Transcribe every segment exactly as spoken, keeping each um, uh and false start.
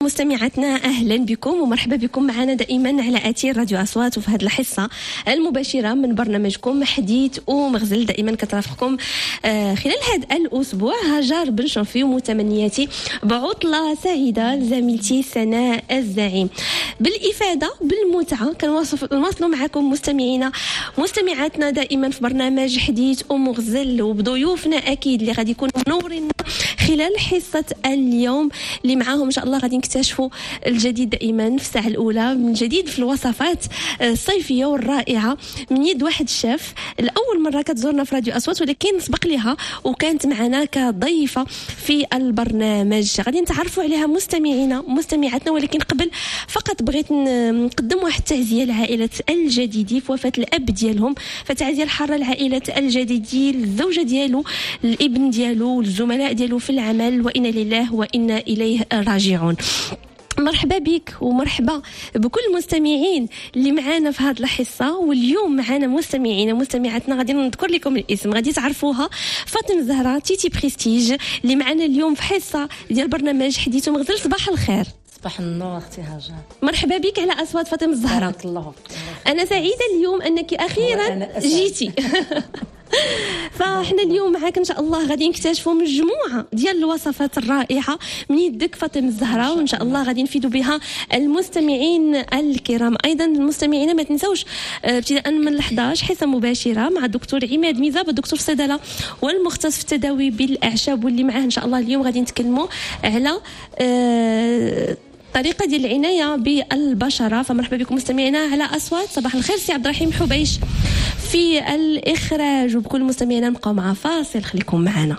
مستمعاتنا أهلا بكم ومرحبا بكم معنا دائما على أثير راديو أصوات وفي هذه الحصة المباشرة من برنامجكم حديث ومغزل. دائما كترافقكم خلال هذا الأسبوع هاجر بن شنفي ومتمنياتي بعطلة سعيدة لزميلتي سناء الزعيم بالإفادة بالمتعة. كنواصلوا معكم مستمعينا مستمعاتنا دائما في برنامج حديث ومغزل وبضيوفنا أكيد اللي غادي يكونوا منورين خلال حصة اليوم اللي معاهم إن شاء الله غادي نكتشفوا الجديد دائما في الساعة الأولى من جديد في الوصفات الصيفية والرائعة من يد واحد الشيف الأول مرة كتزورنا في راديو أصوات ولكن سبق لها وكانت معنا كضيفة في البرنامج. غادي نتعرفوا عليها مستمعينا مستمعاتنا، ولكن قبل فقط بغيت نقدم واحد التعزية لعائلة الجديدي في وفاة الأب ديالهم، فتعزية الحارة لعائلة الجديدي، الزوجة ديالو، الابن ديالو، الزملاء ديالو في العمل، وإنا لله وإنا إليه راجعون. مرحبا بك ومرحبا بكل المستمعين اللي معانا في هذه الحصة. واليوم معانا مستمعين مستمعاتنا غادي نذكر لكم الاسم غادي تعرفوها، فاطمة زهرة تيتي بريستيج اللي معانا اليوم في حصة ديال برنامج حديث ومغزل. صباح الخير. صباح النور اختي هاجر، مرحبا بك على اصوات فاطمة الزهراء. الله انا سعيده اليوم انك اخيرا جيتي. فاحنا اليوم معاك ان شاء الله غادي نكتشفوا مجموعه ديال الوصفات الرائعه من يدك فاطمة الزهراء، وان شاء الله غادي نفيدوا بها المستمعين الكرام. ايضا المستمعين ما تنسوش ابتداء من الحداش حصه مباشره مع الدكتور عماد ميزاب الدكتور الصيدله والمختص في التداوي بالاعشاب، واللي معاه ان شاء الله اليوم غادي نتكلموا على أه طريقة ديال العناية بالبشرة. فمرحبا بكم مستمعينا على أصوات. صباح الخير سي عبد الرحيم حبيش في الإخراج، وبكل مستمعينا نبقاو مع فاصل، خليكم معنا.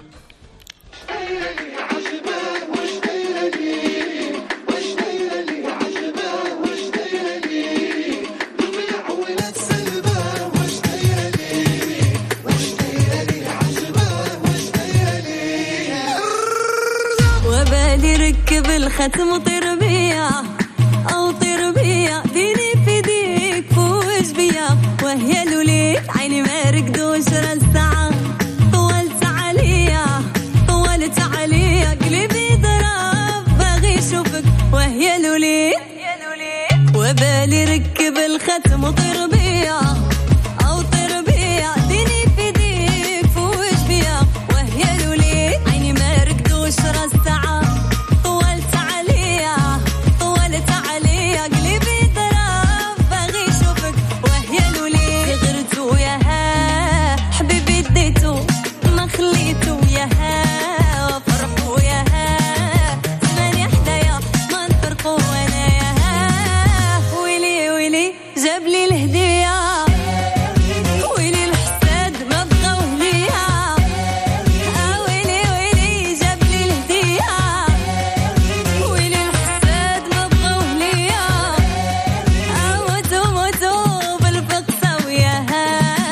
وبالي ركب الختم وطير بيا أو طير بيا ديني في ديك فوج بيا، وهي لوليت عيني ما ركدوش رالساعة طولت عليا طولت عليا قلبي ضرب باغي يشوفك، وهي لوليت وبالي ركب الختم وطير بيا أو طير بيا ديني في ديك فوج بيا، وهي لوليت عيني ما ركدوش رالساعة طولت عليا طولت عليا قلبي ضرب باغي يشوفك، وهي لولي غرتو ياها حبيبي ديتو ما خليتو ياها وفرحو ياها زماني حدايا ما نفرقو انا ياها، ويلي ويلي جاب لي الهديه ويلي الحساد ما بغاوه ليا، ويلي ويلي جاب لي الهديه ويلي الحساد ما بغاوه ليا، موتو موتو بالفقصه وياها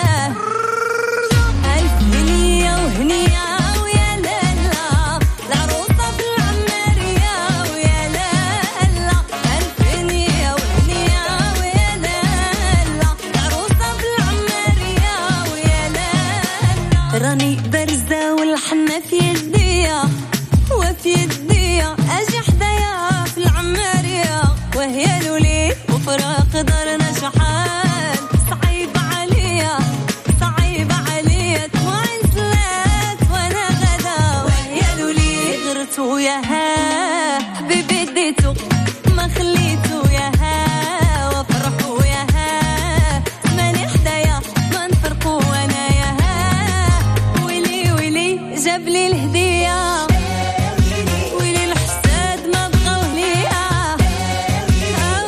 الف هنيه وهنيه ويا لالا العروسه بالعماريه ويا لالا الف هنيه وهنيه ويا لالا العروسه بالعماريه ويا لالا، راني بارزه والحنه في يديا وفي يديا اجي حدايا في العماريه، وهي لولي وفراق دارنا شحال صعيب عليا صعيب عليا توعن سلات وانا غدا، وهي لولي غرتو ياها حبيبي ديتو ما خليتو ياها وفرحو ياها زماني حدايا ما نفرقو انا ياها، ويلي ويلي جاب لي الهديه ويلي الحساد ما بغاوه ليا،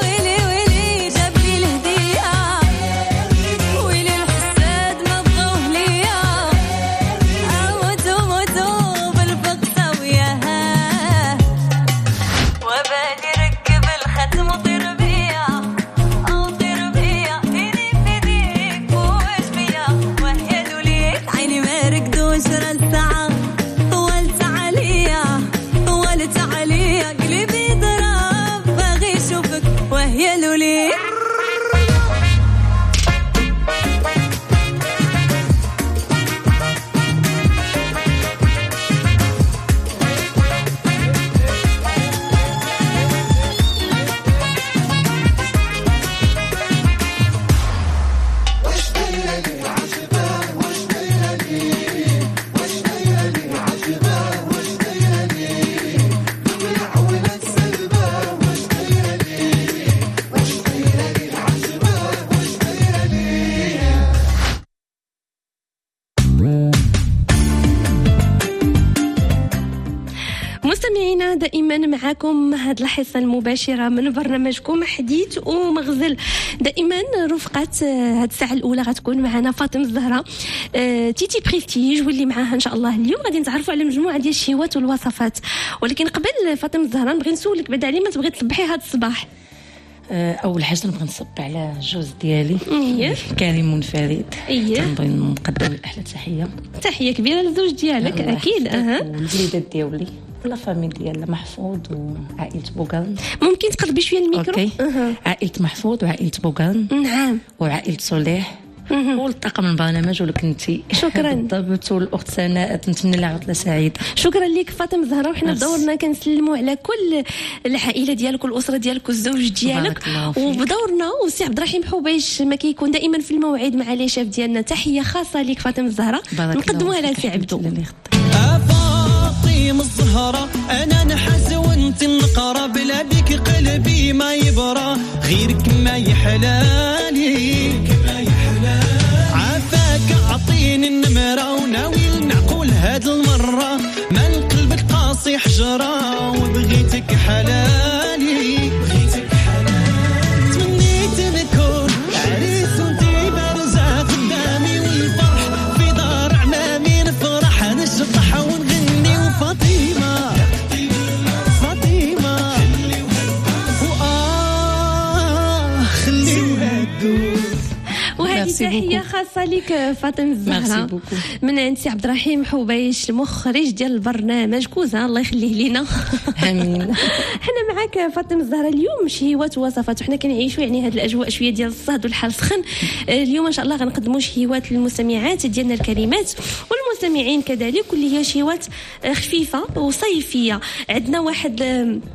دائما معكم هاد الحصة المباشرة من برنامجكم حديث ومغزل. دائما رفقة هاد الساعة الأولى غتكون معنا فاطمة الزهراء تيتي بريستيج، واللي معاها إن شاء الله اليوم غادي نتعرفوا على مجموعة ديال الشهوات والوصفات. ولكن قبل فاطمة الزهراء نبغي نسولك بعد علي ما تبغي تصبحي هاد الصباح. اول حاجه نبغي نصب على جوز ديالي إيه. كريم منفرد. إيه. كنبغي نقدم له احلى تحيه تحية كبيرة للزوج ديالك اكيد. اها والوليدات ديالي لا فامي ديال محفوظ وعائله بوغان. ممكن تقربي شويه الميكرو؟ اوكي. أه. عائله محفوظ وعائله بوغان. نعم. وعائله صليح والطاقم البرنامج ولكنتي شكرا بالضبط. والاخت سناء نتمنى لها عطله سعيده. شكرا لك فاطمه الزهراء. وحنا بدورنا كنسلموا على كل العائله ديالك والاسره ديالك والزوج ديالك، وبدورنا وسي عبد الرحيم حبيش ما كيكون دائما في الموعد مع لي شاف ديالنا. تحيه خاصه لك فاطمه الزهراء نقدموها لها سي عبدو. فاطمه الزهراء انا نحس وانت نقرا، بلا بك قلبي ما يبرى، غيرك ما يحلالي عافاك اعطيني النمره وناوي نعقول هاد المره، من قلبك قاسي حجره وبغيتك حلالي بغيتك حلالي. تمنيت نكون عريس وانتي بارزه قدامي، والفرح في دار عمامي نفرح نشطح ونغني. وفاطمه فاطمه واه خليوها تدوز. وهذه تحيه خاصه لك فاطمه الزهراء من عند سي عبد الرحيم حبيش المخرج ديال البرنامج كوزا، الله يخليه لينا. امين. حنا معاك فاطمه الزهراء اليوم شهيوات ووصفات، وحنا كنعيشوا يعني هذه الاجواء شويه ديال الصهد والحال سخن. اليوم ان شاء الله غنقدموا شهيوات للمستمعات ديالنا الكريمات والمستمعين كذلك، واللي هي شهيوات خفيفه وصيفيه. عندنا واحد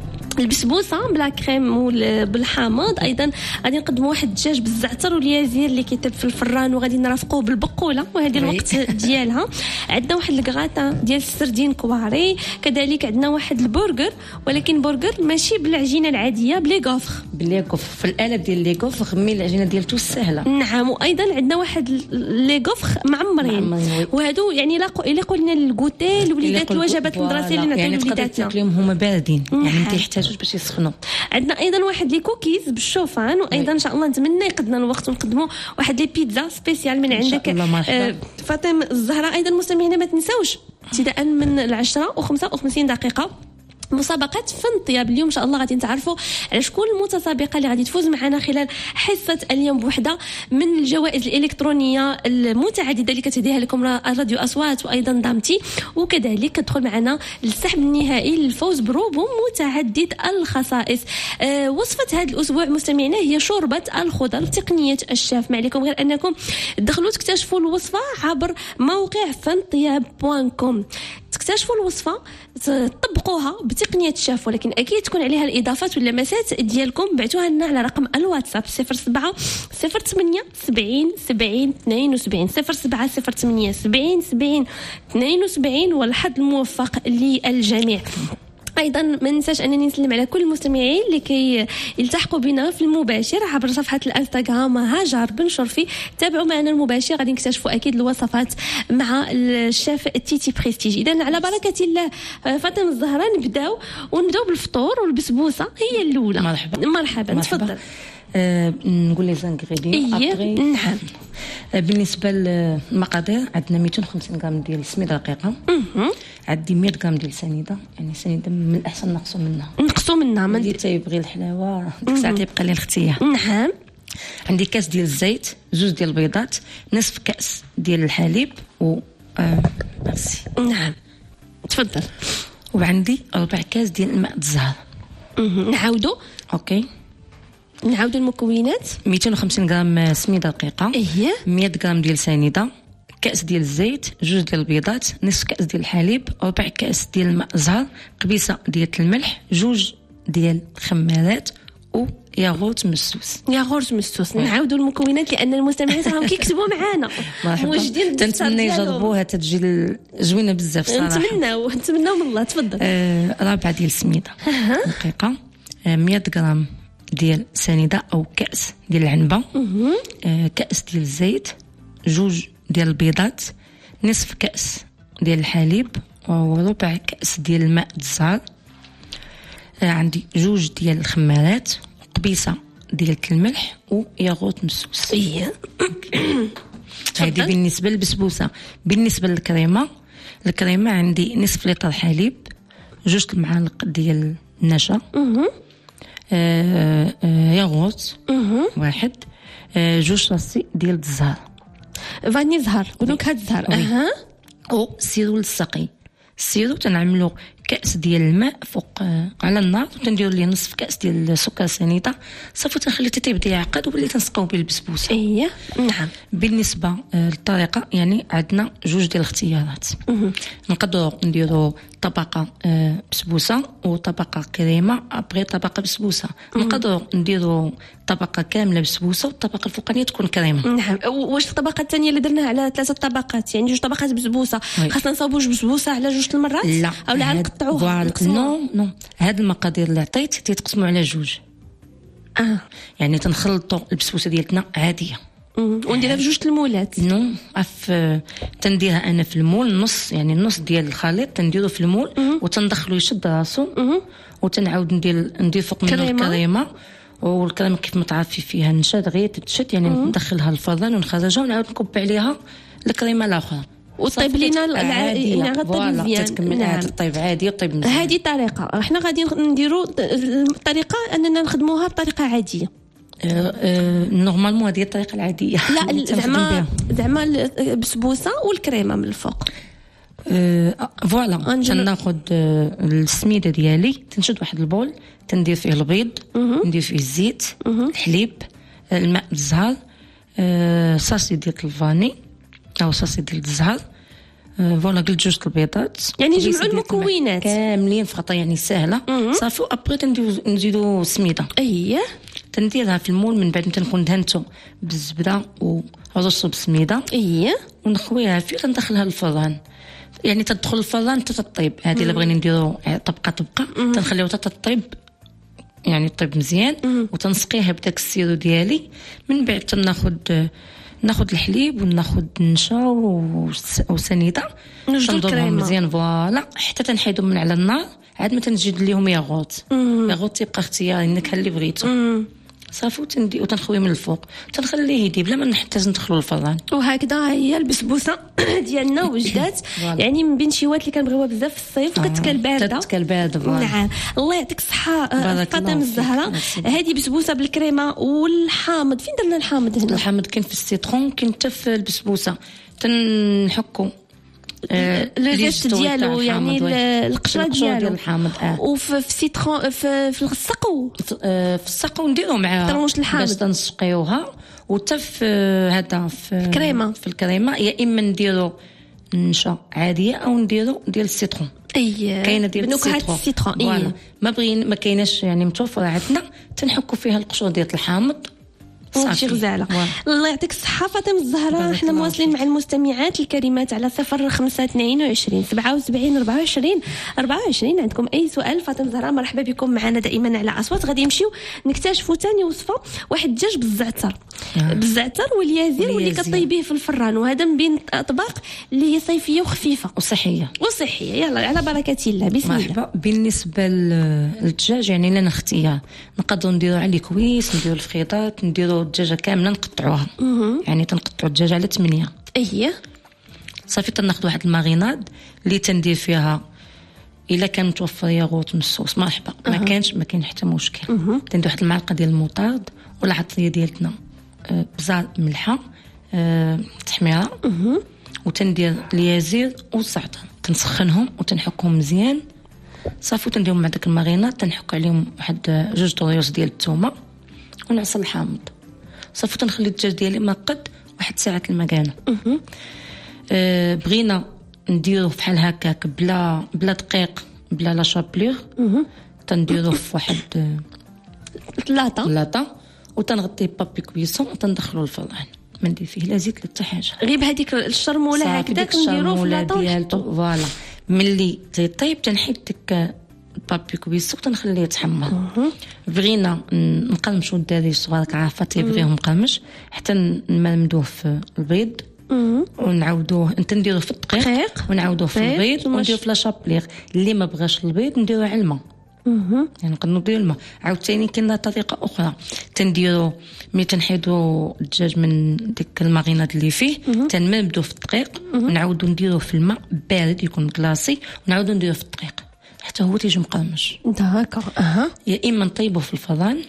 البسبوسه بلا كريم وبالحامض، ايضا غادي نقدموا واحد الدجاج بالزعتر واليازير اللي كيطيب في الفران، وغادي نرافقوه بالبقوله وهذه الوقت ديالها. عندنا واحد الكغاطا ديال السردين كواري، كذلك عندنا واحد البرجر ولكن برجر ماشي بالعجينه العاديه، بلي غوفر بلي غوفر في الاله ديال لي غوفر غمي العجينه ديالته سهله. نعم. وايضا عندنا واحد لي غوفر معمرين، وهادو يعني يلاقوا لنا الكوتي الوليدات الوجبات المدرسيه اللي نعطيو لوليداتنا، يعني تاكلهم هما باردين يعني ما يحتاجوش باش يسخنوا. عندنا ايضا واحد لي كوكيز بالشوفان، وايضا ان شاء الله نتمنى يقدنا الوقت ونقدموا واحد لي بيتزا سبيسيال من عندك آه فاطمه الزهراء. ايضا مستمعينا ما تنساوش ابتداء من العشرة وخمسة وخمسين دقيقه مسابقة فن الطياب. اليوم ان شاء الله غادي نتعرفوا على شكون المتسابقه اللي غادي تفوز معنا خلال حصه اليوم بوحده من الجوائز الالكترونيه المتعدده اللي كتهديها لكم راديو اصوات وايضا دامتي، وكذلك تدخل معنا للسحب النهائي للفوز بروبو متعدد الخصائص. أه وصفه هذا الاسبوع مستمعينا هي شوربه الخضر بتقنيه الشاف. ما عليكم غير انكم تدخلوا تكتشفوا الوصفه عبر موقع فن طياب دوت كوم، تكتشفوا الوصفه تطبقوها بتقنيه الشاف، ولكن اكيد تكون عليها الاضافات واللمسات ديالكم. بعتوها لنا على رقم الواتساب صفر سبعة صفر ثمانية سبعين سبعين اثنين وسبعين صفر سبعة صفر ثمانية سبعين سبعين اثنين وسبعين. والحظ الموفق للجميع. ايضا ما ننساش انني نسلم على كل المستمعين اللي كي يلتحقوا بنا في المباشر عبر صفحه الانستغرام هاجر بن شرفي. تابعوا معنا المباشر، غادي نكتشفوا اكيد الوصفات مع الشيف تيتي بريستيج. اذا على بركه الله فاطمه الزهراء نبداو ونبداو بالفطور والبسبوسه هي الاولى. مرحبا مرحبا, مرحبا. تفضل. أه نقول لي زانغريديون. إيه؟ نعم. أه بالنسبه للمقادير عندنا مئتين وخمسين غرام ديال السميده رقيقه، عندي مئة غرام ديال سنيده، يعني سنيده من الاحسن نقصوا منها نقصوا منها من اللي تيبغي الحلاوه ديك الساعه تيبقى ليه الاختيار. نعم. عندي كاس ديال الزيت، جوج ديال البيضات، نصف كاس ديال الحليب و آه ميرسي. نعم تفضل. وعندي ربع كاس ديال الماء الزهر. نعاودوا. اوكي نعاود المكونات. مئتين وخمسين غرام سميده رقيقه، ايه مئة غرام ديال سنيده، كاس ديال الزيت، جوج ديال البيضات، نصف كاس ديال الحليب، ربع كاس ديال الماء الزهر، قبيصه ديال الملح، جوج ديال الخمارات و ياغورت مسوس. ياغورت مسوس. نعاودوا المكونات لان المستمعين راهم كيكتبوا معانا موجدين. تنتمنى يجربوها تتجي زوينه بزاف صراحه. نتمناو نتمناو من الله. تفضل. آه ربعه ديال السميده دقيقه، آه مئة غرام ديال سنيده او كاس ديال العنبه، آه كاس ديال الزيت، جوج ديال البيضات، نصف كاس ديال الحليب وربع كاس ديال الماء الزهر، آه عندي جوج ديال الخمارات، قبيصه ديال الملح وياغورت مسوس. ايه هذه بالنسبه للبسبوسه. بالنسبه للكريمه، الكريمه عندي نصف لتر حليب، جوج المعالق ديال النشا، آه آه ياغورت واحد، آه جوج راسي ديال الزهر، فاني زهر ونكهه الزهر. اها او سيرو للسقي. السيرو تنعملو كاس ديال الماء فوق آه على النار، وتنديرو ليه نصف كاس ديال السكر سنيده، صافي تنخلي حتى يبدا يعقد وبلي تنسقاو به البسبوسه. ايه نعم. بالنسبه آه للطريقه، يعني عندنا جوج ديال الاختيارات. نقدروا نديروا طبقه آه بسبوسه وطبقه كريمه ابغي طبقه بسبوسه. نقدروا نديروا طبقه كامله بسبوسه والطبقه الفوقانيه تكون كريمه. نعم. واش الطبقه الثانيه اللي درناها على ثلاثه طبقات، يعني جوج طبقات بسبوسه، خاصنا نصاوبوا جوج بسبوسه على جوج المرات؟ لا، او لا نقطعوها؟ نو نو هاد المقادير اللي عطيت تيتقسموا على جوج. اه يعني تنخلطوا البسبوسه ديالتنا عاديه ونديرها في جوج المولات. نو اف تنديرها انا في المول نص، يعني النص ديال الخليط تنديرو في المول وتندخلو يشد راسو، وتنعاود ندير ندير فوق منه الكريمه، والكريمه كيف ما تعرفي فيها النشا دغيا تتشد، يعني ندخلها للفران ونخرجها ونعاود نكب عليها الكريمه الاخرى وطيب لينا العاديه غطيب مزيان. تكمل عاد الطيب عادي وطيب مزيان. هذه الطريقه احنا غادي نديروا الطريقه اننا نخدموها بطريقه عاديه. نورمالمون هذه الطريقه العاديه. لا زعما زعما البسبوسه والكريمه من الفوق. فوالا تناخذ السميده ديالي، تنشد واحد البول، تندير فيه البيض، ندير فيه الزيت، الحليب، الماء بالزهر، صاصي ديال الفاني او صاصي ديال الزهر، فوالا قلت جوج البيضات، يعني نجمعوا المكونات كاملين في خطه يعني سهله. صافي ابري تنزيدو سميده. اييه تنديرها في المول، من بعد ما تنكون دهنته بالزبده ورص بالسميده. اييه ونخويها فيه، تندخلها للفران، يعني تدخل الفران حتى تطيب. هذه اللي بغينا نديرو طبقه طبقه، تنخليوها حتى تطيب، يعني طيب مزيان، وتنسقيها بداك السيرو ديالي. من بعد تناخذ ناخذ الحليب وناخذ النشا وسنيده، نضربهم مزيان فوالا حتى تنحيدهم من على النار، عاد ما تنزيد ليهم ياغورت. ياغورت تيبقى اختياري، النكهه اللي بغيتو. صافي وتندي وتنخويه من الفوق، تنخليه يدي بلا ما نحتاج ندخلو الفران. وهكذا هي البسبوسه ديالنا وجدات. يعني من بين شيوات اللي كنبغيوها بزاف في الصيف وكتكال بارده. كتكال بارده. نعم الله يعطيك الصحه فاطمه الزهراء. هذه بسبوسه بالكريمه والحامض. فين درنا الحامض هنا؟ الحامض كاين في السيترون، كاين حتى في البسبوسه. تنحكو الريست ديالو، يعني القشره ديالو الحامض. آه. وفي السيترون في, في السقو في السقو نديرو معاها طرونش الحامض باش تنسقيوها. وحتى في هذا في الكريمه في الكريمه يا اما نديرو نشا عاديه او نديرو ديال السيترون. اي كاينه ديال السيترون, السيترون. إيه. ما بغين ما كايناش يعني متوفره عندنا، تنحكو فيها القشور ديال الحامض صافي غزاله. الله يعطيك الصحه فاطمه الزهراء. احنا مواصلين مع المستمعات الكريمات على صفر خمسة اثنين وعشرين سبعة وسبعين أربعة وعشرين أربعة وعشرين. عندكم اي سؤال فاطمه الزهراء مرحبا بكم معنا دائما على اصوات. غادي نمشيو نكتشفوا ثاني وصفه، واحد الدجاج بالزعتر. آه. بالزعتر واليازير واللي كطيبيه في الفران، وهذا من بين اطباق اللي هي صيفيه وخفيفه وصحيه وصحيه. يلا على بركه الله بسم الله. مرحبا. بالنسبه للدجاج يعني لنا اختيار، نقدروا نديروا عليه كويس، نديروا الخيطات، نديروا الدجاجه كامله نقطعوها. يعني تنقطعوا الدجاجه على ثمانية. اييه صافي تناخذ واحد الماريناد اللي تندير فيها، الا كان متوفر ياغورت مسوس مرحبا، ما أه. كانش ما كاين حتى مشكل. أه. تندير واحد المعلقه ديال الموطارد ولا عطريه ديالتنا، أه بزار ملحه، أه تحميره. أه. وتندير اليازير والزعتر، تنسخنهم وتنحكهم مزيان. صافي تنديرهم مع داك الماريناد، تنحك عليهم واحد جوج طريوس ديال الثومه ونعصر الحامض. صافي تنخلي الدجاج ديالي مرقد واحد ساعه المكانه. أه بغينا نديروه بحال هكاك بلا بلا دقيق بلا لا شابلور، تنديروه في واحد لاطه لاطه وتنغطيه بابي كويسون وتندخلو للفران. ما ندير فيه لا زيت لا حتى حاجه، غير بهذيك الشرموله هكذاك نديروه في لاطه ديالته. فوالا ملي تيطيب تنحيد ديك البابي كويسون وتنخليه يتحمر. بغينا نقرمشوا الدراري الصغار عارفه تيبغيهم مقرمش، حتى نمرمدوه في البيض ونعاودوه انت نديروه في الدقيق ونعاودوه في البيض ونديرو في لاشابليغ. اللي ما بغاش البيض نديرو على الماء يعني نقدروا نديروا الماء. عاوتاني كاينه طريقه اخرى تنديروا ملي تنحيدوا الدجاج من ديك الماريناد اللي فيه تنمبدوا في الدقيق ونعاودوا نديروه في الماء بارد يكون كلاصي ونعاودوا نديروه في الدقيق حتى هو تيجي مقرمش. داكور. اها. يا اما نطيبوه في الفران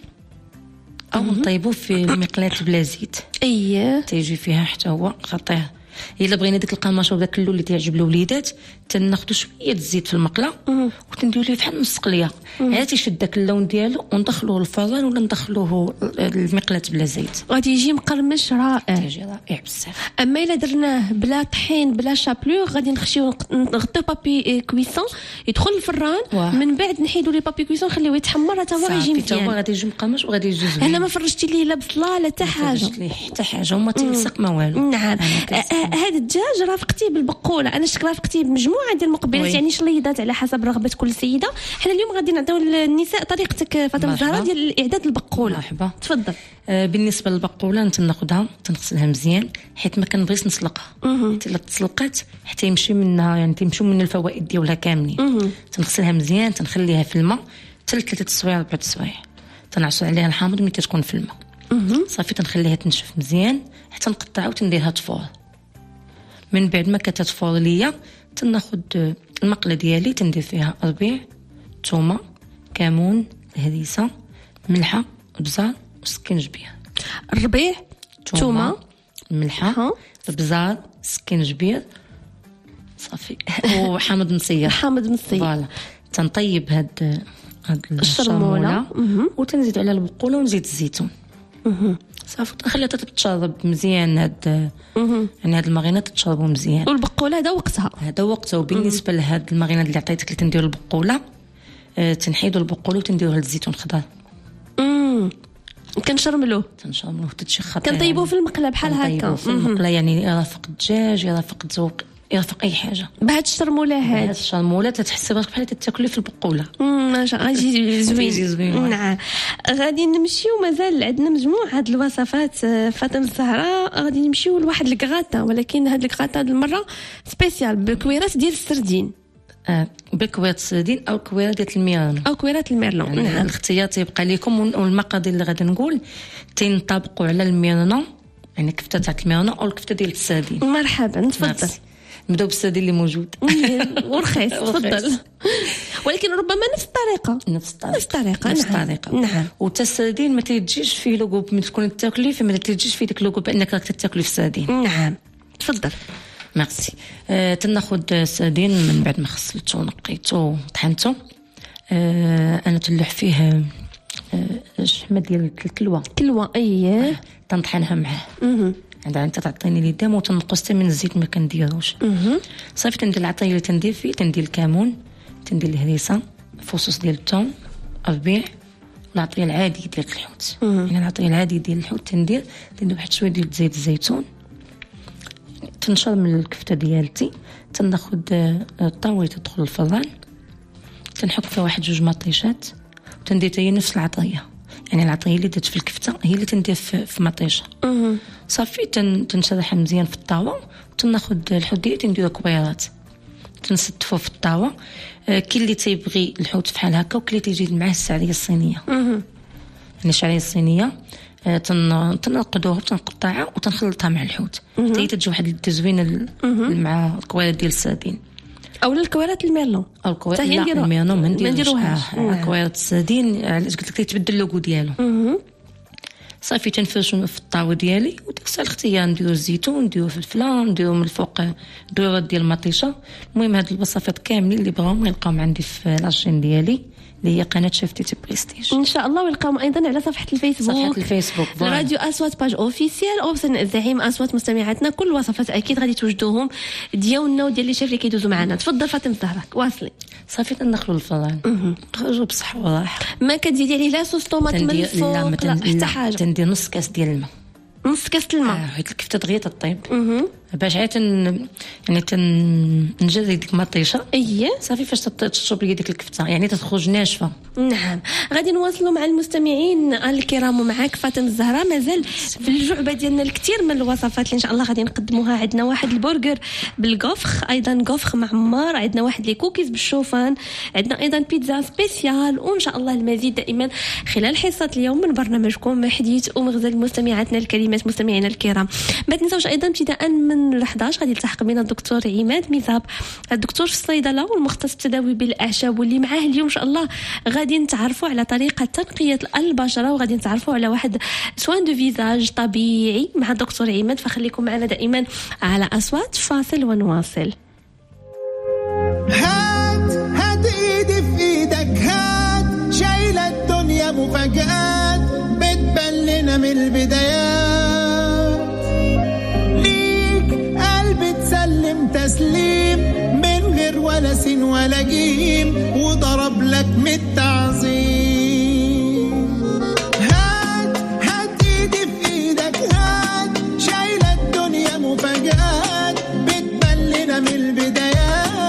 او نطيبوه في المقلاة بلا زيت. اييه تيجي فيها حتى هو خطير. الا بغينا ديك القرمشه وداك اللون اللي تيعجب الوليدات تناخذوا شويه الزيت في المقله وتنديروا ليه بحال نص قليه عاد تيشد داك اللون ديالو وندخلوه للفران ولا ندخلوه المقلاة بلا زيت غادي يجي مقرمش رائع. تيجي رائع بزاف. اما الا درناه بلا طحين بلا شابلور غادي نخشيو نغطيو بابي كويسون يدخل الفران واه. من بعد نحيدوا لي بابي كويسون نخليوه يتحمر حتى هو يجي صافي، تا هو مزيان. غادي يجي مقرمش وغادي يجي زوين. انا ما فرجتي ليه لا بصله لا حتى حاجه. فرجت ليه حتى حاجه وما تيلصق ما والو. نعم. هذا الدجاج رافقتي بالبقوله، انا شك رافقتي بمجموعه ديال المقبلات وي. يعني شليضات على حسب رغبه كل سيده. حنا اليوم غادي نعطيو للنساء طريقتك فاطمه مرحبا. الزهراء ديال اعداد البقوله. مرحبا. تفضل. آه بالنسبه للبقوله تناخذها تنغسلها مزيان حيت ما كنبغيش نسلقها حتى الا تسلقات حتى يمشي منها يعني تمشيو من الفوائد ديالها كاملين. تنغسلها مزيان تنخليها في الماء حتى ثلاثه سوايع اربعه سوايع تنعصر عليها الحامض ملي تكون في الماء. صافي تنخليها تنشف مزيان حتى نقطعها وتنديرها تفور. من بعد ما كتتفور ليا تناخذ المقله ديالي تندير فيها ربيع ثومه كمون هريسه ملحه بزار وسكينجبير. الربيع ثومه ملحه بزار سكينجبير صافي وحامض مصير. حامض مصي. فوالا تنطيب هاد هاد الشرمولة. الشرموله وتنزيد على البقوله ونزيد الزيتون. صافي تخليها تتشرب مزيان هاد يعني هاد المارينات تتشربوا مزيان. والبقوله هذا وقتها. هذا وقته. وبالنسبه لهاد المارينات اللي عطيتك اللي تنديروا البقوله آه تنحيدوا البقوله وتنديروها للزيتون خضر. امم كنشرملوه تنشرملوه حتى شي خطير. كنطيبوه في المقله بحال هكا. كنطيبوه في المقله يعني يرافق الدجاج يرافق الذوق يرافق اي حاجه. بهاد الشرموله هاد هاد الشرموله تتحسي برك بحال تاكلي في البقوله. ما شاء الله يجي يجي زوين. زوين. نعم. غادي نمشيو مازال عندنا مجموعه هاد الوصفات. آه، فاطمه الزهراء غادي نمشيو لواحد الكغاتا ولكن هاد الكغاتا هاد المره سبيسيال بكويرات ديال السردين آه بكويرات السردين او كويرات ديال الميرون او كويرات الميرلون. يعني نعم. الاختيار تيبقى لكم. والمقادير اللي غادي نقول تنطبقوا على الميرون يعني كفته تاع الميرون او الكفته ديال السردين. مرحبا تفضل. ميرسي. نبداو بالسردين اللي موجود. ورخيص تفضل. ولكن ربما نفس الطريقه. نفس الطريقه نفس الطريقه. نفس نعم. الطريقه. نعم. وتا السردين ما تيجيش فيه لوغو ملي تكوني تاكلي فما تيجيش فيه ديك لوغو بانك راك تاكلي في السردين. نعم تفضل. ميرسي. آه تناخذ السردين من بعد ما غسلته ونقيته وطحنته. آه انا تلوح فيه آه شحمه ديال الكلوه كلوه. اييه تنطحنها معاه. عندها انت تعطيني لي دام وتنقص حتى من الزيت ما كنديروش. صافي تندير العطريه اللي تندير فيه تندير الكمون تندير الهريسه فصوص ديال الثوم ربيع العطريه العادي ديال الحوت. يعني العطريه العادي ديال الحوت تندير تندير واحد شويه ديال زيت الزيتون تنشر من الكفته ديالتي تناخذ الطاوله تدخل الفران تنحك فيها واحد جوج مطيشات وتندير هي نفس العطريه يعني العطريه اللي درت في الكفته هي اللي تندير في, في مطيشه. صافي تن تنشرحها مزيان في الطاوه وتناخذ الحوت ديالي تنديرو كبيرات تنستفو في الطاوه. آه كاين اللي تيبغي الحوت بحال هكا وكاين اللي تيجي معاه الشعريه الصينيه. يعني الشعريه الصينيه آه تن تنقدوها تنقطعها وتنخلطها مع الحوت حتى هي تجي واحد التزوينه مع الكوارع ديال السردين او الكوارات الميرلون او الكوارع الميرلون ما نديروهاش. الكوارع السردين علاش قلت لك تيتبدل اللوغو ديالو. صافي تنفرشو في الطاوه ديالي وداك الساعه الاختيار نديرو الزيتون نديرو فلفله نديرو من الفوق دويرات ديال المطيشه. المهم هاد الوصفات كاملين اللي بغاهم يلقاهم عندي في لاشين ديالي اللي هي قناه شفتي بريستيج ان شاء الله. ويلقاهم ايضا على صفحه الفيسبوك صفحه الفيسبوك راديو اصوات باج اوفيسيال او بسن الزعيم اصوات مستمعاتنا. كل الوصفات اكيد غادي توجدوهم ديالنا وديال اللي شاف اللي كيدوزوا معنا. تفضل فاطمه الزهراء واصلي. صافي تندخلوا الفران نخرجوا بصحه وراحه. ما كتزيدي عليه لا صوص طوماط من الفوق لا حتى حاجه. تندير نص كاس ديال الماء. نص كاس الماء. آه حيت الكفته دغيا تطيب. باش عاد تن يعني تنجري ديك مطيشه اييه صافي فاش تشرب لي ديك الكفته يعني تخرج ناشفه. نعم غادي نواصلوا مع المستمعين الكرام ومعاك فاطمه الزهراء. مازال في الجعبه ديالنا الكثير من الوصفات اللي ان شاء الله غادي نقدموها. عندنا واحد البرجر بالكوفخ ايضا كوفخ معمر، عندنا واحد لي كوكيز بالشوفان، عندنا ايضا بيتزا سبيسيال، وان شاء الله المزيد دائما خلال حصه اليوم من برنامجكم حديث ومغزل. مستمعاتنا الكريمات مستمعينا الكرام ما تنساوش ايضا ابتداء من الحادية عشرة غادي يلتحق بنا الدكتور عماد ميزاب الدكتور في الصيدله والمختص بالتداوي بالاعشاب، واللي معاه اليوم ان شاء الله غادي نتعرفوا على طريقه تنقيه البشره وغادي نتعرفوا على واحد سوان دو فيزاج طبيعي مع الدكتور عماد. فخليكم معنا دائما على اصوات فاصل ونواصل. هات هات ايدي في ايدك، هات شايله الدنيا مفاجآت بتبان لنا من البدايات، ليك قلبي تسلم تسليم من غير ولا سين ولا جيم وضرب لك من التعظيم. هات هات ايدي في ايدك، هات شايله الدنيا مفاجآت بتبان لنا من البدايات،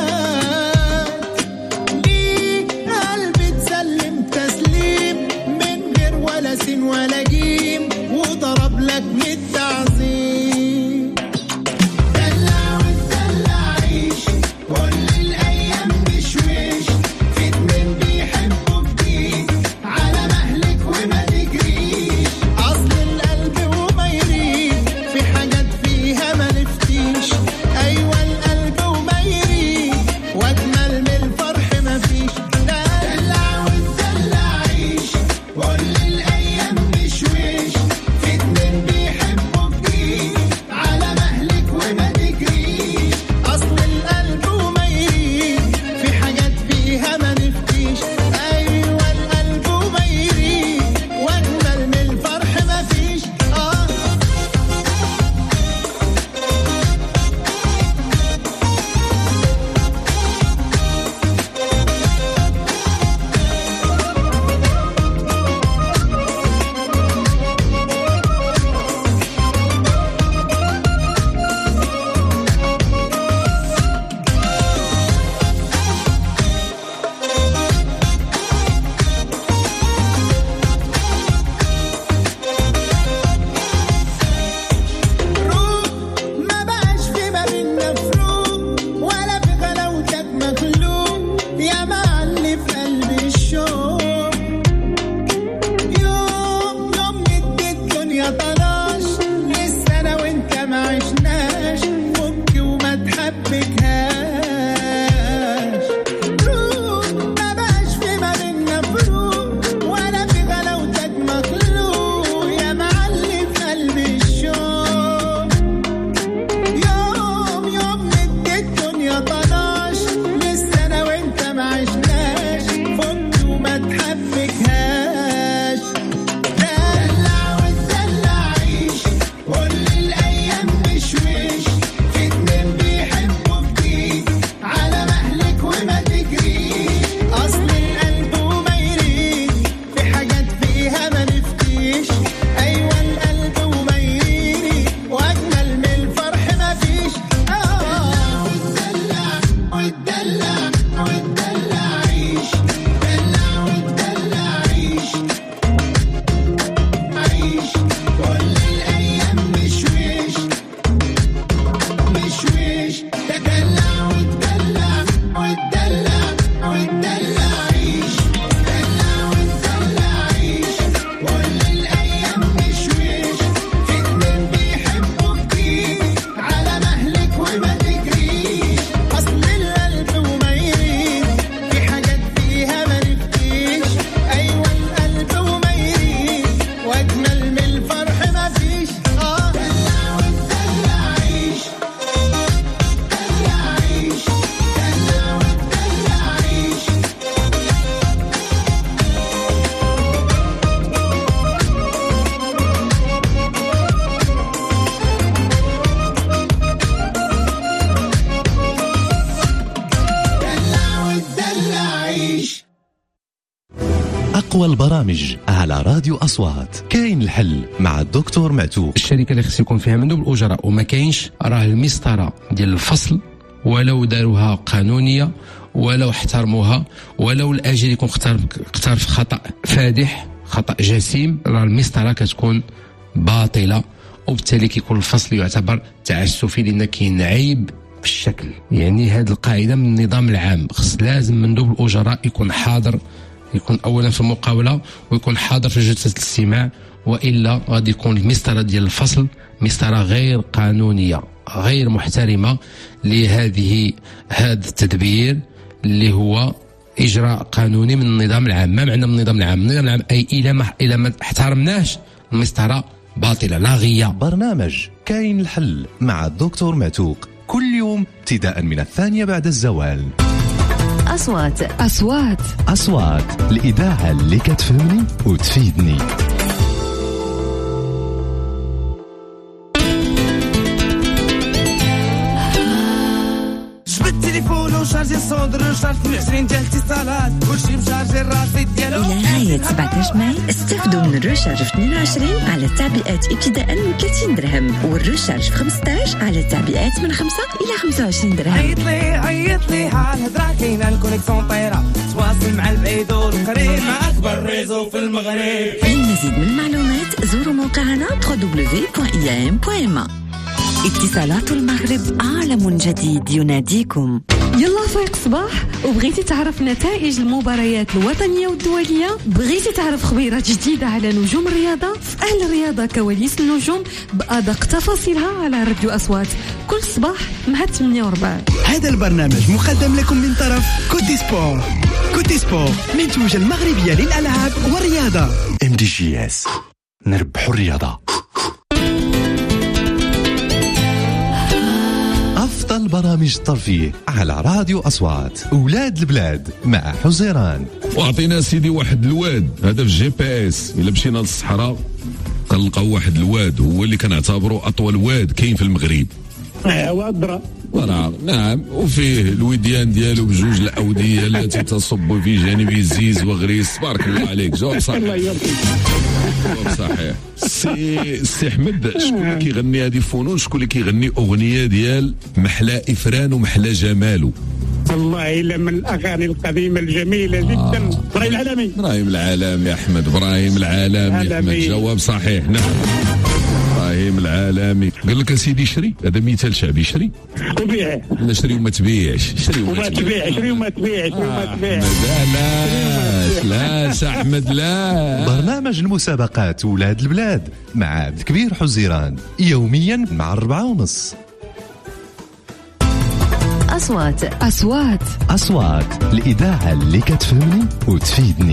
سين ولا جيم وضرب لك من التعظيم. دلع وتدلع عيش كل الايام بشويش، في اتنين بيحبوا جديد على مهلك وما تجريش، اصل القلب وما يريد في حاجات فيها ما نفتيش، ايوه القلب وما يريد واجمل من الفرح ما فيش. دلع وتدلع عيش كل أطول البرامج على راديو أصوات. كاين الحل مع الدكتور معتوق. الشركه اللي خص يكون فيها مندوب الاجراء وما كاينش، راه المسطره ديال الفصل ولو داروها قانونيه ولو احترموها ولو الاجل يكون اختار اختار في خطا فادح، خطا جسيم، راه المسطره كتكون باطله، وبالتالي كيكون الفصل يعتبر تعسفي لان كاين عيب في الشكل. يعني هذه القاعده من النظام العام، خص لازم مندوب الاجراء يكون حاضر، يكون اولا في المقاوله ويكون حاضر في جلسه الاستماع، والا غادي يكون المسطره ديال الفصل مسطره غير قانونيه غير محترمه لهذه هذا التدبير اللي هو اجراء قانوني من النظام العام. ما معنى من النظام العام؟ النظام العام اي الى ما الى ما احترمناش المسطره باطله لاغيه. برنامج كاين الحل مع الدكتور معتوق كل يوم ابتداء من الثانية بعد الزوال. أصوات أصوات أصوات الإذاعة اللي كتفهمني وتفيدني. جبت تليفون وشارجي الصندر وشارج اثنين وعشرين ديال الاتصالات، كلشي مشارجي الراسي ديالو. إلى غاية سبعطاش ماي استفدوا من الرشارج في اثنين وعشرين على التعبئات ابتداء من ثلاثين درهم، والرشارج في خمسطاش على التعبئات من خمسة إلى خمسة وعشرين درهم. عيط لي عيط لي ها الهضره كاينه، الكونيكسيون طايره، تواصل مع البعيد والقريب مع اكبر ريزو في المغرب. للمزيد من المعلومات زوروا موقعنا دبليو دبليو دبليو دوت إي إيه إم دوت إم إيه. اتصالات المغرب، عالم جديد يناديكم. يلا فايق صباح وبغيتي تعرف نتائج المباريات الوطنية والدولية، بغيتي تعرف خبيرات جديدة على نجوم الرياضة، في أهل الرياضة كواليس النجوم بأدق تفاصيلها على راديو أصوات كل صباح مع ثمانية وربع. هذا البرنامج مقدم لكم من طرف كوتي سبور. كوتي سبور منتوجة المغربية للألعاب والرياضة. ام دي جي اس، نربحوا الرياضة. أفضل برامج الترفيه على راديو أصوات. أولاد البلاد مع حزيران. وعطينا سيدي واحد الواد هذا في الجي بي اس، إلا مشينا للصحراء كنلقاو واحد الواد هو اللي كنعتبره أطول واد كاين في المغرب. وادرا نعم، وفيه الوديان ديالو بجوج الأودية التي تصب في جانب الزيز وغريس. بارك الله عليك، جواب صحيح. الله يرضيك. جواب صحيح. سي سي احمد، شكون اللي كيغني هذه فنون؟ شكون اللي كيغني أغنية ديال محلى إفران ومحلى جمالو؟ والله إلا من الأغاني القديمة الجميلة جدا. إبراهيم العالمي. إبراهيم العالمي أحمد، إبراهيم العالمي أحمد، جواب صحيح. نعم إبراهيم العالمي. قال لك سيدي شري، هذا مثال شعبي، شري وبيع. لا شري وما تبيعش، شري وما تبيع، شري وما تبيع، شري وما تبيع. لا لا لا أحمد لا. برنامج المسابقات ولاد البلاد مع عبد الكبير حزيران يوميا مع الربعة ونص. أصوات أصوات أصوات الإذاعة اللي كتفهمني وتفيدني.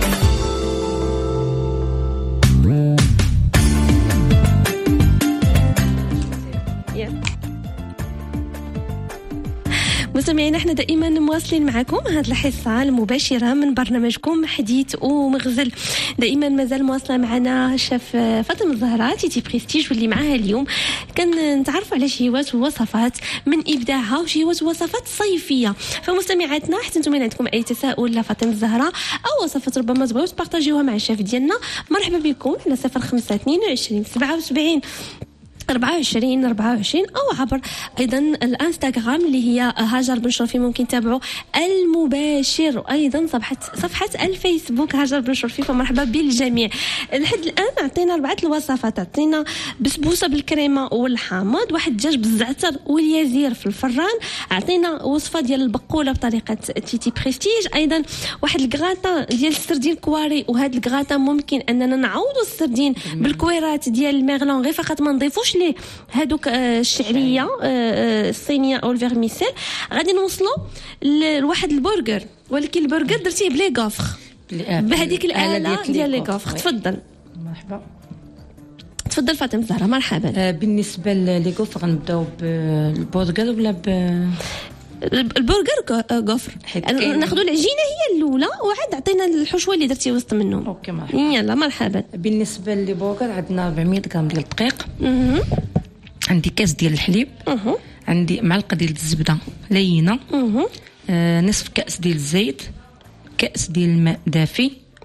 مستمعينا، احنا دائما مواصلين معكم هذه الحصه المباشره من برنامجكم حديث ومغزل. دائما مازال مواصله معنا شاف فاطمه الزهراء تيتي بريستيج، واللي معاها اليوم كنتعرفوا على شهوات ووصفات من ابداعها وشهوات ووصفات صيفيه. فمستمعاتنا حتى نتوما عندكم اي تساؤل لفاطمه الزهراء او وصفات ربما تبغيو تبارطاجيوها مع الشاف ديالنا، مرحبا بكم على صفر خمسة اثنين وعشرين سبعة وسبعين أربعة وعشرين أربعة وعشرين أو عبر أيضا الانستغرام اللي هي هاجر بن شرفي، ممكن تتابعوا المباشر، وأيضا صفحة صفحة الفيسبوك هاجر بن شرفي. فمرحبا بالجميع. لحد الآن عطينا أربعة الوصفات، عطينا بسبوسة بالكريمة والحامض، واحد الدجاج بالزعتر واليازير في الفران، عطينا وصفة ديال البقولة بطريقة تيتي بريستيج، أيضا واحد الكغاطا ديال السردين كواري، وهاد الكغاطا ممكن أننا نعوضوا السردين بالكويرات ديال الميغلون، غير فقط ما نضيفوش ليه هادوك الشعريه الصينيه او الفيرميسيل. غادي نوصلوا لواحد البرجر، ولكن البرجر درتيه بلي غافخ بهذيك الاله ديال لي غافخ. تفضل. مرحبا. تفضل فاطمه الزهراء. مرحبا. آه بالنسبه للي غوف غنبداو بالبرجر ولا ب البرجر غوفر؟ ناخذوا العجينه هي الاولى وعاد عطينا الحشوه اللي درتي وسط منهم. اوكي مرحبا. يلا مرحبا. بالنسبه للبرجر عندنا أربعمية غرام ديال الدقيق، عندي كاس ديال الحليب، عندي معلقه ديال الزبده لينه، آه نصف كاس ديال الزيت، كاس ديال الماء دافي،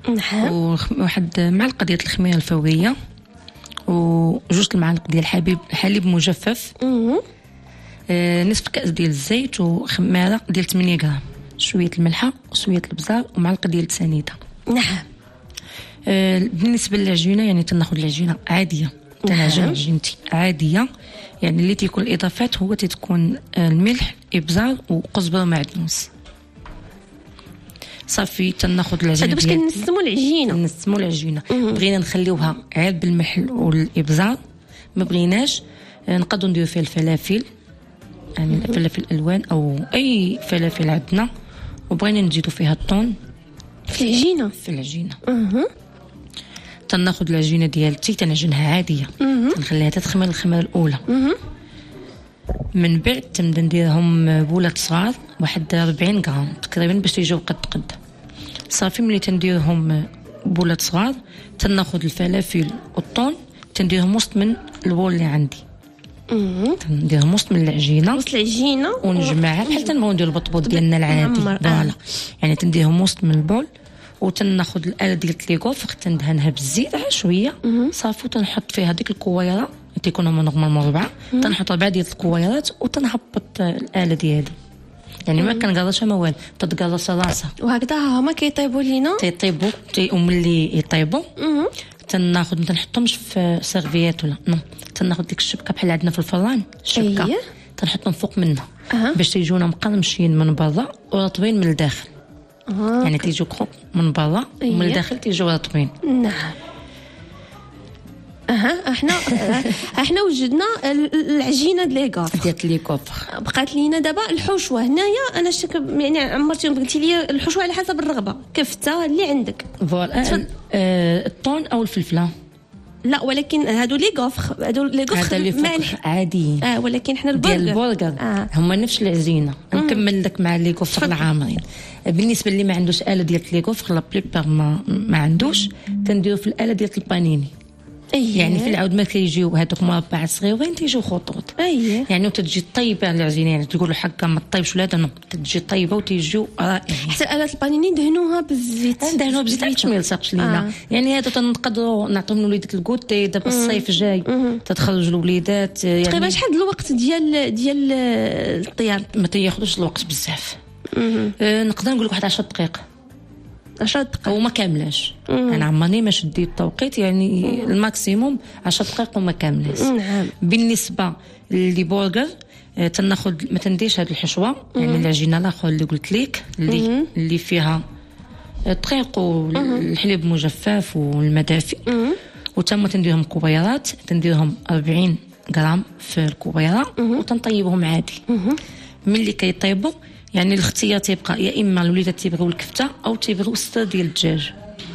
نعم. وواحد معلقه ديال الخميره الفوريه وجوج المعالق ديال الحليب حليب مجفف. آه نصف كاس ديال الزيت وخماره ديال ثمانية غرام، شويه الملحه وشويه البزار ومعلقه ديال السنيده. نعم. آه بالنسبه للعجينه يعني تناخذ العجينه عاديه، تنعجن عجينتي عاديه، يعني اللي تيكون الاضافات هو تتكون الملح ابزار وقزبر ومعدنوس. صافي تناخذ العجينه باش كنسموا العجينه نسموا العجينه بغينا نخليوها غير بالملح والابزار، ما بغيناش نقدروا نديروا فيها الفلافل، يعني فلافل الالوان او اي فلافل عندنا، وبغينا نزيدوا فيها الطون في العجينه في العجينه اها تناخذ العجينه ديالتي تنعجنها عاديه، تنخليها تتخمر الخميره الاولى. أه. من بعد تنبدا نديرهم بولات صغار واحد أربعين غرام تقريبا باش تيجيو قد قد. صافي ملي تنديرهم بولات صغار تناخذ الفلافل والطون تنديرهم وسط من البول اللي عندي. أه. تنديرهم وسط من العجينه وسط العجينه ونجمعها بحال تنبغيو نديرو البطبوط ديالنا العادي. فوالا يعني تنديرهم وسط من البول وتناخذ الاله ديال ليغوفر تندهنها بالزيت على شويه. صافي تنحط فيها ديك الكويره تيكونوا نورمالمون مربعه، تنحط ربعه ديال الكويرات وتنهبط الاله ديالي، يعني ما كنقرصها ما والو، تتقرص راسها وهكذا هما كيطيبوا لينا تيطيبوا تي وملي يطيبوا تناخذ ما تنحطهمش في سيرفيات ولا نو، تناخذ ديك الشبكه بحال عندنا في الفران الشبكه. أيه. تنحطهم فوق منها. أه. باش تيجونا مقرمشين من برا ورطبين من الداخل. أه. يعني تيجوا كروب من برا. أيه. ومن الداخل تيجوا رطبين. نعم. اها احنا احنا وجدنا العجينه ديال ليغوفر ديال ليغوفر، بقات لينا دابا الحشوه. هنايا انا شك يعني عمرتي قلتي لي الحشوه على حسب الرغبه، كفته اللي عندك. فوالا آه الطون او الفلفله. لا ولكن هادو ليغوفر هادو ليغوفر مالح عادي. اه ولكن حنا البرجر ديال البرجر آه. هما نفس العجينه. نكمل لك مع ليغوفر العامرين. بالنسبه اللي ما عندوش اله ديال ليغوفر لا بليبار ما, ما عندوش تنديرو في الاله ديال البانيني. أيه. يعني في العود ما كيجيو هذوك مربع صغيورين تيجيو خطوط. أيه. يعني وتجي طيبه العجينه، يعني تقولوا حكا ما طيبش ولا هذا تجي طيبه وتيجيو رائعين. حتى الات البانيني دهنوها بالزيت دهنوها بالزيت باش ما يلصقش لينا. آه. يعني هذا تنقدروا نعطيهم لوليدات الكوتي دابا الصيف جاي تتخرج الوليدات. يعني تقريبا شحال الوقت ديال ديال الطياب؟ ما تياخذوش الوقت بزاف. آه نقدر نقول لك واحد عشر دقائق عشر دقائق وما كاملاش. انا عمرني ما شديت التوقيت، يعني مم. الماكسيموم عشر دقائق وما كاملاش. نعم. بالنسبه للي برجر آه تناخذ ما تنديش هذه الحشوه. مم. يعني العجينه الاخر اللي قلت لك اللي مم. اللي فيها الدقيق والحليب مجفف والمدافي، وتم تنديرهم كوبيرات، تنديرهم أربعين غرام في الكوبيره وتنطيبهم عادي. مم. ملي كيطيبوا يعني الاختيار تيبقى يا اما الوليدات تيبغيو الكفته او تيبغيو الصدر ديال الدجاج.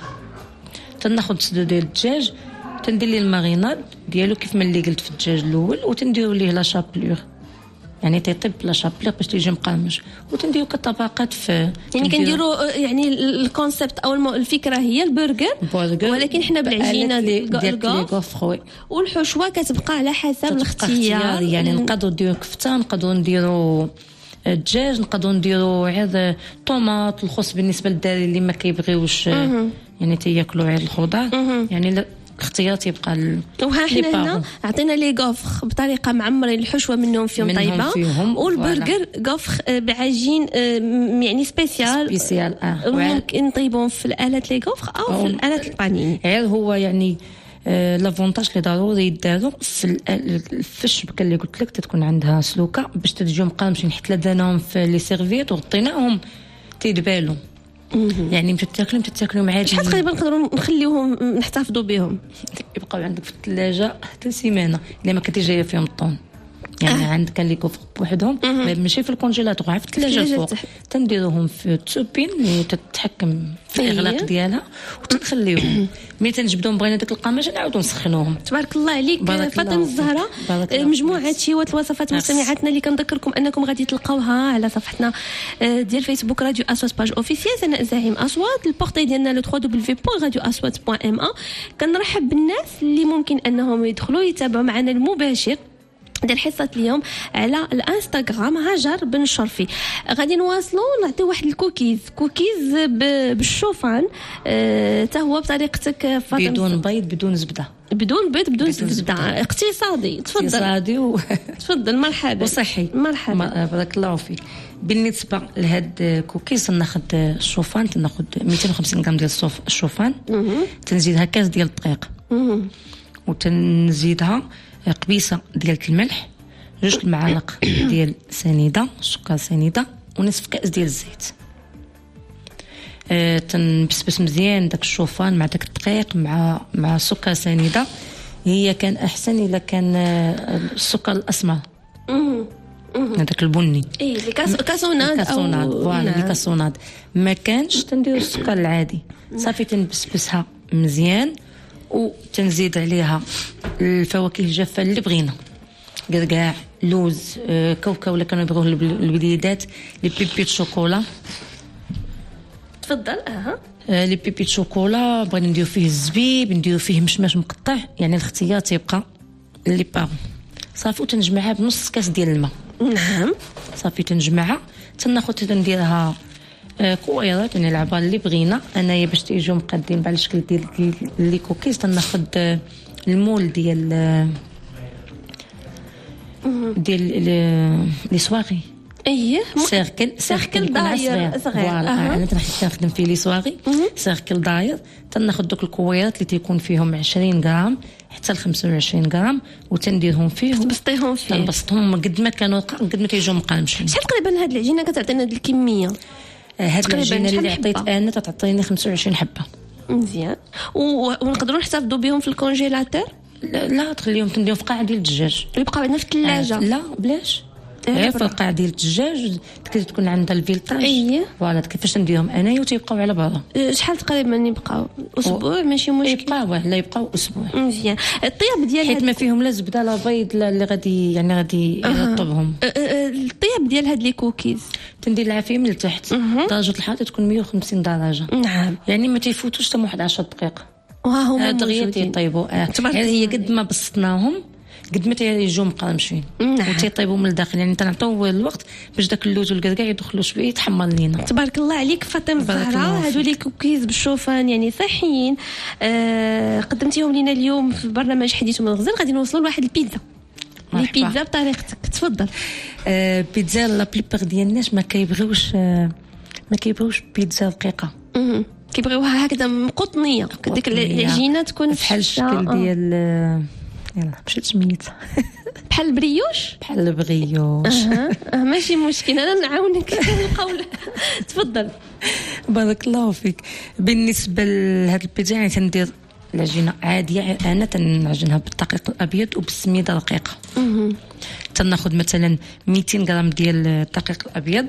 تناخذ الصدر ديال الدجاج تندير ليه الماريناد ديالو كيف ما اللي قلت في الدجاج الاول، وتنديروا ليه لا شابلور، يعني تيطيب لا شابلور باش تيجي مقرمش، وتنديروا كطبقات في يعني كنديروا يعني الكونسيبت او الفكره هي البرجر، ولكن حنا بالعجينه ديال ليغوفر والحشوه كتبقى على حسب الاختيار. يعني نقدروا نديروا كفته، نقدروا نديروا الدجاج، نقدروا نديروا عيد طوماط، الخص بالنسبه للدراري اللي ما كيبغيوش يعني تياكلوا عيد الخضار. يعني الاختيار تيبقى ال... وها حنا هنا عطينا لي غوفر بطريقه معمرين الحشوه منهم فيهم طيبه، والبرجر غوفر بعجين يعني سبيسيال سبيسيال اه ممكن نطيبهم في الاله لي غوفر او في الاله البانيني. غير هو يعني آه لافونتاج اللي ضروري يداروا في في الشبكه اللي قلت لك تكون عندها سلوكه باش تجيو مقامشين، حيت لداناهم في لي سيرفيت وغطيناهم تيدبالوا. يعني مشات تاكلهم تتاكلهم عادي. شحال تقريبا نقدروا نخليوهم نحتفظوا بهم؟ يبقاو عندك في الثلاجه حتى سيمانه الا ما كنتي جايه فيهم الطون. يعني آه. عندك اللي كوف بوحدهم ماشي في الكونجيلاتور، غير في الثلاجه فوق. تنديروهم في تسوبين اللي تتحكم في الاغلاق ديالها وتخليوهم. ملي تنجبدوهم بغينا داك القماش نعاودوا نسخنوهم. تبارك الله عليك فاطمه الزهراء. مجموعه شيوات الوصفات مستمعاتنا اللي كنذكركم انكم غادي تلقاوها على صفحتنا ديال فيسبوك راديو اصوات باج اوفيسيال. انا زعيم اصوات، البورتاي ديالنا لو دبليو دبليو بوين راديو اصوات بوين ام ا. كنرحب بالناس اللي ممكن انهم يدخلوا يتابعوا معنا المباشر ديال حصه اليوم على الانستغرام هاجر بن شرفي. غادي نواصلوا نعطيو واحد الكوكيز كوكيز بالشوفان حتى أه هو بطريقتك فاطمه بدون بيض بدون زبده بدون بيض بدون زبده اقتصادي. تفضل اقتصادي و... تفضل مرحبا وصحي. مرحبا بارك الله فيك. بالنسبه لهاد كوكيز ناخذ الشوفان ناخذ مئتين وخمسين غرام ديال الشوفان تنزيدها كاس ديال الدقيق وتنزيدها قبيصه ديال الملح جوج المعالق ديال سنيده سكر سنيده ونصف كاس ديال الزيت. أه تنبسبس مزيان داك الشوفان مع داك الدقيق مع مع سكر سنيده. هي كان احسن الا كان السكر الاسمر هذاك البني اي اللي كاسوناد كاسوناد فوالا اللي كاسوناد. ما كانش تندير السكر العادي صافي تنبسبسها مزيان وتنزيد عليها الفواكه الجافه اللي بغينا قرقاع لوز آه، كاوكاو ولا كانوا يبغوه البليدات لي بيبي شوكولا. تفضل. اها آه لي بيبي شوكولا بغينا نديرو فيه الزبيب نديرو فيه مشماش مقطع يعني الاختيار تيبقى اللي باغ. صافي وتنجمعها بنص كاس ديال الماء. نعم صافي تنجمعها تناخذ تنديرها كويرات يعني العبار اللي بغينا. انايا باش تيجيو مقادين على الشكل ديال لي كوكيز تناخذ المول ديال ديال لي سواغي. اييه سيركل سيركل داير صغير. انا أه. تنخدم فيه لي سواغي سيركل داير. تناخذ دوك الكويرات اللي تيكون فيهم عشرين غرام حتى ل خمسة وعشرين غرام وتنديرهم فيه تبسطيهم فيه تنبسطهم قد ما كانوا قد ما تيجيو مقامشين. شحال تقريبا هاد العجينه كتعطينا هاد الكميه؟ هاد العجينه اللي عطيت انا تعطيني خمسة وعشرين حبه. مزيان. ونقدروا نحتفظوا بهم في الكونجيلاتور؟ لا, لا تخليهم تنديهم في قاع ديال الدجاج يبقاو عندنا في الثلاجه. آه لا بلاش غير في القاع ديال الدجاج تقدر تكون عندها الفيلتاج. اييه فوالا كيفاش نديرهم انايا وتيبقاو على بعضهم. شحال تقريبا يبقاو؟ اسبوع ماشي مشكل. يبقاو لا يبقاو اسبوع. مزيان. الطياب ديال حيت ما فيهم لا زبده لا بيض لا اللي غادي يعني غادي يرطبهم. أه. أه. الطياب ديال هاد لي كوكيز تندير العافيه من التحت أه. درجه الحراره تكون مية وخمسين درجه. نعم يعني ما تيفوتوش حتى واحد عشرة دقائق وها هما دغيا تيطيبوا. آه. يعني هي قد ما بسطناهم قد ما تيجيو مقرمشين. نعم. وتيطيبوا من الداخل يعني تنعطيو الوقت باش داك اللوز والكركاع يدخلوا شويه يتحمر لينا. تبارك الله عليك فاطمه الزهراء. هادو لي كوكيز بالشوفان يعني صحيين آه قدمتيهم لينا اليوم في برنامج حديث ومغزل. غادي نوصلوا لواحد البيتزا لي بيتزا بطريقتك. تفضل. آه بيتزا لا بليبار ديال الناس ما كيبغيوش آه ما كيبغيوش بيتزا رقيقه اها كيبغيوها هكذا مقطنيه ديك العجينه تكون بحال الشكل ديال آه. يلا مشيت سميتها بحال البريوش بحال البريوش. أه. أه ماشي مشكل انا نعاونك القول. تفضل. بارك الله فيك. بالنسبه لهاد البيتزا يعني تندير العجينه عاديه انا تنعجنها بالدقيق الابيض وبالسميده رقيقه. اها تناخذ مثلا مئتين غرام ديال الدقيق الابيض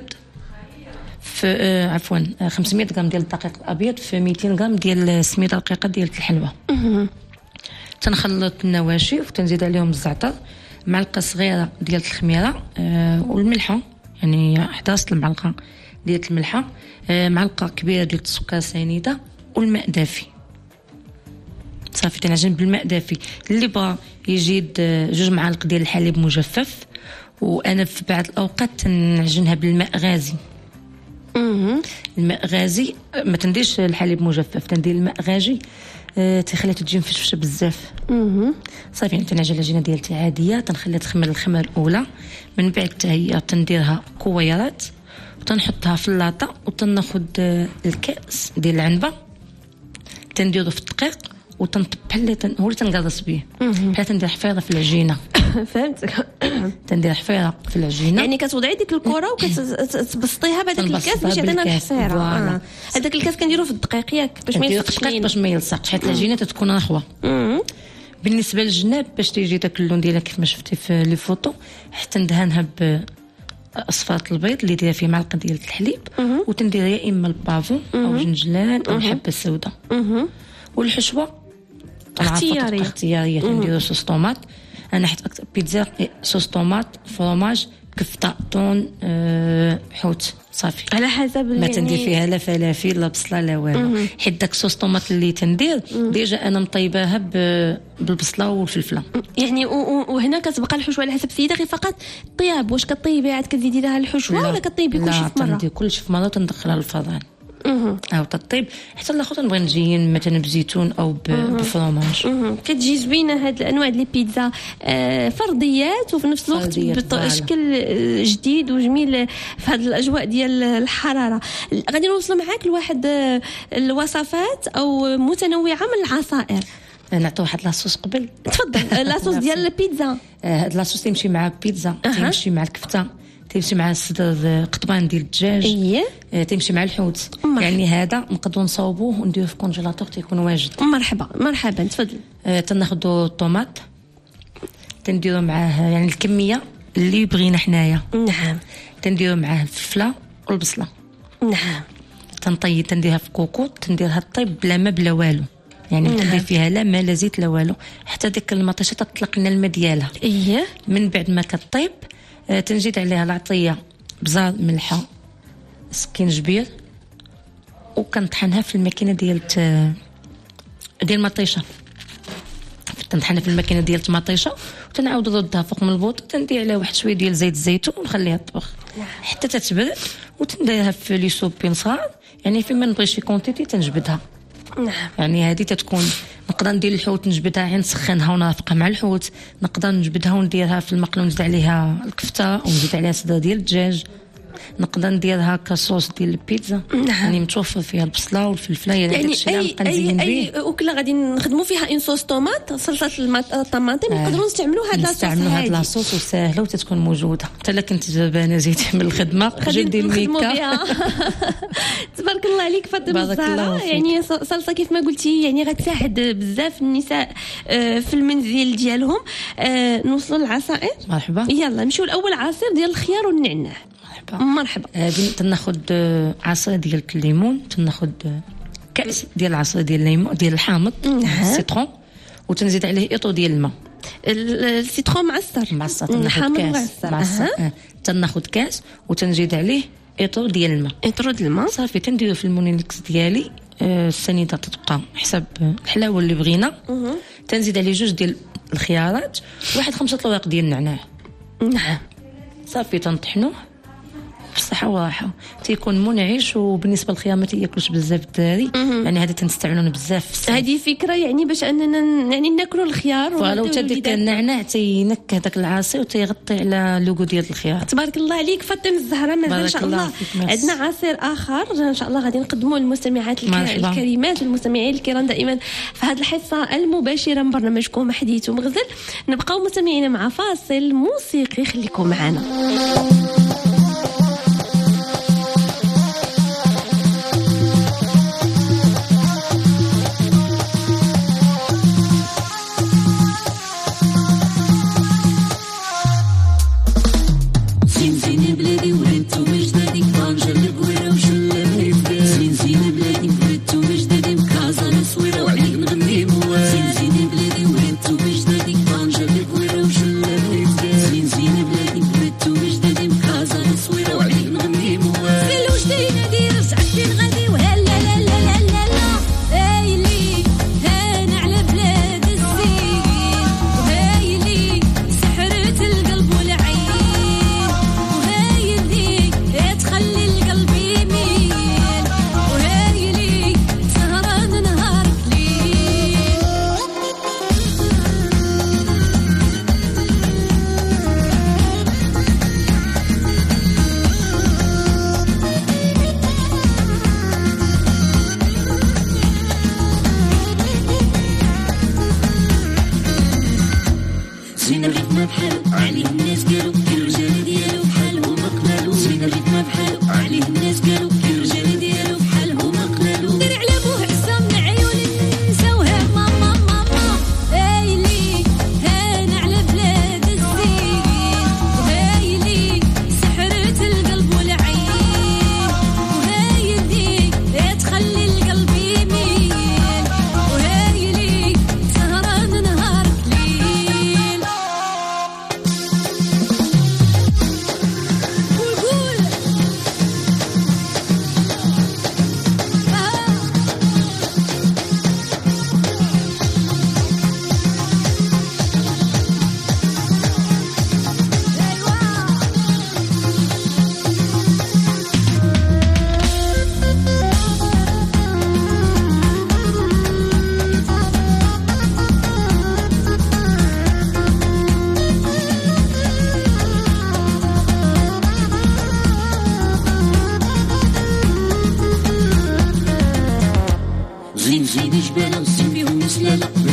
في آه عفوا خمسمية غرام ديال الدقيق الابيض في مئتين غرام ديال السميده الرقيقه ديال الحلوه. اها تنخلط النواشف وتنزيد عليهم الزعتر معلقه صغيره ديال الخميره آه والملحه يعني إحدى عشرة المعلقه ديال الملحه آه معلقه كبيره ديال السكر سنيده والماء دافي. صافي تنعجن بالماء دافي. اللي بغى يجيد جوج معالق ديال الحليب مجفف وانا في بعض الاوقات تنعجنها بالماء غازي. اها الماء غازي ما تنديرش الحليب مجفف تندير الماء غازي أه تخليها تجي مفشفشه بزاف. اها صافي يعني تنعجن العجينه ديالتي عاديه تنخليها تخمر الخمره الاولى من بعد حتى هي تنديرها كويرات وتنحطها في اللاطه وتناخذ الكاس ديال العنبه تنديرو في الدقيق وتنطب بحال تن... هو اللي تنقرص به بحال تندير حفيره في العجينه. فهمتك. تندير حفيره في العجينه يعني كتوضعي ديك الكره وكتبسطيها بهذاك الكاس باش يعطينا الحفيره. آه. هذاك الكاس كنديرو في الدقيق ياك باش ما يلصقش باش ما يلصقش حيت العجينه تتكون رخوه. بالنسبه للجناب باش تيجي داك اللون ديالها كيف ما شفتي في لي فوتو حتى ندهنها باصفاره البيض اللي دايره فيه معلقه ديال الحليب وتندير يا اما البافون او جنجلان او الحبه السوداء. والحشوه اختياريه اختياريه تنديروا صوص طوماط. انا حيت بيتزا صوص طوماط فروماج كفته طون أه حوت صافي على حسب ما يعني تندير فيها لا فلافل لا بصله لا والو. حيت داك صوص طوماط اللي تندير ديجا انا مطيباها بالبصله والفلفله يعني. وهنا كتبقى الحشوه على حسب السيده غير فقط الطياب. واش كطيبي عاد كتزيدي لها الحشوه ولا كطيبي كلشي في مره؟ لا تندير كلشي في مره وتندخلها للفران او تطيب. حتى الاخر نبغي نجين مثلا بزيتون او بفرماج. كتجي زوينه هاد الانواع ديال البيتزا آه فرضيات وفي نفس الوقت بشكل جديد وجميل في هاد الاجواء ديال الحراره. غادي نوصل معاك لواحد الوصفات او متنوعه من العصائر. نعطيو واحد لاصوص قبل. تفضل. لاصوص ديال البيتزا. هاد لاصوص تيمشي مع البيتزا تيمشي مع الكفته تمشي مع الصدر قطبان ديال الدجاج. اييه تمشي مع الحوت. يعني هذا نقدروا نصاوبوه ونديروه في الكونجيلاتور تيكون واجد. مرحبا مرحبا تفضل. آه تناخذوا الطوماط تنديروا معاه يعني الكميه اللي بغينا حنايا. نعم. تنديروا معاه الفلفله والبصله. نعم. تنطيب تنديرها في كوكو تنديرها طيب بلا ما بلا والو. يعني ما تدير فيها لا ما لا زيت لا والو حتى ديك المطيشه تطلق لنا الماء ديالها. اييه. من بعد ما كطيب آه تنزيد عليها العطيه بزار ملحه سكينجبير وكنطحنها في الماكينه ديال ديال المطيشه. تنطحنها في الماكينه ديال المطيشه وتنعاود نردها فوق من البوط تندير عليها واحد شويه ديال زيت الزيتون ونخليها تطبخ حتى تتبرد وتنديرها في لي سوبين صغار. يعني فيما نبغي شي كونتيتي تنجبدها. نعم. يعني هذه تتكون نقدر ندير الحوت نجبدها عين نسخنها ونرافقها مع الحوت. نقدر نجبدها ونديرها في المقلون نزيد عليها الكفته ونزيد عليها صدر ديال الدجاج. نقدر نديرها كصوص ديال البيتزا. نعم. يعني متوفر فيها البصله والفلفله. يعني, يعني اي اي اي اكله غادي نخدموا فيها ان صوص طوماط صلصه الطماطم آه. نقدروا نستعملوا هاد لاصوص نستعملوا هاد لاصوص وسهله وتتكون موجوده. حتى لا كنت جبانه زيتي من الخدمه جدي الميكا. تبارك الله عليك فاطمه الزهراء. يعني صلصه كيف ما قلتي يعني غتساعد بزاف النساء في المنزل ديالهم. نوصلوا للعصائر. مرحبا. يلا نمشيو لاول عصير ديال الخيار والنعناع. مرحبا. مرحبا. هذه تناخذ عصير ديال الليمون تناخذ كاس ديال العصير ديال الليمون ديال الحامض السيترون وتنزيد عليه اطو ديال الماء. السيترون معصر معصر تناخذ كاس معصر أه. تناخذ كاس وتنزيد عليه اطو ديال الماء. اطو ديال الماء صافي تنديرو في المونيكس ديالي. أه السنيده تتبقى حسب الحلاوه اللي بغينا. أه. تنزيد عليه جوج ديال الخيارات واحد خمسة الورق ديال النعناع. نعم. صافي تنطحنوه بصحة وراحة تيكون منعش. وبالنسبة للخيار ما تياكلوش بزاف الدراري. يعني هذه تنستعملون بزاف. هذه فكرة يعني باش اننا يعني ناكلوا الخيار. ولو تديك النعناع تينك هذاك العصير وتيغطي على لوغو ديال الخيار. تبارك الله عليك فاطمه الزهراء. مازال ان شاء الله عندنا عصير اخر ان شاء الله غادي نقدموه للمستمعات الكريمات والمستمعين الكرام دائما في هذه الحصة المباشرة من برنامجكم حديث ومغزل. نبقاو مستمعين مع فاصل موسيقي خليكم معنا.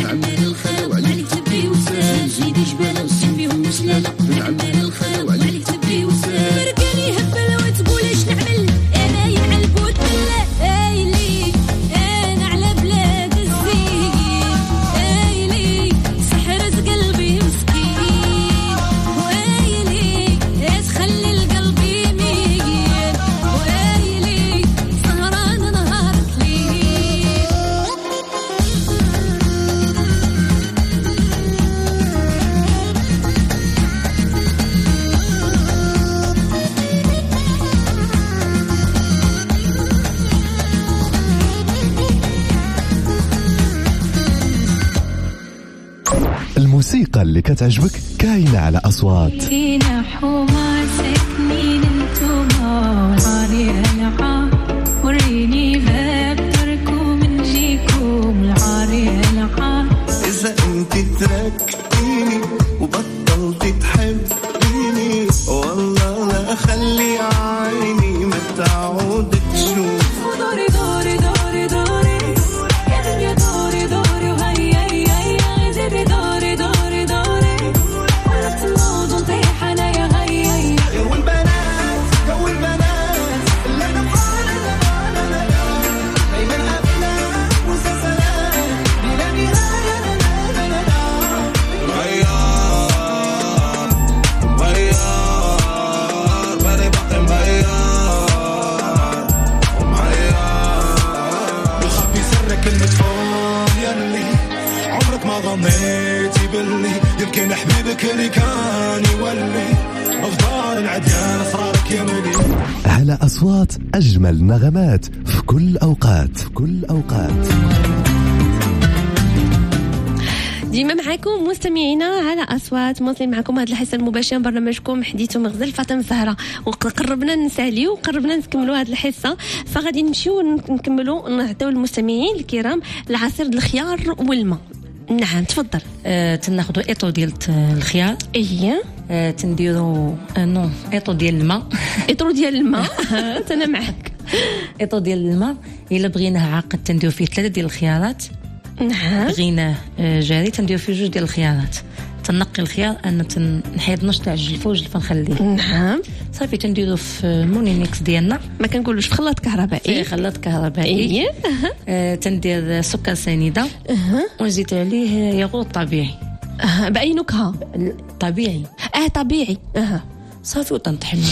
بالعمال الخلا وعليك تبي وسال جيدي جبال وسيم فيهم مش لا لا بالعمال الخلا وعليك تبي وسال مركاني هبل وتقول اش نعمل انا يمع البوت بالله ايلي انا على بلاد الزين ايلي سحرت قلبي مسكين وايلي اش خلي القلب يميل وايلي سهران نهار ليل الموسيقى اللي كتعجبك كاينة على أصوات. فينا حومة ساكنين انتوما والعاري العا وريني باب تركوا من جيكم العاري العا إذا أنت تركتيني وبطلت تحبيني والله لا أخلي عيني ما تعود تشوف دوري دوري دوري دوري يا دنيا دوري دوري وهي هي هي زيدي دوري دوري دوري ولا تنوض ونطيح أنا يا هي هي جو البنات جو البنات اللي أنا بحالنا لا لا لا دايما أفلام ومسلسلات بلا نهاية لا لا لا لا مغيار مغيار بني بقي مغيار مغيار وخبي سرك المدفون يلي عمرك ما ظنيتي باللي يمكن حبيبك اللي كان يولي أفضل العديان أسرارك يملي. على أصوات أجمل نغمات في كل أوقات في كل أوقات. ديما معكم مستمعينا على اصوات مواصلين معكم هذه الحصه المباشره من برنامجكم حديث ومغزل فاطمه الزهراء وقربنا نساليو وقربنا نكملوا هذه الحصه فغادي نمشيو نكملوا نعطيو المستمعين الكرام العصير ديال الخيار والماء. نعم تفضل. آه تناخذوا ايطو ديال الخيار ايه آه تنديروا آه نو ايطو ديال الماء ايطو ديال الماء انا معك ايطو ديال الماء الا بغيناه عاقد تنديروا فيه ثلاثه ديال الخيارات. نعم بغيناه جاري تندير فيه جوج ديال الخيارات. تنقي الخيار انا تنحيد نص تاع الجلفه وجلفه نخليه. نعم صافي تنديرو في مونينيكس ديالنا ما كنقولوش في خلاط كهربائي في خلاط كهربائي ايه آه تندير سكر سنيده اها ونزيد عليه ياغورت طبيعي اها باي نكهه طبيعي اه طبيعي اها صافي وتنطحنيه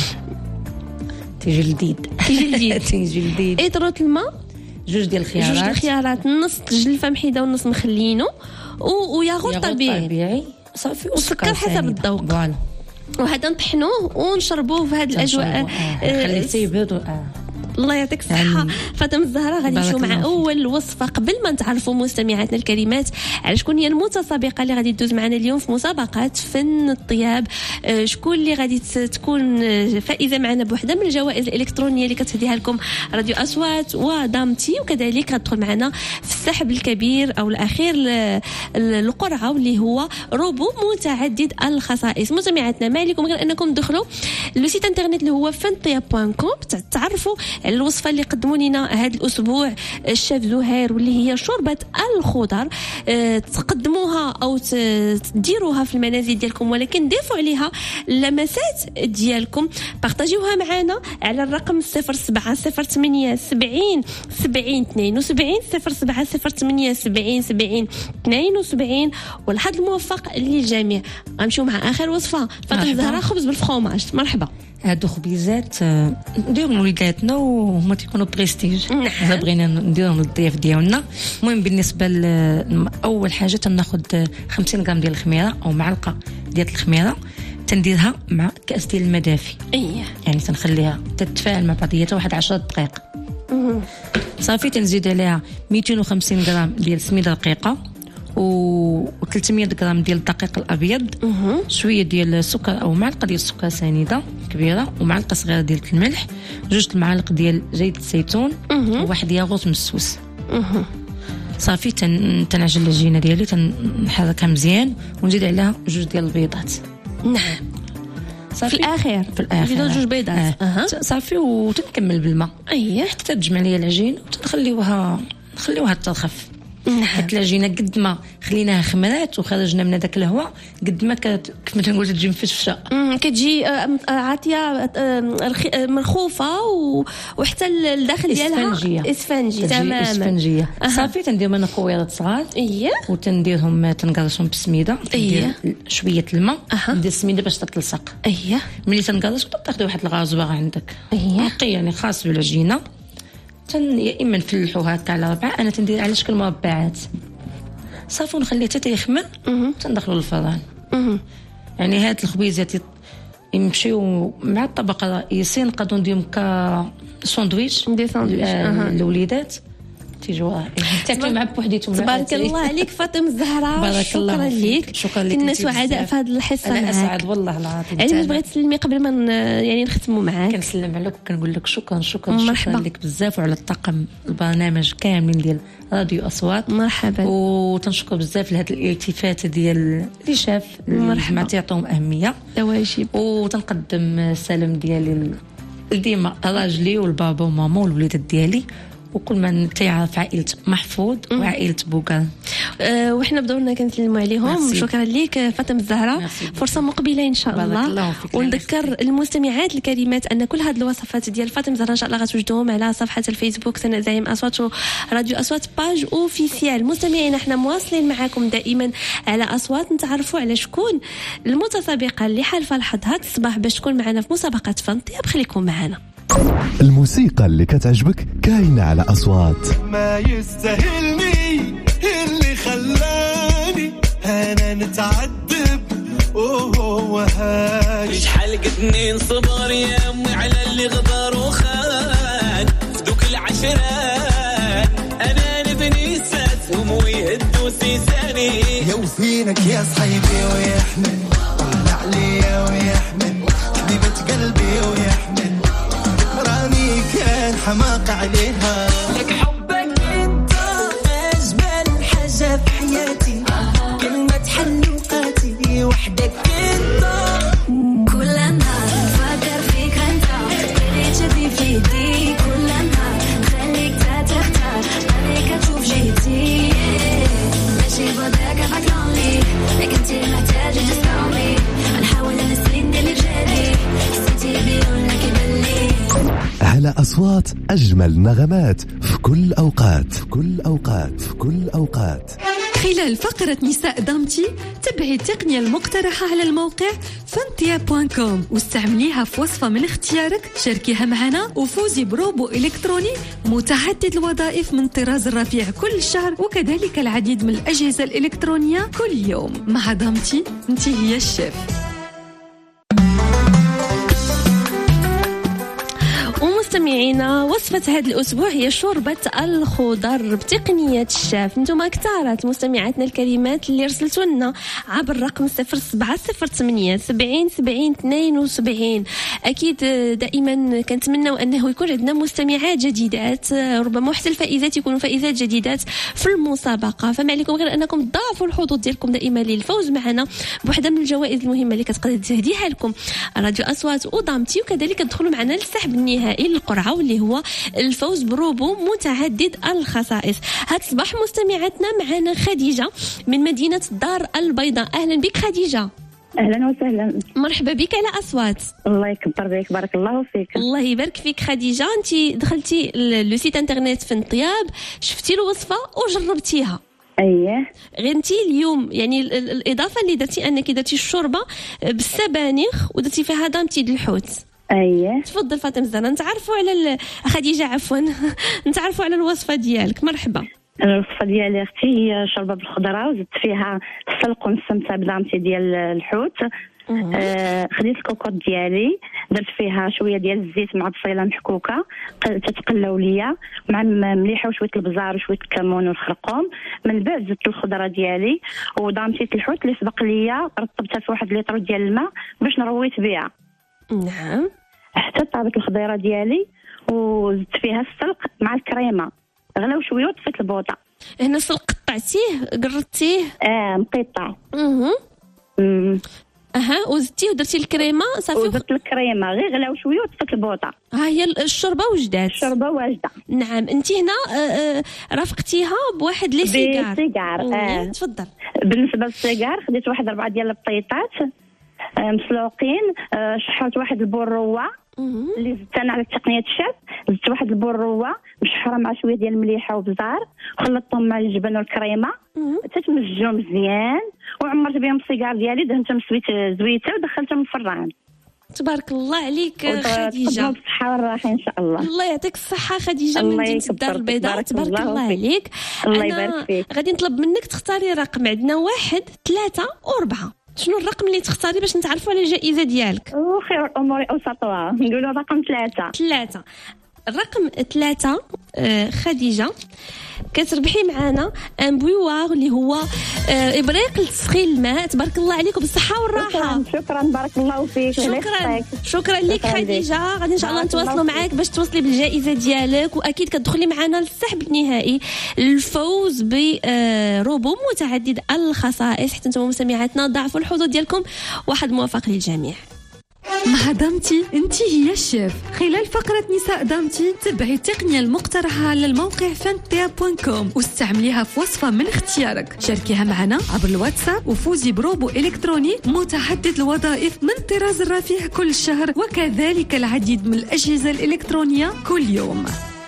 تيجي لذيذ تيجي لذيذ تيجي لذيذ ايطرو الماء جوج ديال الخيارات جوج الخيارات نص جلفه محيده ونص مخلينو وياغورت طبيعي طبيعي صافي وسكر حسب الذوق فوالا وهذا نطحنوه ونشربوه في هذه الاجواء خليه يبرد آه. الله يعطيك الصحة فاطمة الزهراء. غادي نمشيو مع أول وصفة قبل ما نتعرفوا مستمعاتنا الكريمات على شكون هي المتسابقة اللي غادي تدوز معنا اليوم في مسابقات فن الطياب. آه شكون اللي غادي تكون فائزة معنا بوحدة من الجوائز الإلكترونية اللي كتهديها لكم راديو أصوات ودامتي وكذلك غتدخل معنا في السحب الكبير أو الأخير القرعة واللي هو روبو متعدد الخصائص. مستمعاتنا ما عليكم غير أنكم تدخلوا لو سيت انترنت اللي هو فن طياب دوت كوم تعرفوا الوصفة اللي قدموا لنا هذا الأسبوع الشيف زهير واللي هي شوربة الخضر. أه تقدموها أو تديروها في المنازل ديالكم ولكن ضيفوا عليها اللمسات ديالكم. بارطاجيوها معنا على الرقم صفر سبعة صفر ثمانية سبعين سبعين اثنين وسبعين صفر سبعة صفر ثمانية سبعين سبعين اثنين وسبعين. والحظ الموفق للجميع. غنمشيو مع آخر وصفة فاطمة الزهراء خبز بالفخوماج. مرحبا. هادو خبيزات نديرهم لوليداتنا وهما تيكونوا بريستيج. اذا بغينا نديرهم للضياف ديالنا. المهم بالنسبه لاول حاجه تناخذ خمسين غرام ديال الخميره او معلقه ديال الخميره تنديرها مع كاس ديال الماء دافي. ايه يعني تنخليها تتفاعل مع بعضياتها واحد عشرة دقائق. صافي تنزيد عليها مئتين وخمسين غرام ديال سميده رقيقه و ثلاثمية غرام ديال الدقيق الابيض. شويه ديال السكر او معلقه ديال السكر سنيده كبيره ومعلقه صغيره ديال الملح جوج المعالق ديال زيت الزيتون وواحد ياغورت مسوس. صافي تن... تنعجن العجينه ديالي تنحركها مزيان ونزيد عليها جوج ديال البيضات. نعم صافي في الاخير في الاخير جوج بيضات. آه. أه. صافي وتنكمل بالماء اييه حتى تجمع لي العجين وتنخليوها نخليوها ترخف. حيت العجينه قد ما خليناها خمرات وخرجنا من هذاك الهواء قد ما كت... كيف ما تنقول تجي مفشفشه كتجي عاطيه مرخوفه وحتى الداخل ديالها اسفنجيه اسفنجي تماما اسفنجيه أه. صافي تندير منها كويرات صغار اييه وتنديرهم تنقرصهم بالسميده اييه شويه الماء أه. ندير السميده باش تتلصق اييه ملي تنقرص تاخذي واحد الغازوغ عندك اييه نقي يعني خاص بالعجينه تن يا اما نفلحوها هكا على ربعه انا تندير على شكل مربعات صافي ونخليه حتى يخمر تندخلوا للفران يعني هاد الخبيزات يمشيو مع الطبق الرئيسي نقدروا نديرهم ك ساندويتش ندير ساندويتش الوليدات تيجوا تاكلوا مع بوحديتهم. تبارك الله عليك فاطمه الزهراء، شكرا لك. شكرا لك، كنا سعداء في هذه الحصه معك. انا اسعد والله العظيم. يعني بغيت تسلمي قبل ما يعني نختموا معاك؟ كنسلم عليك وكنقول لك شكرا شكرا شكرا لك بزاف وعلى الطاقم البرنامج كاملين ديال راديو اصوات. مرحبا. وتنشكر بزاف لهذا الالتفات ديال اللي شاف ما تعطيهم اهميه. واجب. وتنقدم السلام ديالي ديما راجلي والبابا وماما والوليدات ديالي وكل من تعرف عائلة محفوظ وعائلة بوكال. أه وحنا بدورنا كنسلموا عليهم. شكرا لك فاطمة الزهراء. فرصة مقبلة إن شاء الله. ونذكر المستمعات الكريمات أن كل هذه الوصفات ديال فاطمة الزهراء إن شاء الله غتوجدوهم على صفحة الفيسبوك سنة زعيم أصوات راديو أصوات باج أوفيسيال. مستمعين احنا مواصلين معكم دائما على أصوات نتعرفوا على شكون المتسابقة اللي حالفة الحظ هذا الصباح باش تكون معنا في مسابقة فن طياب. خليكم معنا. الموسيقى اللي كتعجبك كاينة على أصوات. ما يستاهلني اللي خلاني أنا نتعذب وهو هاني. شحال قدني نصبر يا أمي على اللي غدر وخان في دوك العشرات. أنا نبني ساسهم ويهدوا سيساني. يا وفينك يا صحيبي ويحمل ولا عليا ويحمل حبيبة قلبي ويحمل كان حماق عليها. لك حبك انت اجمل حاجه في حياتي. كلمه حلوقاتي وحدك انت. كل نهار فكر فيك انت اللي تجي في يدي. كل نهار خليك تختار خليك تشوف جهتي. ماشي بوداك فاكروني لكن انت محتاجه تسمعني. نحاول نسلي ندير رجالي حسيتي بيقول لك يبلي. على أصوات أجمل نغمات في كل أوقات في كل أوقات في كل أوقات. خلال فقرة نساء دامتي تبعي التقنية المقترحة على الموقع فانتيا دوت كوم واستعمليها في وصفة من اختيارك. شاركيها معنا وفوزي بروبو إلكتروني متعدد الوظائف من طراز الرفيع كل شهر وكذلك العديد من الأجهزة الإلكترونية كل يوم. مع دامتي انتي هي الشيف. مستمعينا وصفة هذا الأسبوع هي شوربة الخضر بتقنية الشاف. انتم اكثرت مستمعاتنا الكريمات اللي رسلتوا لنا عبر الرقم صفر سبعة صفر ثمانية سبعين سبعين اثنين وسبعين. أكيد دائما كنتمنوا أنه يكون عندنا مستمعات جديدات، ربما حتى الفائزات يكونوا فائزات جديدات في المسابقة. فما عليكم غير أنكم تضاعفوا الحظوظ ديالكم دائما للفوز معنا بوحدة من الجوائز المهمة اللي كتقدر تهديها لكم راديو أصوات ودامتي. وكذلك تدخلوا معنا للسحب النهائي القرعة واللي هو الفوز بروبو متعدد الخصائص. هاد الصباح مستمعاتنا معنا خديجة من مدينة الدار البيضاء. أهلا بك خديجة. أهلا وسهلا. مرحبا بك على أصوات. الله يكبر بك، بارك الله فيك. الله يبارك فيك خديجة. أنت دخلتي لو سيت انترنت فن طياب، شفتي الوصفة وجربتيها. اييه. غير انت اليوم يعني الإضافة اللي درتي أنك درتي الشوربة بالسبانخ ودرتي فيها دامتي الحوت. اييه. تفضل فاطمه الزهراء. نتعرفوا على خديجه عفوا نتعرفوا على الوصفه ديالك. مرحبا. الوصفه ديالي اختي هي شوربه بالخضره وزدت فيها السلق ونسمتها بدامتي ديال الحوت. آه خديت الكوكوط ديالي درت فيها شويه ديال الزيت مع بصيله محكوكه تتقلاو ليا مع مليحه وشويه البزار وشويه الكمون والخرقوم. من بعد زدت الخضره ديالي ودامتي الحوت اللي سبق ليا رطبتها في واحد لتر ديال الماء باش نرويت بها. نعم. حتى طابت الخضيره ديالي وزدت فيها السلق مع الكريمه غلاو شويه وطفيت البوطه. هنا السلق قطعتيه قرطتيه؟ اه مقطع. اها اها وزدتي ودرتي الكريمه صافي وزدت الكريمه غير غلاو شويه وطفت البوطه. ها هي الشوربه وجدات. الشوربه واجده. نعم. انت هنا آه رافقتيها بواحد لي سيجار. سيجار اه تفضل. بالنسبه للسيجار خديت واحد اربعه ديال البطيطات مسلوقين، آه شحرت واحد البروه اللي زدت انا على تقنيه الشاف، زدت واحد البروه مشحره مع شويه ديال المليحه وبزار وخلطتهم مع الجبن والكريمه حتى تمزجوا مزيان وعمرت بهم السيجار ديالي دهنتهم زويته ودخلتهم الفران. تبارك الله عليك خديجه. بالصحه والراحه ان شاء الله. الله يعطيك الصحه خديجه من مدينه الدار البيضاء. تبارك الله, الله عليك. الله يبارك فيك. غادي نطلب منك تختاري رقم. عندنا واحد ثلاثه واربعه. شنو الرقم اللي تختاري باش نتعرفوا على الجائزه ديالك؟ خير الامور اوسطها نقولوا رقم ثلاثه. ثلاثه. الرقم ثلاثة آه خديجة كتربحي معنا ان بويوار اللي هو آه ابريق لتسخين الماء. تبارك الله عليك وبالصحة والراحة. شكرا, شكرا بارك الله فيك. شكرا شكرا لك خديجة. غادي ان شاء الله نتواصلوا معاك باش توصلي بالجائزة ديالك، واكيد كتدخلي معنا للسحب النهائي للفوز بروبو متعدد الخصائص. حتى انتم مستمعاتنا ضاعفوا الحظوظ ديالكم. واحد موافق للجميع. مع دامتي انت هي الشيف. خلال فقرة نساء دامتي تبعي التقنية المقترحة على الموقع فانتياب دوت كوم واستعمليها في وصفة من اختيارك. شاركيها معنا عبر الواتساب وفوزي بروبو إلكتروني متعدد الوظائف من طراز الرفيع كل شهر، وكذلك العديد من الأجهزة الإلكترونية كل يوم.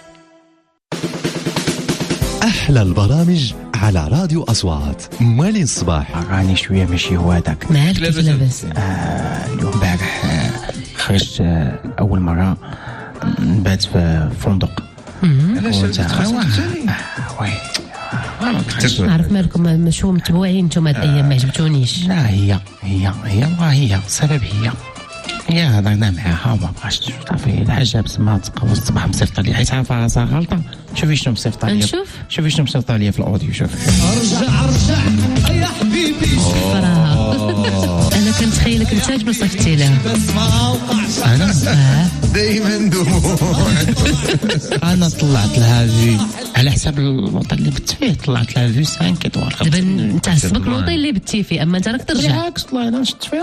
أحلى البرامج على راديو أصوات. مالين الصباح. أغاني شوية ماشي هو هذاك. معاك كيف لاباس؟ آه اليوم امبارح آه خرجت آه أول مرة نبات في فندق. علاش تخرجتي؟ وي نعرف مالكم شو متبوعين نتوما هاد الأيام ما عجبتونيش. لا هي هي هي الله هي السبب هي هي هضرنا معاها وما بقاش صافي الحاجه بسما تقوى الصباح مصيفطه لي حيت عارفه راسها غلطه. شوفي شنو مصيفطه لي. نشوف شوفي شنو مصيفطه لي في الاوديو. شوف ارجع ارجع يا حبيبي. انا كنتخيلك انت اش صيفطتي لها. انا دائما دموع. انا طلعت لها في على حساب الوطن اللي بت فيه طلعت لها في خمسة كيطوال. دابا انت عصبك الوطن اللي بتي فيه اما انت راك ترجع. بالعكس والله انا شفت فيها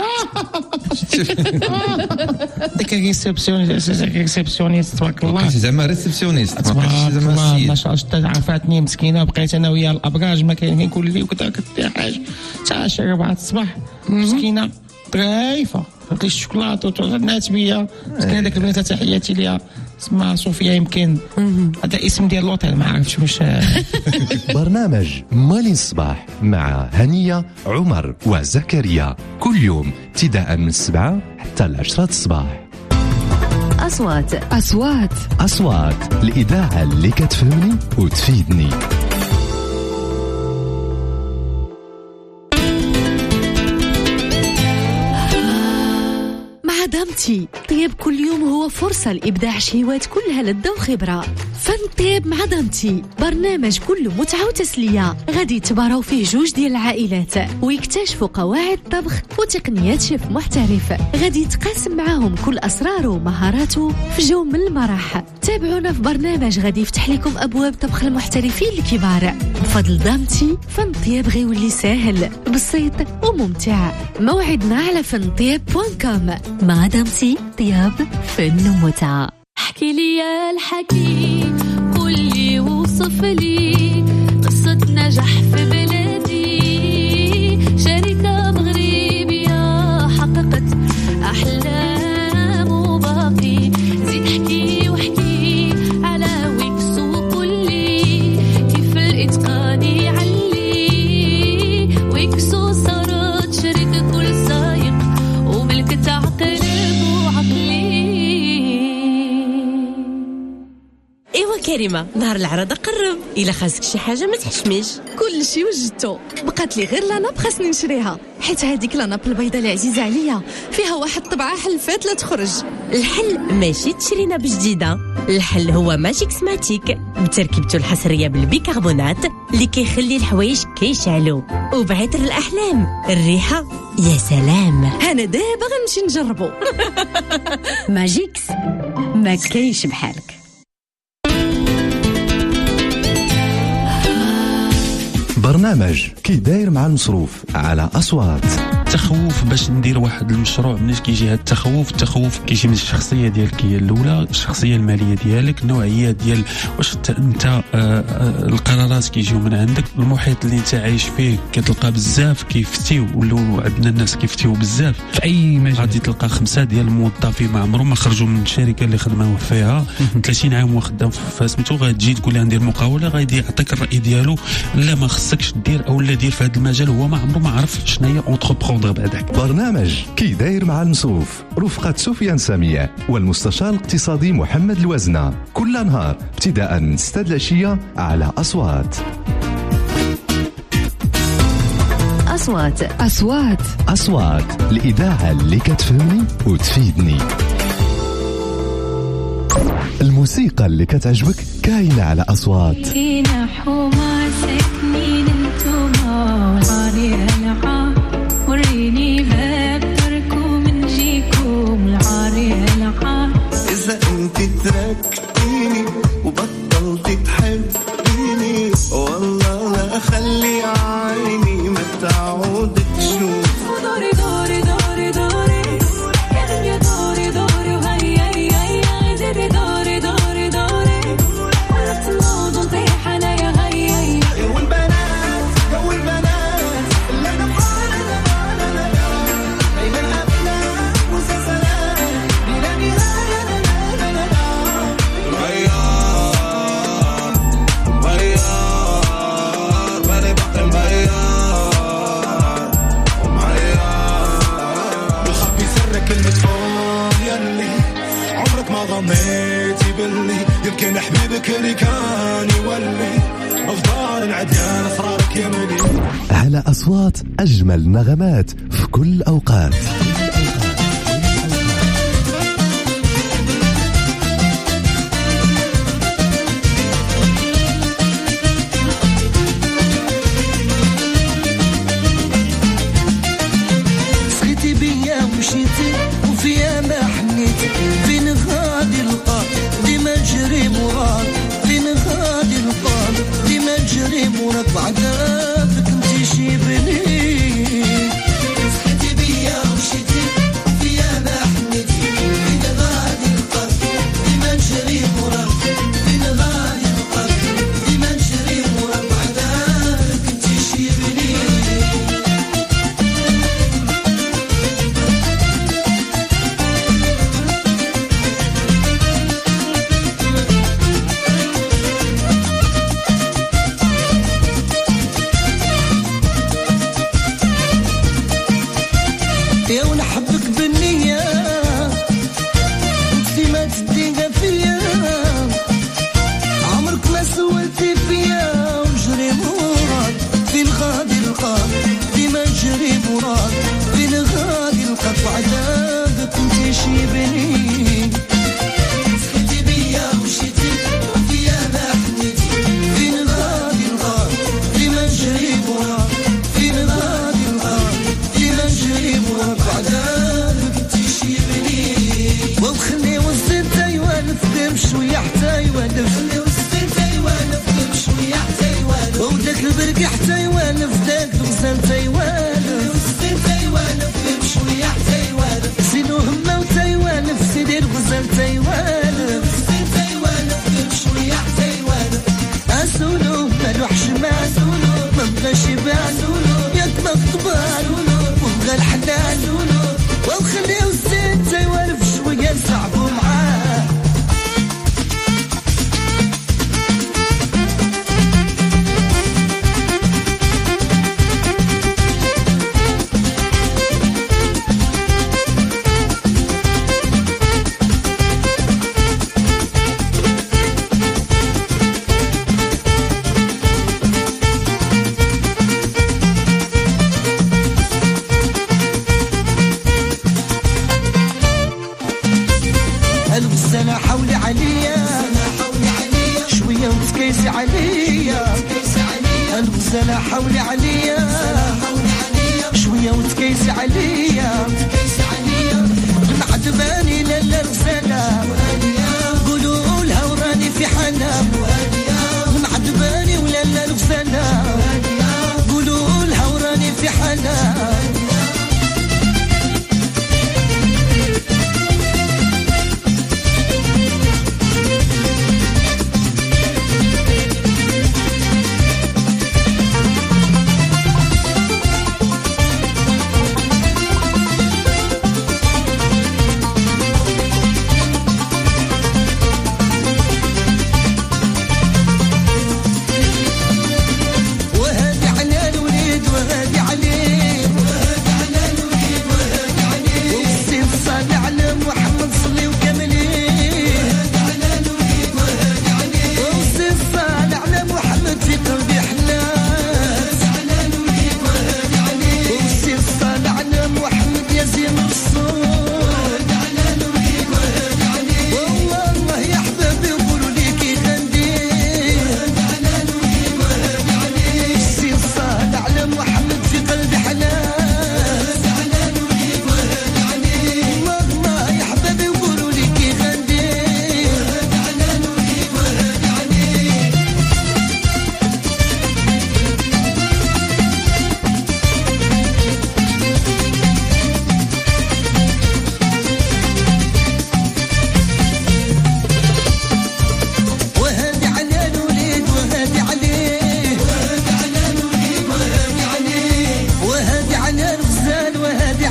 ديك ريسبسيونيست ريسبسيونيست تبارك الله. بقيتي زعما ريسبسيونيست ما بقيتيش زعما السيد. ما شاء الله عرفاتني مسكينه بقيت انا ويا الابراج ما كاين كل اللي وكذا كدير حاجه حتى شي أربعة الصباح مسكينه ضعيفه عطيت الشوكولاته وطلعت بيا مسكينه داك البنات تحياتي ليها اسمها صوفيا يمكن هذا اسم ديال لوطيل ما عرفتش واش. برنامج مالين الصباح مع هنية عمر وزكريا كل يوم ابتداء من السبعة حتى العشرة الصباح. أصوات أصوات أصوات الإذاعة اللي كتفهمني وتفيدني. دامتي طيب كل يوم هو فرصة لإبداع شهوات كلها لذة وخبرة. فانطيب مع دامتي برنامج كله متعة وتسلية غادي تباراو فيه جوج ديال العائلات ويكتشفوا قواعد طبخ وتقنيات شيف محترف. غادي يتقاسم معاهم كل أسراره ومهاراته في جو من المرح. تابعونا في برنامج غادي يفتح لكم أبواب طبخ المحترفين الكبار. بفضل دامتي فانطيب غيولي ساهل بسيط وممتع. موعدنا على فانطيب دوت كوم. مع دامتي طياب فن ومتعة. احكي لي يا الحكي قولي وصف لي قصة نجاح في بلادي. شركة مغربية حققت أحلام وباقي. زيد احكي واحكي على ويكس وقولي كيف الإتقان يعلي. ويكسو صارت شركة كل سايق وملكة عقل ايوا كريمه نهار العرض قرب. الا خاصك شي حاجه ما تحشميش. كل شيء وجدته. بقات لي غير لاناب خاصني نشريها حيت هذيك لاناب البيضاء اللي عزيزه عليا فيها واحد الطبعه حلفات لا تخرج. الحل ماشي تشرينا بجديده. الحل هو ماجيك سماتيك بتركيبته الحصريه بالبيكربونات اللي كيخلي الحوايج كيشعلوا. وبعطر الاحلام الريحه يا سلام. انا دابا غنمشي نجربو. ماجيكس ما كاينش بحالك. برنامج كي داير مع المصروف على أصوات. التخوف باش ندير واحد المشروع. منين كيجي هذا التخوف التخوف كيجي من الشخصيه ديالك هي الاولى، الشخصيه الماليه ديالك، النوعيه ديال واش انت آه آه القرارات كيجيو من عندك، المحيط اللي انت عايش فيه كتلقى بزاف كيفتيو، ولو عندنا الناس كيفتيو بزاف في اي مجال. غادي تلقى خمسه ديال الموظفين ما عمرهم ما خرجوا من الشركه اللي خدموا فيها ثلاثين عام وخدام في سميتو، غتجي تقول له ندير مقاوله غادي يعطيك الراي ديالو، لا ما خصكش دير او لا دير في هذا المجال، هو ما عمره ما عرف شنو هي اونتربروندر بعداك. برنامج كي داير مع المصروف رفقة سفيان سميع والمستشار الاقتصادي محمد الوزنة، كل نهار ابتداء من ستة العشية على أصوات. أصوات أصوات أصوات الإذاعة اللي كتفهمني وتفيدني. الموسيقى اللي كتعجبك كاينة على أصوات. فينا حومة ساكنين انتوما وعليها العار، وريني باب تركوا نجيكم العاريها العار. إذا أنت تركتيني وبطلت تحبيني والله لا أخلي عيني ما تعود تشوف. دوري دوري دوري دوري يا دنيا دوري دوري وهي هي هي زيدي دوري دوري دوري ولا تنوض نطيح أنا يا هي هي. جو البنات جو البنات اللي أنا بحالنا لا لا لا بين الأفلام والمسلسلات بلا نهاية لا لا لا لا. مغير مغير بالي بقي مغير ومغير بخبي سرك كلمة فون يلي عمرك ما ظنيتي باللي يمكن حبيبك اللي كان يولي أفضل العديان أسرارك يملي. على أصوات أجمل نغمات في كل أوقات. سخيتي بيا ومشيتي وفيها ما حنيتي، فين غادي القار ديما نجري موراك، فين غادي القار ديما نجري موراك بعذابك انتي شيبني. سخيتي بيا ومشيتي وفيها ما حنيتي، فين غادي القار ديما نجري موراك، فين غادي القار ديما نجري موراك بعذابك انتي شيبني. يا ونحبك بالنية انتي ما تدينا فيا، عمرك ما سولتي فيا وجري موراك، فين غادي القاك ديما نجري موراك، فين غادي القاك وعذابك انتي شيبني. سخيتي بيا ومشيتي وفيا ما حنيتي، فين غادي القاك ديما نجري موراك، فين غادي القاك ديما نجري موراك بعذابك انتي شيبني. وخلي وزنت يوالف دم شوية حتى يوالف، خلي وزنت يوالف دم شوية حتى يوالف، وداك البرق حتى يوالف، داك الغزال حتى يوالف، وزنت يوالف دم شوية حتى يوالف، سيدو همة وتا يوالف، سيدي الغزال حتى يوالف، وزنت يوالف دم شوية حتى يوالف. اسولو مالو حشمان ما بغاش يبان ياك ما خطبان وبغى الحنان، وخليو الزين تا يوالف شوية نصعبو معاه. الغزالة حولي عليا شوية وتكيسي عليا، الغزالة حولي عليا شوية وتكيسي عليا، المعتباني لالا الغزالة قولوا لها وراني في حالها، المعتباني ولالا الغزالة قولوا لها وراني في حالها.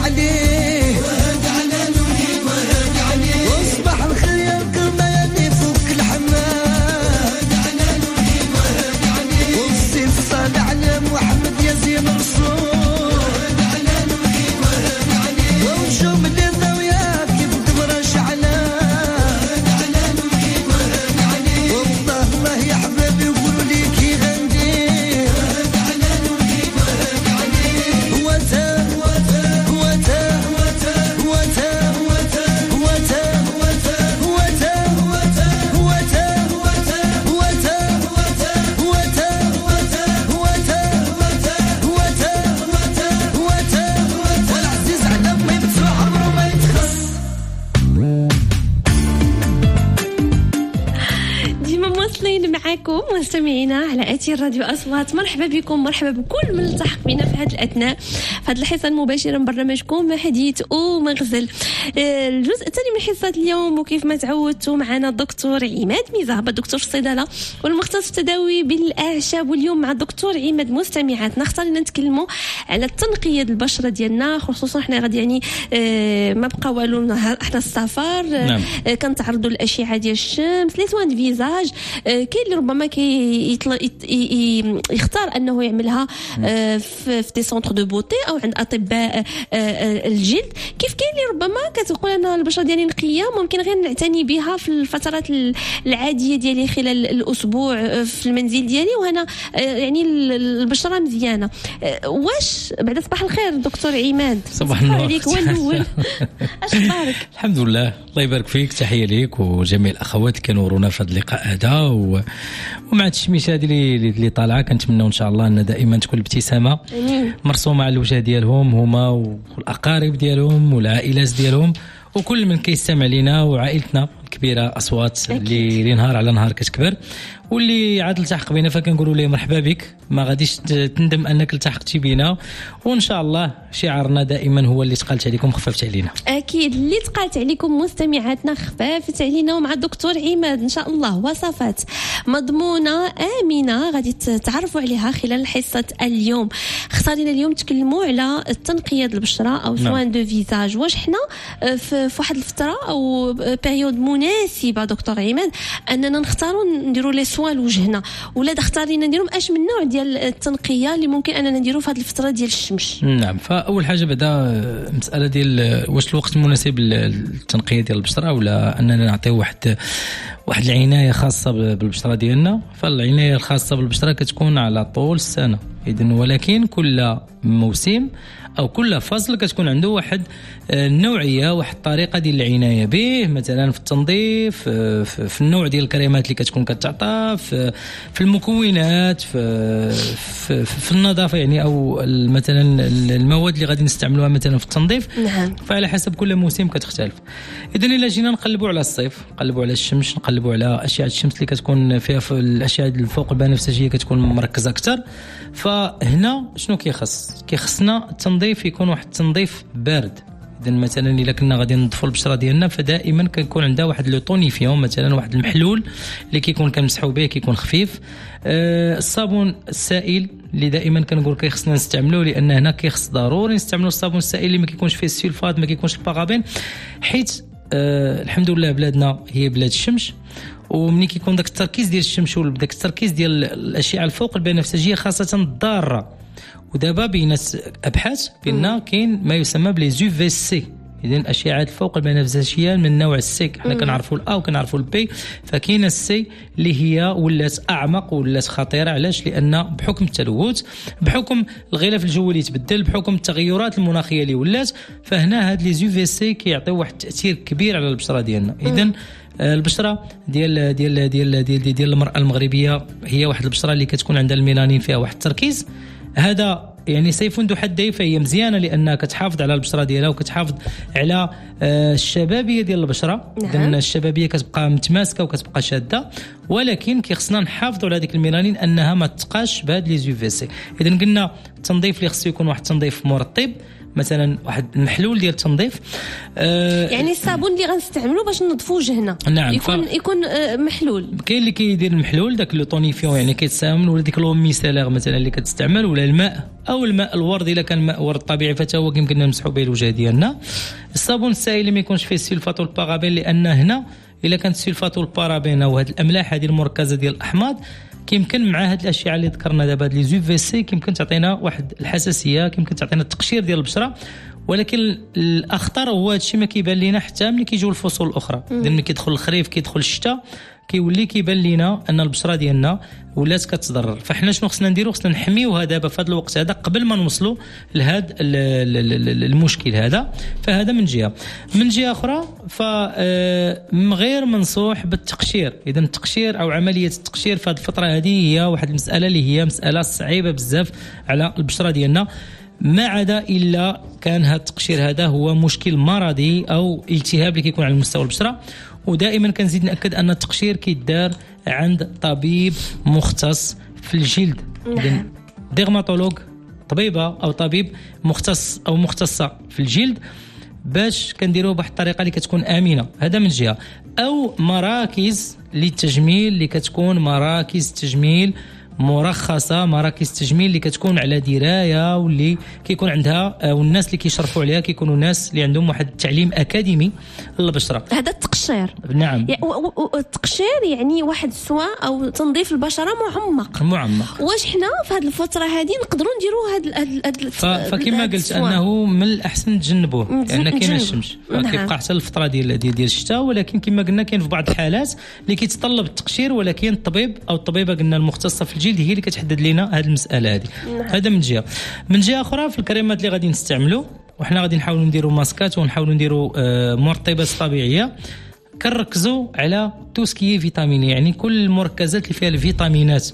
عليه وهاد على نوري وهاد عليه وصباح الخير يا القلمة اللي فوق الحمام وهاد على نوري وهاد عليه والصيف صال على محمد يا زين الرسول وهاد على نوري وهاد عليه ونجوم اللي ضويا كيف الدبرة شعلة وهاد على نوري وهاد عليه والله الله يا حبابي يقولوا لي كي غندي وهاد على نوري وهاد عليه وتا وتا وتا وتا وتا وتا وتا وتا وتا وتا وتا وتا وتا وتا وتا وتا وتا وتا وتا والعزيز على ما يبتسوا عمره ما يتخص. ديما مواصلين معاكم مستمعينا على اثير راديو اصوات. مرحبا بكم، مرحبا بكل من التحق بنا في هذه الاثناء في هذه الحصه المباشره من برنامجكم حديث ومغزل. الجزء الثاني من حصه اليوم، وكيف ما تعودتوا معنا الدكتور عماد ميزاب، الدكتور في الصيدله والمختص في التداوي بالاعشاب. واليوم مع الدكتور عماد مستمعاتنا اختارنا نتكلموا على التنقيه البشره ديالنا، خصوصا حنا غادي يعني آه ما بقى والو احنا السفر. نعم. آه كنتعرضوا للاشعه ديال الشمس، لي سوان فيزاج. آه كاين اللي ربما كي يطل... يختار انه يعملها آه في دي سونتر دو بوتي او عند اطباء آه آه الجلد. كيف كاين اللي ربما كتقول انا البشره ديالي نقيه، ممكن غير نعتني بها في الفترات العاديه ديالي خلال الاسبوع في المنزل ديالي وانا آه يعني البشره مزيانه. آه واش بعد صباح الخير دكتور عماد؟ صباح النور عليك. هو الاول اش اخبارك؟ الحمد لله، الله يبارك فيك. تحيه ليك وجميع الاخوات اللي كانورونا في هذا اللقاء هذا، و... ومع التشميشه هذه اللي اللي طالعه كنتمنوا ان شاء الله ان دائما تكون الابتسامه مرسومه على الوجه ديالهم هما والاقارب ديالهم والعائلات ديالهم وكل من كيستمع لينا، وعائلتنا الكبيره اصوات اللي, اللي نهار على نهار كتكبر، واللي عاد التحق بينا فكنقولوا ليه مرحبا بك، ما غاديش تندم انك التحقتي بينا، وان شاء الله شعارنا دائما هو اللي تقالت عليكم خففت علينا. اكيد اللي تقالت عليكم مستمعاتنا خففت علينا، ومع الدكتور عماد ان شاء الله وصفات مضمونه امنه غادي تعرفوا عليها خلال حصه اليوم. اختارينا اليوم نتكلموا على التنقيه البشره او سوان دو فيزاج. واش حنا في واحد الفتره او بيريود مناسبه دكتور عماد اننا نختاروا نديروا لي سوان لوجهنا، ولا اختارينا نديروا اش من نوع ديال التنقيه اللي ممكن اننا نديروا في هذه الفتره ديال الشمس؟ نعم، فاول حاجه بعدا مساله ديال واش الوقت المناسب للتنقيه ديال البشره، ولا اننا نعطيو واحد واحد العنايه خاصه بالبشره ديالنا. فالعنايه الخاصه بالبشره كتكون على طول السنه، اذا ولكن كل موسم او كل فصل كتكون عنده واحد النوعيه، واحد الطريقه ديال العنايه به، مثلا في التنظيف، في النوع ديال الكريمات اللي كتكون كتعطى، في في المكونات، في في, في النظافه يعني، او مثلا المواد اللي غادي نستعملوها مثلا في التنظيف. نعم. فعلى حسب كل موسم كتختلف. اذا الا جينا نقلبوا على الصيف، نقلبوا على الشمس، نقلبوا على اشعه الشمس اللي كتكون فيها في الاشعه الفوق البنفسجيه كتكون مركزه اكثر. فهنا شنو كيخص؟ كيخصنا التنظيف يكون واحد التنظيف بارد. اذا مثلا الا كنا غادي نضفوا البشره ديالنا فدائما كيكون عندها واحد لو طونيفيون، مثلا واحد المحلول اللي كيكون كنمسحوا به كيكون خفيف. أه الصابون السائل اللي دائما كنقول كيخصنا نستعملوه، لان هنا كيخص ضروري نستعملوا الصابون السائل اللي ما كيكونش فيه السلفات، ما كيكونش البارابين، حيت أه الحمد لله بلادنا هي بلاد الشمس، ومني كيكون داك التركيز ديال الشمس وداك التركيز ديال الاشعه الفوق البنفسجيه خاصه الضاره. ودابا بينات ابحاث بان كاين ما يسمى بلي يو في سي، اذا اشعه فوق البنفسجيه من نوع السي. حنا كنعرفوا الا وكنعرفوا البي، فكاين السي اللي هي ولات اعمق ولات خطيره. علاش؟ لان بحكم التلوث، بحكم الغلاف الجوي اللي تبدل، بحكم التغيرات المناخيه اللي ولات، فهنا هاد لي يو في سي كيعطيو واحد التاثير كبير على البشره ديالنا. اذا البشره ديال ديال ديال ديال ديال المراه المغربيه هي واحد البشره اللي كتكون عندها الميلانين فيها واحد التركيز. هذا يعني سيف ذو حدين، فهي مزيانه لانها كتحافظ على البشره ديالها وكتحافظ على الشبابيه ديال البشره. نعم. الشبابيه كتبقى متماسكه وكتبقى شاده، ولكن كيخصنا نحافظوا على ديك الميلانين انها ما تبقاش بهاد لي يو في سي. اذا قلنا التنظيف اللي خصو يكون واحد التنظيف مرطب، مثلا واحد المحلول ديال التنظيف. آه يعني الصابون اللي غنستعملو باش ننظفوا وجهنا نعم يكون ف... يكون آه محلول. كاين اللي كيدير المحلول داك لو طونيفيون يعني كيتستعمل، ولا ديك لو ميسيلير مثلا اللي كتستعمل، ولا الماء او الماء الورد الا كان ماء ورد طبيعي فتا هو يمكن نمسحوا به الوجه ديالنا. الصابون السائل اللي ما يكونش فيه السلفات والبارابين، لان هنا الا كانت السلفات والبارابين او هاد الاملاح هذه المركزه ديال الاحماض كيمكن مع هاد الاشياء اللي ذكرنا دابا هاد لي زو في سي كيمكن تعطينا واحد الحساسيه، كيمكن تعطينا التقشير ديال البشره. ولكن الاخطر هو هادشي ما كيبان لينا حتى ملي كيجيو الفصول الاخرى، ملي كيدخل الخريف كيدخل الشتاء كيولي كيبان لينا ان البشره ديالنا ولات كتضرر. فاحنا شنو خصنا نديرو؟ خصنا نحميوها دابا في هذا الوقت هذا قبل ما نوصلوا لهذا المشكل هذا. فهذا من جهه. من جهه اخرى فغير منصوح بالتقشير. اذا التقشير او عمليه التقشير في هذه الفتره هذه هي واحد المساله اللي هي مساله صعيبه بزاف على البشره ديالنا، ما عدا الا كان هذا التقشير هذا هو مشكل مرضي او التهاب اللي كيكون على مستوى البشره. ودائما كنزيد ناكد ان التقشير كيدار عند طبيب مختص في الجلد. نعم. ديرماتولوج، طبيبه او طبيب مختص او مختصه في الجلد، باش كنديروه بواحد الطريقه اللي كتكون امنه. هذا من جهه. او مراكز للتجميل اللي كتكون مراكز تجميل مرخصه، مراكز تجميل اللي كتكون على درايه واللي كيكون عندها، والناس اللي كيشرفوا عليها كيكونوا ناس اللي عندهم واحد التعليم اكاديمي للبشره. هذا التقشير. نعم. التقشير يعني واحد السواء او تنظيف البشره معمق. معمق. واش حنا في هذه الفتره هذه نقدروا نديروا هذا هاد فكما قلت انه من الاحسن نتجنبوه لان كاين الشمس كيبقى حتى الفتره ديال ديال ديال الشتاء. ولكن كما قلنا كاين في بعض الحالات اللي كيتطلب التقشير، ولكن الطبيب او الطبيبه قلنا المختصه في الجلد هي اللي كتحدد لنا هذه المساله هذه. هذا من جهه. من جهه اخرى في الكريمات اللي غادي نستعملوا، وحنا غادي نحاولوا نديروا ماسكات ونحاولوا نديروا آه مرطبات طبيعيه، كنركزوا على توسكي فيتامين، يعني كل المركزات اللي فيها الفيتامينات،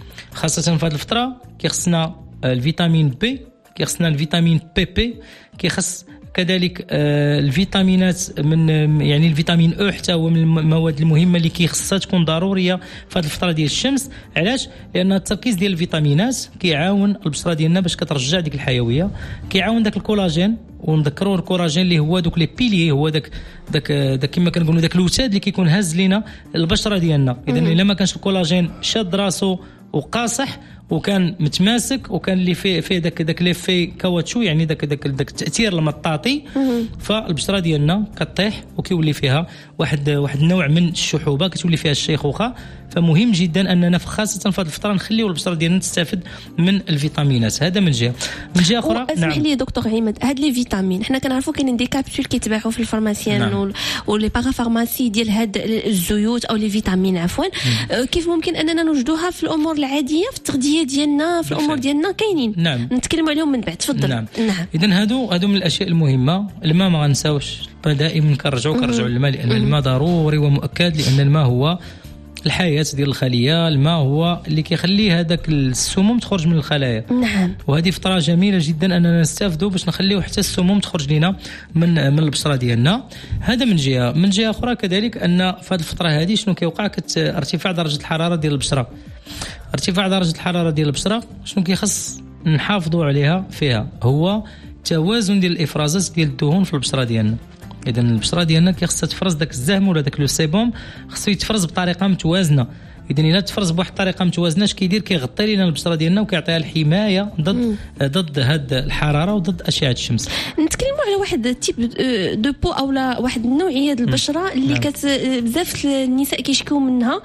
خاصه في هذه الفتره كيخصنا الفيتامين بي، كيخصنا الفيتامين بي بي، كيخص كذلك الفيتامينات من يعني الفيتامين او حتى هو من المواد المهمه اللي كيخصها تكون ضروريه في هذه الفتره ديال الشمس. علاش؟ لان التركيز ديال الفيتامينات كيعاون البشره ديالنا باش كترجع ديك الحيويه، كيعاون داك الكولاجين. ونذكروا الكولاجين اللي هو دوك لي بيلي، هو داك داك داك كما كنقولوا داك الوتاد اللي كيكون هاز لينا البشره ديالنا. اذا الا ما كانش الكولاجين شاد راسو وقاصح وكان متماسك وكان اللي فيه فيه داك داك لي في كاوتشو، يعني داك داك داك التاثير المطاطي، فالبشره ديالنا كطيح وكيولي فيها واحد واحد النوع من الشحوبه، كتولي فيها الشيخوخه. فمهم جدا اننا خاصه في هذه الفتره نخليو البشره ديالنا تستافد من الفيتامينات. هذا من جهه. من جهه اخرى اسمح لي دكتور عماد، هاد لي فيتامين حنا كنعرفوا كاينين دي كابسول كيتباعوا في الفارماسيان نعم. ولي بارافارماسي ديال هاد الزيوت او لي فيتامين عفوا، أه كيف ممكن اننا نوجدوها في الامور العاديه في التغذيه ديالنا في الامور ديالنا؟ كاينين نعم. نتكلموا عليهم من بعد. تفضل. نعم, نعم. اذا هادو هادو من الاشياء المهمه. الماء ما غنساوش، دائما كنرجعوا كنرجعوا للماء، لان الماء ضروري ومؤكد، لان الماء هو الحياه ديال الخليه. الماء هو اللي كيخلي هذاك السموم تخرج من الخلايا. نعم. وهذه فتره جميله جدا اننا نستافدوا باش نخليو حتى السموم تخرج لنا من من البشره ديالنا. هذا من جهه. من جهه اخرى كذلك ان في هذه الفتره هذه شنو كيوقع؟ ارتفاع درجه الحراره ديال البشره. ارتفاع درجه الحراره ديال البشره شنو كيخص نحافظوا عليها فيها؟ هو توازن ديال الافرازات ديال الدهون في البشره ديالنا. اذا البشره ديالنا كيخصها تفرز داك الزهم ولا داك لو سيبوم، خصو يتفرز بطريقه متوازنه. اذا الا تفرز بواحد الطريقه متوازنه اش كيدير؟ كيغطي لنا البشره ديالنا وكيعطيها الحمايه ضد مم. ضد هاد الحراره وضد اشعه الشمس. نتكلموا على واحد تيب دو بو او لا واحد النوعيه ديال البشره اللي نعم. كت بزاف النساء كيشكيو منها،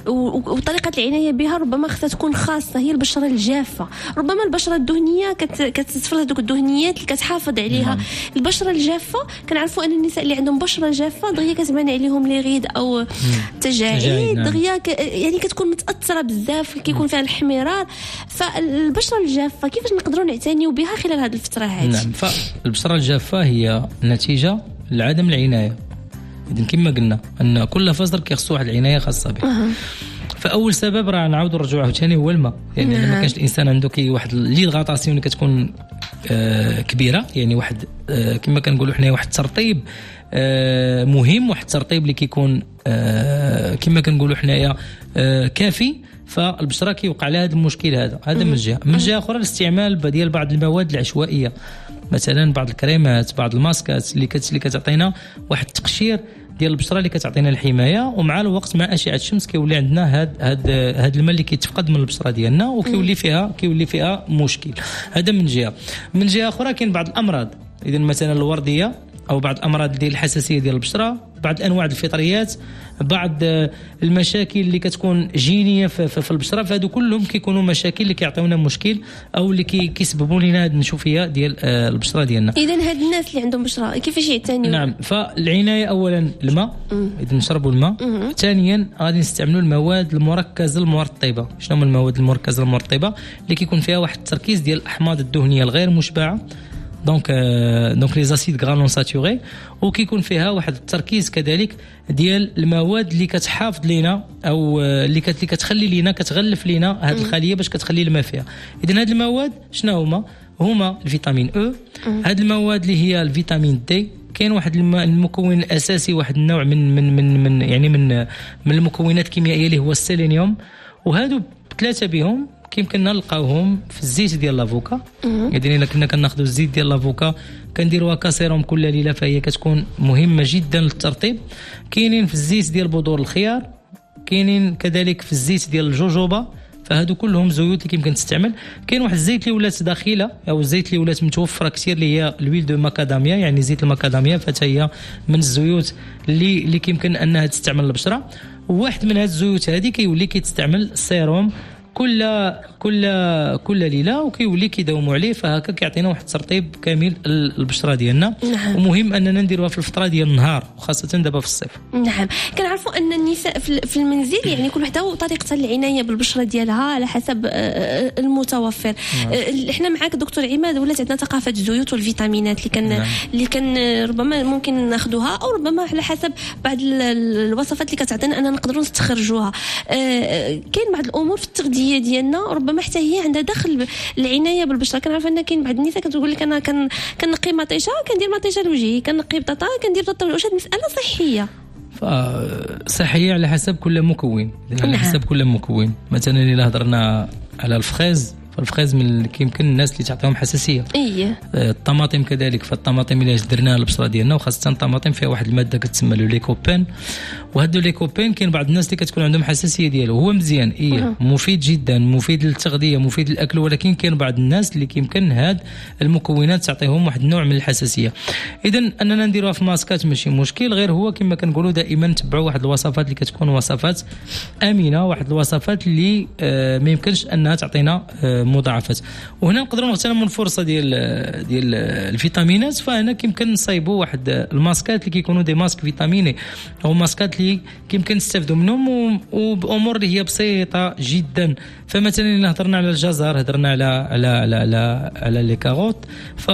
وطريقه العنايه بها ربما خصها تكون خاصه، هي البشره الجافه. ربما البشره الدهنيه كتتفرز دوك الدهنيات اللي كتحافظ عليها. نعم. البشره الجافه كنعرفوا ان النساء اللي عندهم بشره جافه دغيا كتبان عليهم لي غيد او تجاعيد، دغيا يعني كتكون متاثره بزاف، كيكون فيها الاحمرار. فالبشره الجافه كيفاش نقدروا نعتنيو بها خلال هذه الفتره هذه؟ نعم. فالبشره الجافه هي نتيجه لعدم العنايه. اذا كما قلنا ان كل فصل كيخصو واحد العنايه خاصه به. أه. فاول سبب راه نعاودوا نرجعوه ثاني هو الماء. يعني نعم. ما كانش الانسان عنده كي واحد ليدغاتاسيون اللي كتكون آه كبيره، يعني واحد آه كما كنقولوا حنا واحد الترطيب آه مهم، واحد الترطيب اللي كيكون آه كما كنقولوا حنايا آه كافي فالبشره كيوقع لها هذا المشكل هذا هذا من جهه. من جهه اخرى الاستعمال ديال بعض المواد العشوائيه، مثلا بعض الكريمات، بعض الماسكات اللي كت اللي كتعطينا واحد التقشير ديال البشره اللي كتعطينا الحمايه، ومع الوقت مع اشعه الشمس كيولي عندنا هاد هاد هاد الماء اللي كيتفقد من البشره ديالنا وكيولي فيها كيولي فيها مشكل. هذا من جهه. من جهه اخرى كاين بعض الامراض، اذا مثلا الورديه او بعض الامراض ديال الحساسيه ديال البشره، بعض انواع الفطريات، بعض المشاكل اللي كتكون جينيه في, في البشره، فهادو كلهم كيكونوا مشاكل اللي كيعطيونا مشكل او اللي كيسببوا لنا هاد النشوفيه ديال البشره ديالنا. اذا هاد الناس اللي عندهم بشره كيفاش يعتنيوا؟ نعم، فالعنايه اولا الماء، اذا نشربوا الماء. ثانيا غادي نستعملوا المواد المركزه المرطبه. شنو هما المواد المركزه المرطبه؟ اللي كيكون فيها واحد التركيز ديال الاحماض الدهنيه الغير مشبعه، دونك دونك لي زاسيد غرانون ساتوري، وكيكون فيها واحد التركيز كذلك ديال المواد اللي كتحافظ لينا او اللي كت اللي كتخلي لينا كتغلف لينا هذه الخليه باش كتخلي الماء فيها. اذا هذه المواد شنو هما؟ هما الفيتامين او، هذه المواد اللي هي الفيتامين دي. كاين واحد المكون الاساسي، واحد النوع من من من, من يعني من من المكونات الكيميائيه اللي هو السيلينيوم، وهادو ثلاثه بهم كيمكننا نلقاوهم في الزيت ديال لافوكا. يعني الا كنا كناخذوا الزيت ديال لافوكا كنديروها كسيروم كل ليله، فهي كتكون مهمه جدا للترطيب. كاينين في الزيت ديال بذور الخيار، كاينين كذلك في الزيت ديال الجوجوبا، فهادو كلهم زيوت اللي كيمكن تستعمل. كاين واحد الزيت اللي ولات داخله او الزيت اللي ولات متوفره كثير اللي هي الويل دو ماكاداميا، يعني زيت الماكاداميا، فتا هي من الزيوت اللي اللي كيمكن انها تستعمل للبشره. وواحد من هاد الزيوت هذه كيولي كيتستعمل السيروم كل كل كل ليله، وكيولي كيداوموا عليه، فهكا كيعطينا واحد الترطيب كامل البشره ديالنا. نعم. ومهم اننا نديروها في الفتره ديال النهار، وخاصه دابا في الصيف. نعم، كنعرفوا ان النساء في المنزل يعني كل وحده وطريقه العنايه بالبشره ديالها على حسب المتوفر. نعم. احنا معاك دكتور عماد، ولات عندنا ثقافه الزيوت والفيتامينات اللي كان نعم. اللي كان ربما ممكن ناخذوها، او ربما على حسب بعض الوصفات اللي كتعطينا اننا نقدروا نستخرجوها. كاين بعض الامور في التغذيه ديالنا ربما حتى هي عندها دخل العنايه بالبشره. كنعرف ان كاين بعض النساء كتقول لك انا كن كنقي مطيشه، كندير مطيشه لوجهي، كنقي بطاطا، كندير بطاطا. واش هذه مساله صحيه؟ صحيه على حسب كل مكون، على حسب كل مكون. مثلا الا هضرنا على الفخيز، فالفخيز من اللي كيمكن الناس اللي تعطيهم حساسيه. ايه الطماطم كذلك، فالطماطم اللي درناها للبشره ديالنا، وخاصه الطماطم فيها واحد الماده كتسمى لو ليكوبين، وهذا ليكوبين كاين بعض الناس اللي كتكون عندهم حساسيه ديالو. هو مزيان، ايه مفيد جدا، مفيد للتغذيه، مفيد للاكل، ولكن كاين بعض الناس اللي كيمكن هاد المكونات تعطيهم واحد النوع من الحساسيه. اذا اننا نديروها في ماسكات ماشي مشكل، غير هو كما كنقولوا دائما نتبعوا واحد الوصفات اللي كتكون وصفات امنه، واحد الوصفات اللي آه ما يمكنش انها تعطينا آه مضاعفات. وهنا نقدروا نغتنموا الفرصه ديال ديال الفيتامينات، فهنا كيمكن نصايبوا واحد الماسكات اللي كيكونوا دي ماسك فيتاميني، او ماسكات اللي كيمكن نستافدوا منهم وبامور اللي هي بسيطه جدا. فمثلا الا هضرنا على الجزر، هضرنا على على على على, على لي كاروت، ف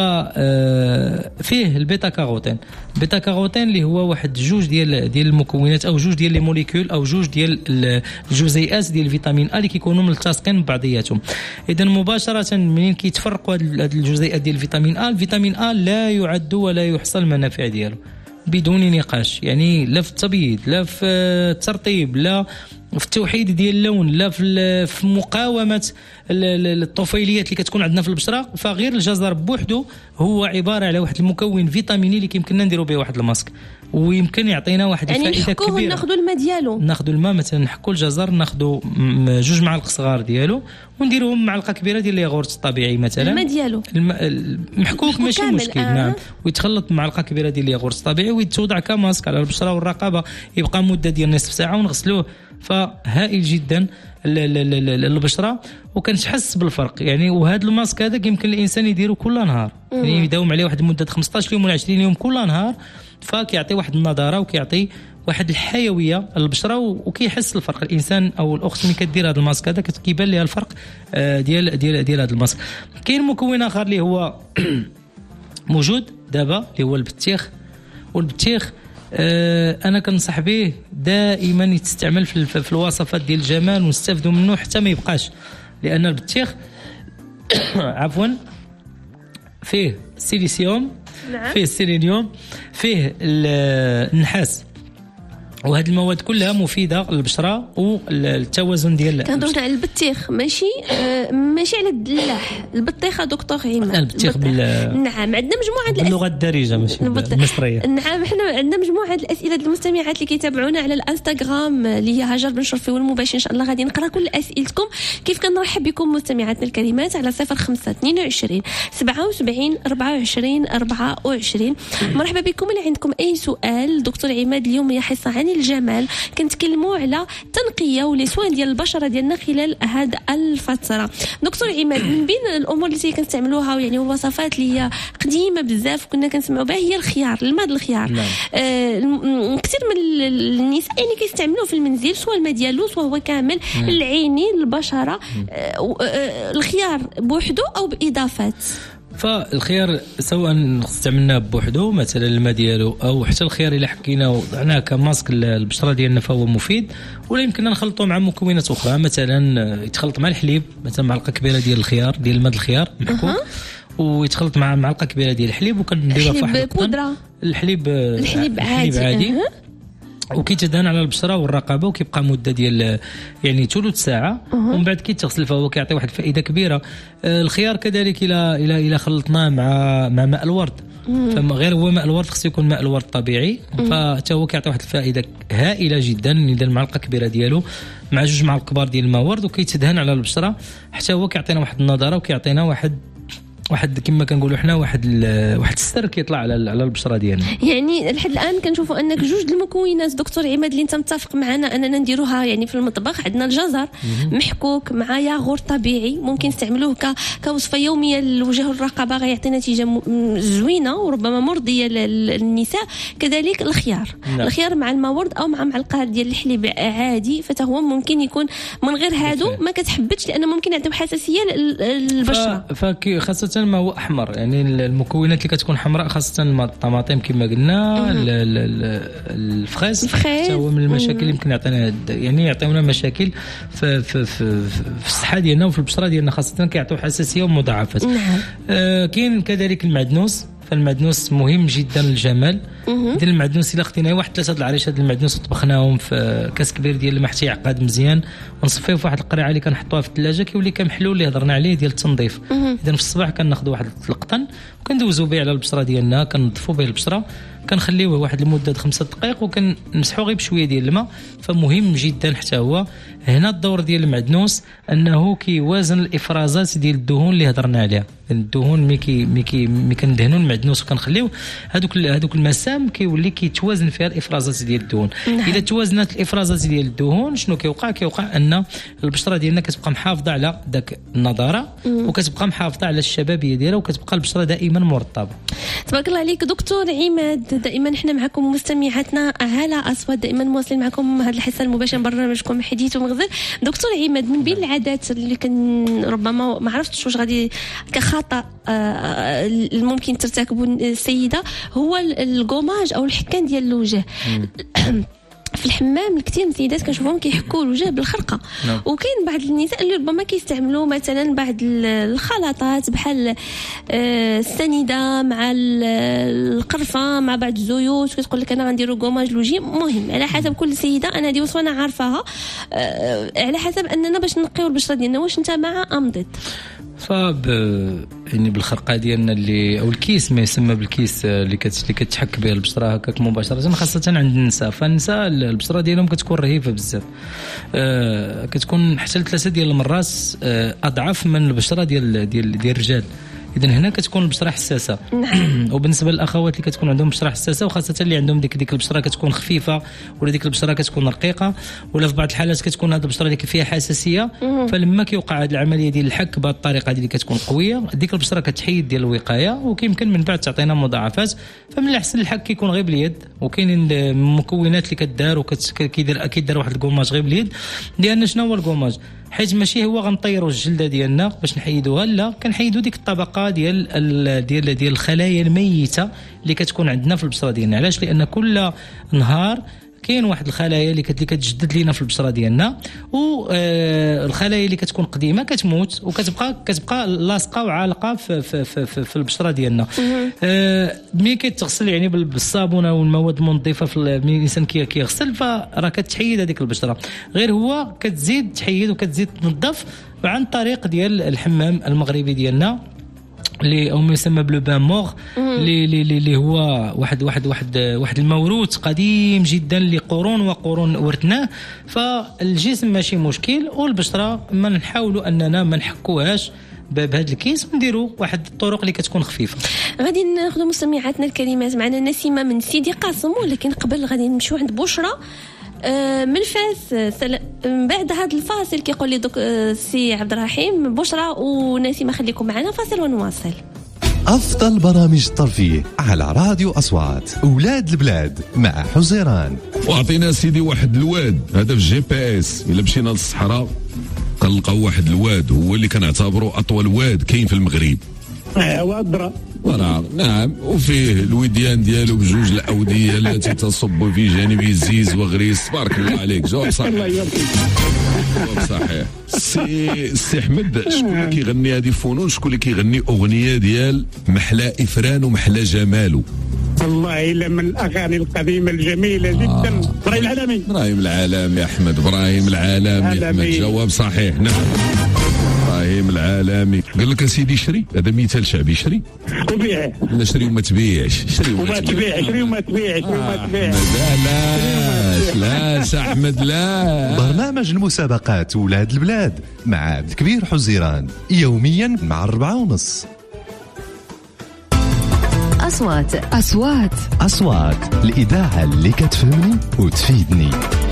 فيه البيتا كاروتين. البيتا كاروتين اللي هو واحد جوج ديال ديال المكونات، او جوج ديال لي موليكول، او جوج ديال الجزيئات ديال الفيتامين ا اللي كيكونوا ملتصقين ببعضياتهم. اذا مباشره منين كيتفرقوا هذه الجزيئات ديال الفيتامين ا، الفيتامين ا لا يعد ولا يحصى المنافع ديالو بدون نقاش، يعني لا في التبييض، لا في الترطيب، لا في التوحيد ديال اللون، لا في في مقاومه الطفيليات اللي كتكون عندنا في البشره. فغير الجزر بوحده هو عباره على واحد المكون فيتاميني اللي كيمكننا نديروا به واحد الماسك، ويمكن يعطينا واحد يعني الفائده كبيره. يعني ناخذوا الماء ديالو، ناخذوا الماء، مثلا نحكوا الجزر، ناخذوا جوج معالق صغار ديالو، ونديروهم معلقه كبيره ديال الياغورت الطبيعي مثلا، الماء ديالو محكوك ماشي مشكل. آه. نعم، ويتخلط بمعلقه كبيره ديال الياغورت الطبيعي، ويتوضع كماسك على البشره والرقبه، يبقى مده ديال نصف ساعه ونغسلوه. فهائل جدا البشره، وكنتحس بالفرق يعني. وهذا الماسك هذا يمكن الانسان يديره كل نهار، يعني يداوم عليه واحد مده خمسطاش يوم ولا عشرين يوم كل نهار، فكيعطي واحد النضاره وكيعطي واحد الحيويه للبشره، وكيحس الفرق الانسان او الاخت ملي كدير هذا الماسك هذا كيبان لها الفرق ديال ديال ديال هذا الماسك. كاين مكون اخر اللي هو موجود دابا اللي هو البطيخ. والبطيخ آه انا كنصح به دائما يتستعمل في, في الوصفات ديال الجمال، ونستافدوا منه حتى ما يبقاش، لان البطيخ عفوا فيه سيليسيوم، نعم. فيه السيلينيوم، فيه النحاس. وهذه المواد كلها مفيده للبشره والتوازن ديال كنهضروا على البطيخ ماشي آه ماشي على الدلاح. البطيخه دكتور عماد البطيخ بال نعم. عندنا مجموعه باللغه الدارجه ماشي المصريه. نعم حنا عندنا مجموعه الاسئله ديال المستمعات اللي كيتابعونا على الانستغرام اللي هي هاجر بن شرفي والمباشر. ان شاء الله غادي نقرا كل اسئلتكم. كيف كنرحب بكم مستمعاتنا الكريمات على صفر خمسة اثنين وعشرين سبعة وسبعين أربعة وعشرين أربعة وعشرين. مرحبا بكم. اللي عندكم اي سؤال دكتور عماد اليوم هي حصه عن الجمال، كنتكلموا على تنقيه ولي سوان ديال البشره ديالنا خلال هذه الفتره. دكتور عماد من بين الامور اللي كنستعملوها يعني الوصفات اللي هي قديمه بزاف وكنا كنسمعوا بها هي الخيار، الماء الخيار. نعم. آه كثير من النساء يعني كيستعملوه في المنزل سواء الماء ديالو سواء هو كامل مم. العيني البشره. آه آه الخيار بوحده او باضافات. فالخيار سواء استعملناه بوحده مثلا الماء ديالو او حتى الخيار الا حكينا وضعناه كماسك البشره ديالنا فهو مفيد، ولا يمكننا نخلطوه مع مكونات اخرى مثلا يتخلط مع الحليب مثلا معلقه كبيره ديال الخيار ديال الماء الخيار محكوك ويتخلط مع معلقه كبيره ديال الحليب وكنديروها في واحد البودره. الحليب الحليب عادي, الحليب عادي. وكيتدهن على البشره والرقبه وكيبقى مده ديال يعني ثلث ساعه ومن بعد كيتغسل فهو كيعطي واحد الفائده كبيره. الخيار كذلك الى الى الى خلطناه مع مع ماء الورد، فغير هو ماء الورد خصو يكون ماء الورد طبيعي، فحتى هو كيعطي واحد الفائده هائله جدا. ندير معلقه كبيره ديالو مع جوج معالق كبار ديال الماء ورد وكيتدهن على البشره حتى هو كيعطينا واحد النضاره وكيعطينا واحد واحد كما كنقولوا حنا واحد واحد السر كيطلع على على البشره ديالنا. يعني لحد الان كنشوفوا انك جوج المكونات دكتور عماد اللي انت متفق معنا اننا نديروها يعني في المطبخ. عندنا الجزر محكوك مع ياغورت طبيعي ممكن نستعملوه ك كوصفه يوميه للوجه والرقبه، غيعطي نتيجه زوينه وربما مرضيه للنساء. كذلك الخيار نعم. الخيار مع المورد او مع معلقه ديال الحليب عادي فتا هو ممكن يكون من غير هادو ما كتحبتش لانه ممكن يعطيو حساسيه للبشره. فخاصه ما هو احمر يعني المكونات اللي كتكون حمراء خاصه الطماطم كما قلنا الفخاز حتى هو من المشاكل اللي يمكن يعطينا يعني يعطيونا مشاكل في في في, في الصحه ديالنا وفي البشره ديالنا خاصه كيعطيو حساسيه ومضاعفات. نعم. آه كاين كذلك المعدنوس، فالمعدنوس مهم جدا للجمال. ديال المعدنوس الا خدينا واحد ثلاثه د العريشات ديال المعدنوس وطبخناهم في كاس كبير ديال الماء حتى يعقد مزيان ونصفيه في واحد القرعه اللي كنحطوها في الثلاجه كيولي كمحلول اللي هضرنا عليه ديال التنظيف. اذا في الصباح كناخذوا واحد القطن وكندوزو به على البشره ديالنا كنظفوا به البشره كنخليوه واحد لمده خمسة دقائق وكنمسحوه غير بشويه ديال الماء. فمهم جدا حتى هو. هنا الدور ديال المعدنوس انه كيوازن الافرازات ديال الدهون اللي هضرنا عليها. الدهون ملي كي ملي كندهنوا المعدنوس وكنخليوه هذوك هذوك المسام كيولي كيتوازن فيها الافرازات ديال الدهون. نعم. اذا توازنت الافرازات ديال الدهون شنو كيوقع؟ كيوقع ان البشره ديالنا كتبقى محافظه على داك النضاره وكتبقى محافظه على الشبابيه ديالها وكتبقى البشره دائما مرطبه. تبارك الله عليك دكتور عماد. دائما احنا معكم مستمعاتنا على اصوات، دائما مواصلين معكم هذه الحصه المباشره من برنامجكم حديث ومغزل. دكتور عماد من بين العادات اللي كان ربما ما عرفتش واش غادي كخطا آه ممكن ترتكبوا السيده هو الكوماج او الحكان ديال الوجه. في الحمام كثير من السيدات كنشوفهم كيحكوا الوجه بالخرقه. نعم. وكاين بعض النساء اللي ربما كيستعملوا مثلا بعض الخلطات بحال السنيده مع القرفه مع بعض الزيوت كتقول لك انا غنديروا كوماج الوجه. مهم على حسب كل سيده. انا هذه وصفه انا عارفاها على حسب اننا باش نقيو البشره ديالنا واش انت مع ام ضد. فب يعني بالخرقه ديالنا اللي او الكيس ما يسمى بالكيس اللي كت اللي كتحك به البشره هكاك مباشره خاصه عند النساء. فالنساء البشره ديالهم كتكون رهيفه بزاف آه كتكون حتى لثلاثه ديال المرات آه اضعف من البشره ديال ديال ديال الرجال. اذا هنا كتكون البشره حساسه. نعم. وبالنسبه للاخوات اللي كتكون عندهم بشره حساسه وخاصه اللي عندهم ديك ديك البشره كتكون خفيفه ولا ديك البشره كتكون رقيقه ولا في بعض الحالات كتكون هذه البشره اللي فيها حساسيه. مم. فلما كيوقع هذه العمليه ديال الحك بهذه الطريقه اللي كتكون قويه ديك البشره كتحيد ديال الوقايه وكيمكن من بعد تعطينا مضاعفات. فمن الاحسن الحك كيكون غير باليد وكاينين المكونات اللي كدار وكيدير اكيد دار واحد الكوماج غير باليد. لان شنو هو الكوماج؟ حيت ماشي هو غنطيروا الجلده ديالنا باش نحيدوها، لا كنحيدوا ديك الطبقه ديال ديال ديال الخلايا الميته اللي كتكون عندنا في البشره ديالنا. علاش؟ لان كل نهار كاين واحد الخلايا اللي كت- اللي كتجدد لينا في البشره ديالنا، والخلايا اللي كتكون قديمه كتموت وكتبقى كتبقى لاصقه وعالقه في في في, في, في البشره ديالنا. آه، ملي كيتغسل يعني بال- بالصابون او المواد المنظفه في ال- ملي الانسان كي- كيغسل فراه كتحيد هذيك البشره، غير هو كتزيد تحيد وكتزيد تنظف عن طريق ديال الحمام المغربي ديالنا اللي او ما يسمى بلو بان مور، اللي اللي اللي هو واحد واحد واحد واحد الموروث قديم جدا اللي قرون وقرون ورثناه. فالجسم ماشي مشكل، والبشره ما نحاولوا اننا ما نحكوهاش بهذا الكيس، ونديروا واحد الطرق اللي كتكون خفيفه. غادي ناخذ مستمعاتنا الكريمات. معنا نسيمه من سيدي قاسم، ولكن قبل غادي نمشيو عند بشرى آه، من فاس. سل... من بعد هذا الفاصل كيقول لي دوك آه، سي عبد الرحيم بشرى ونسيمه، خليكم معنا فاصل ونواصل. أفضل برامج الترفيه على راديو أصوات أولاد البلاد مع حزيران. وعطينا سيدي واحد الواد هذا في الجي بي اس، الا مشينا للصحراء كنلقاو واحد الواد هو اللي كنعتبره اطول واد كاين في المغرب. وادرا نعم نعم، وفيه الوديان ديالو بجوج الاوديه التي تصب في جانب الزيز وغريس. تبارك الله عليك، جواب صحيح. الله يرضيك. جواب صحيح. سي سي احمد، شكون اللي كيغني هذه فنون؟ شكون اللي كيغني اغنيه ديال محلى افران ومحلى جمالو؟ والله الا من الاغاني القديمه الجميله جدا. ابراهيم العالمي. ابراهيم العالمي احمد، ابراهيم العالمي احمد، جواب صحيح. نعم ابراهيم العالمي. قال لك سيدي شري، هذا مثال شعبي، شري وبيع. لا شري وما تبيعش، شري وما تبيع، شري وما تبيع، شري وما تبيع. لا لا لا احمد لا. برنامج المسابقات ولاد البلاد مع عبد الكبير حزيران يوميا مع الربعة ونص. أصوات أصوات أصوات، الإذاعة اللي كتفهمني وتفيدني.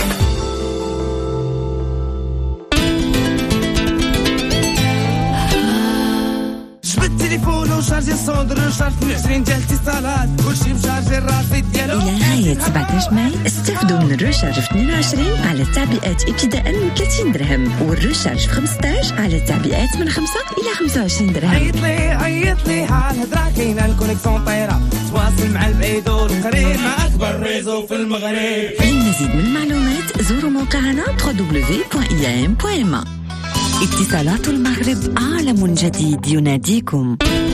جبد تليفون وشارجي الصندر وشارج في عشرين ديال الاتصالات، كلشي مشارجي الرافد ديالو. إلى نهاية سبعطاش ماي استفدوا من الريشارج في اثنين وعشرين على التعبئات ابتداء من ثلاثين درهم، والريشارج في خمسطاش على التعبئات من خمسة إلى خمسة وعشرين درهم. عيط لي عيط لي ها الهضره كاينه، الكونيكسيون طايره، تواصل مع البعيد والقريب مع اكبر ريزو في المغرب. للمزيد من المعلومات زوروا موقعنا دبليو دبليو دبليو دوت إي إيه إم دوت إم إ. اتصالات المغرب، عالم جديد يناديكم.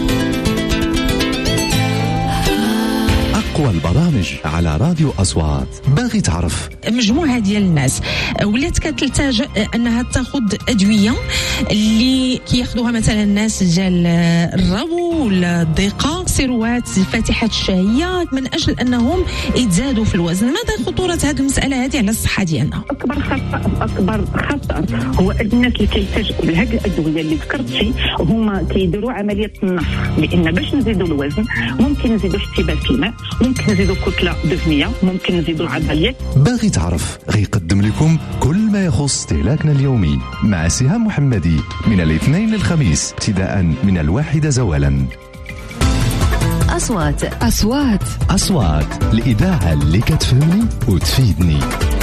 أقوى البرامج على راديو أصوات. باغي تعرف؟ مجموعة ديال الناس ولات كتلتجأ أنها تاخذ أدوية اللي كياخذوها مثلا الناس ديال الربو ولا الضيقة، سيروات فاتحة الشهية، من أجل أنهم يتزادوا في الوزن. ماذا خطورة هذه المسألة هذه على الصحة ديالنا؟ اكبر خطا اكبر خطر هو الناس اللي كيلتجئوا لهذه الادويه اللي ذكرتي هما كيديروا عمليه النفخ، لان باش نزيدوا الوزن ممكن نزيدوا احتباس الماء، ممكن نزيدوا كتله دهنيه، ممكن نزيدوا العضليات. باغي تعرف غيقدم لكم كل ما يخص استهلاكنا اليومي مع سهام محمدي من الاثنين للخميس ابتداء من الواحدة زوالا. أصوات أصوات أصوات، الإذاعة اللي كتفهمني وتفيدني.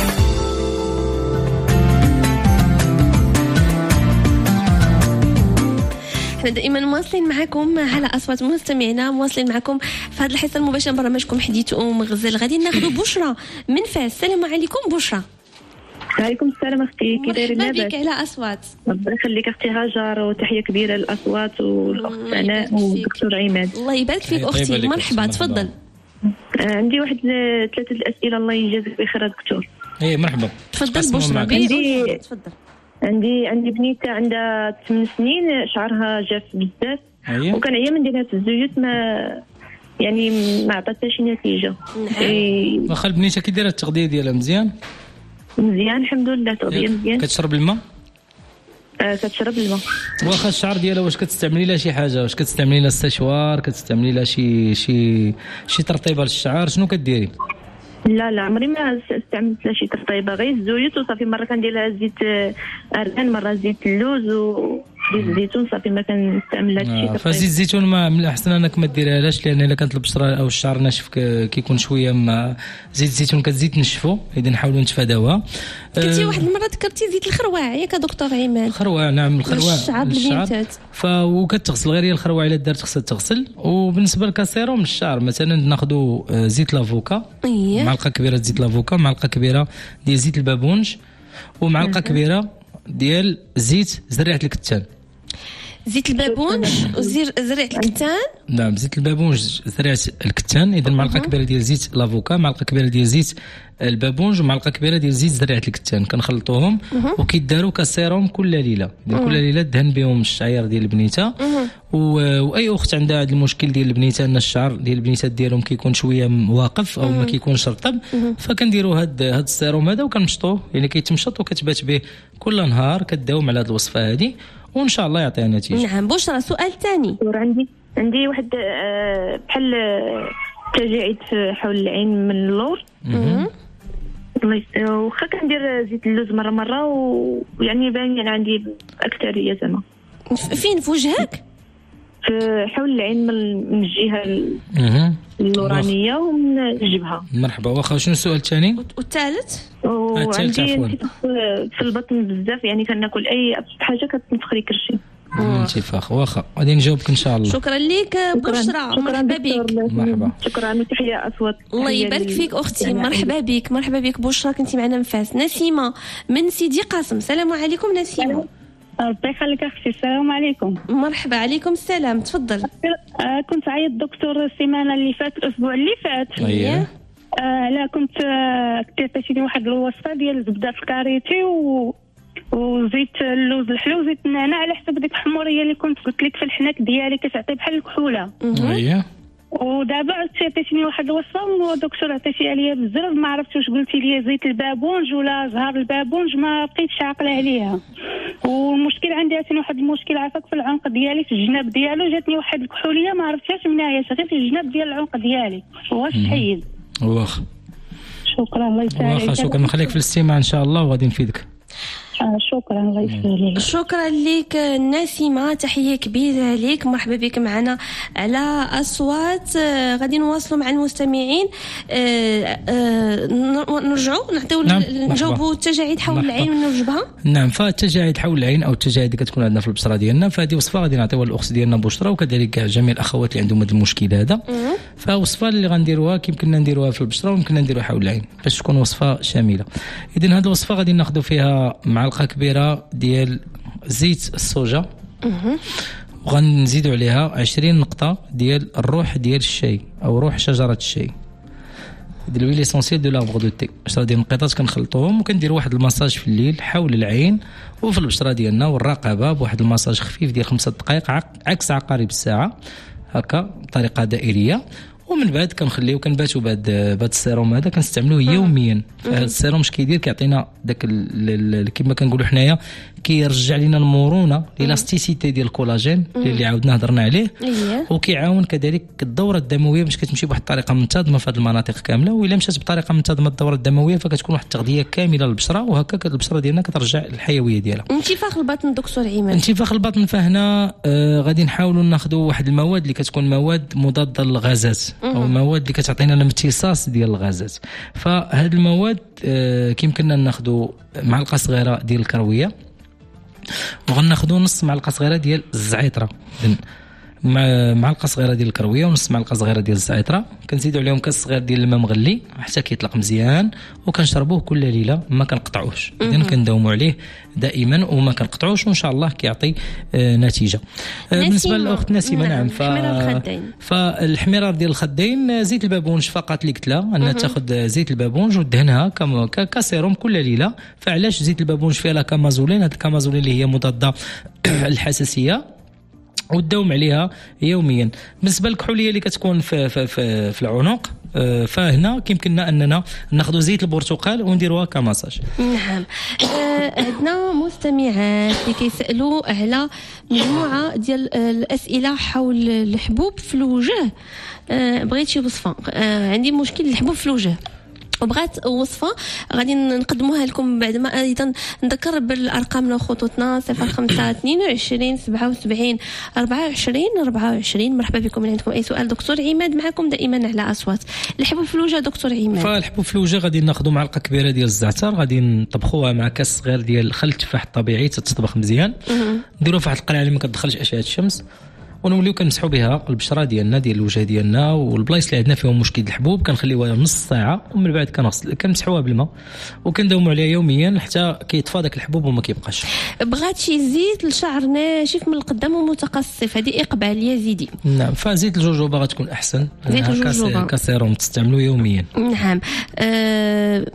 احنا دائما مواصلين معكم على اصوات مستمعينا، مواصلين معكم في هذه الحصه المباشره من برنامجكم حديث ومغزل. غادي ناخذ بشرى من فاس. السلام عليكم بشرى. وعليكم السلام اختي، كي دايره لاباس؟ مرحبا بك على اصوات. ربي يخليك اختي هاجر، وتحيه كبيره للاصوات والاخت سناء والدكتور عماد. الله يبارك فيك اختي، مرحبا تفضل. آه عندي واحد ثلاثه الاسئله، الله يجازيك بخير دكتور. ايه مرحبا تفضل بشرى. عندي تفضل. عندي عندي بنيته عندها ثمان سنين، شعرها جاف بزاف أيه. وكان عيا من ديرها الزيوت، ما يعني ما عطاتش نتيجه. إيه واخا البنيته كي دايره التغذيه ديالها مزيان مزيان الحمد لله، تغذيه مزيان. كتشرب الماء؟ آه كتشرب الماء. واخا الشعر ديالها واش كتستعملي لها شي حاجه؟ واش كتستعملي لها السشوار؟ كتستعملي لها شي شي شي ترطيبه للشعر؟ شنو كديري؟ لا لا عمري ما استعملت لها شي ترطيبه، غير الزيوت وصافي. مره كندير لها زيت ارغان، مره زيت اللوز و... زيت الزيتون صافي ما كنستعمل هذا الشيء. آه فزيت الزيتون ما من الاحسن انك ما ديرهاش، لان الا كانت البشره او الشعر ناشف ك- كيكون شويه مع زيت الزيتون كتزيد تنشفو، اذا نحاولوا نتفاداوها. قلتي واحد المره ذكرتي زيت الخروع ياك دكتور عماد؟ الخروع نعم الخروع للشعر البنيتات. ف وكتغسل غير هي الخروع الا دارت خصها تغسل. وبالنسبه للكاسيروم الشعر مثلا ناخذوا آه، زيت لافوكا، اييه معلقه كبيره زيت لافوكا، معلقه كبيره ديال زيت البابونج، ومعلقه كبيره ديال زيت زريعه الكتان. زيت البابونج وزير زريعه الكتان. نعم زيت البابونج زريعه الكتان، اذا معلقه كبيره ديال زيت لافوكا، معلقه كبيره ديال زيت البابونج، ومعلقه كبيره ديال زيت زريعه الكتان، كنخلطوهم وكيداروا كسيروم كل ليله. إذا كل ليله دهن بهم الشعير ديال البنيته. و- واي اخت عندها هذا المشكل ديال البنيته ان الشعر ديال البنيتات ديالهم كيكون شويه واقف او ما كيكونش رطب، فكنديروا هاد هاد السيروم هذا وكنمشطوه، يعني كيتمشط وكتبات به كل نهار، كداوم على هاد الوصفه هذه وان شاء الله يعطيها نتيجه. نعم. بشرى سؤال ثاني. عندي عندي واحد آه، بحال آه، تجاعيد في حول العين من اللور. الله يس- واخا كندير زيت اللوز مره مره ويعني باين يعني عندي اكثريه زعما ف- فين في وجهك؟ في حول العين من من الجهه ال- اها اللورانيه ومن الجبهه. مرحبا. واخا شنو السؤال الثاني؟ والثالث؟ الثالث وعندي عفواً. انتفاخ في البطن بزاف، يعني كناكل اي أبسط حاجه كتنفخ لي كرشي. انتفاخ. واخا غادي نجاوبك ان شاء الله. شكرا لك بشرى، مرحبا بك. مرحبا. شكرا وتحيه اصوات. الله تحية يبارك لل- فيك اختي، يعني مرحبا بك مرحبا بك بشرى، كنتي معنا نفاس. نسيمه من سيدي قاسم، السلام عليكم نسيمه. ربي يخليك اختي، السلام عليكم. مرحبا. عليكم السلام، تفضل. آه كنت عيط دكتور السيمانه اللي فات الاسبوع اللي فات. اييه. آه لا كنت آه كنت عطيتيني واحد الوصفه ديال الزبده في الكاريتي و وزيت اللوز الحلو وزيت النعناع على حسب ديك الحموريه اللي كنت قلت لك في الحناك ديالي كتعطي بحال الكحوله. اييه. ودابا عرفتي عطيتيني واحد الوصفه ودكتور عطيتي عليا بزاف، ما عرفتش واش قلتي لي زيت البابونج ولا زهر البابونج، ما بقيتش عاقله عليها. والمشكل عندي عرفتي واحد المشكل عافاك في العنق ديالي، في الجناب ديالو جاتني واحد الكحوليه ما عرفتهاش منها هي، غير في الجناب ديال العنق ديالي. واش تحيد؟ واخا شكرا الله يسهل واخا شكرا، نخليك في الاستماع ان شاء الله وغادي نفيدك. آه شكرا الله يسهل. شكرا لك نسيمه، تحيه كبيره لك، مرحبا بك معنا على اصوات. آه، غادي نواصلوا مع المستمعين. آه، آه، نرجعوا نعطيو نعم، نجاوبوا التجاعيد حول مرحبا. العين من الجبهه. نعم. فالتجاعيد حول العين او التجاعيد اللي كتكون عندنا في البصره ديالنا، فهذه وصفه غادي نعطيوها للاخت ديالنا بشرى وكذلك كاع جميع الاخوات اللي عندهم هذا المشكل هذا. فوصفه اللي غنديروها كيمكننا نديروها في البشره ويمكننا نديروها حول العين باش تكون وصفه شامله. اذا هذه الوصفه غادي ناخذوا فيها معلقه كبيره ديال زيت الصوجا، وغنزيدوا عليها عشرين نقطه ديال الروح ديال الشاي او روح شجره الشاي، ديال لويل اسونسيال دو لاربغ دو تي. عشرة ديال النقيطات كنخلطوهم وكنديروا واحد المساج في الليل حول العين وفي البشره ديالنا والرقبه بواحد المساج خفيف ديال خمسة دقائق عكس عقارب الساعه هكا بطريقه دائريه. ومن بعد كنخليو كنباتوا بعد بعد السيروم هذا كنستعملوه يوميا. فهاد السيروم اش كيدير كيعطينا داك كما كنقولوا حنايا كيرجع لنا المرونه الاستيسيتي ديال الكولاجين اللي عاودنا هضرنا عليه، وكيعاون كذلك الدوره الدمويه باش كتمشي بواحد الطريقه منتظمه في هذه المناطق كامله. والا مشات بطريقه منتظمه الدوره الدمويه فكتكون واحد التغذيه كامله للبشره، وهكا البشره ديالنا كترجع الحيويه ديالها. انتفاخ البطن دكتور عماد. انتفاخ البطن فهنا آه غادي نحاولوا ناخذوا واحد المواد اللي كتكون مواد مضاده للغازات او مواد اللي كتعطينا الامتصاص ديال الغازات. فهاد المواد آه كيمكننا ناخذوا معلقه صغيره ديال الكرويه، وغناخذوا نص معلقه صغيره ديال الزعتره، مع معلقه صغيره ديال الكرويه ونص معلقه صغيره ديال الزعتره، كنزيدوا عليهم كاس صغير ديال الماء مغلي حتى كيطلق مزيان، وكنشربوه كل ليله ما كنقطعوش. اذا كنداوموا عليه دائما وما كنقطعوش وان شاء الله كيعطي آه نتيجه. آه بالنسبه للاخت نسيمه نعم ف... فالحمرار ديال الخدين زيت البابونج فقط اللي قلت لها انها تاخذ زيت البابونج ودهنها كم... كسيروم كل ليله. فعلاش زيت البابونج فيها لا كامازولين؟ هذه الكامازولين اللي هي مضاده الحساسيه وتداوم عليها يوميا. بالنسبه للكحوليه اللي كتكون في في في, في العنق فهنا كيمكننا اننا ناخذ زيت البرتقال ونديروها كمساج. نعم. عندنا آه مستمعات اللي كيسالوا على مجموعه ديال الاسئله حول الحبوب في الوجه. آه بغيت شي وصفه. آه عندي مشكل الحبوب في الوجه وبغات وصفه غادي نقدموها لكم بعد ما ايضا نذكر بالارقام خطوطنا صفر خمسة اثنين وعشرين سبعة وسبعين أربعة وعشرين أربعة وعشرين. مرحبا بكم. من عندكم اي سؤال دكتور عماد معكم دائما على اصوات. الحبوب فلوجه دكتور عماد. فالحبوب فلوجه غادي ناخذوا معلقه كبيره ديال الزعتر، غادي نطبخوها مع كاس صغير ديال خل التفاح الطبيعي تتطبخ مزيان، نديروها في واحد القرعه اللي ما كتدخلش اشعه الشمس، ونوليو كنمسحوا بها البشره ديالنا ديال الوجه ديالنا والبلايص اللي عندنا فيهم مشكل الحبوب كنخليوها نص ساعه ومن بعد كنغسل كنمسحوها بالماء وكنداوموا عليها يوميا حتى كيطفى داك الحبوب وما كيبقاش. بغات شي زيت لشعر ناشف من القدام ومتقصف، هذه اقبال يزيدي. نعم، فزيت الجوجوبا غتكون احسن، زيت الجوجوبا كسيروم تستعملوه يوميا. نعم. آه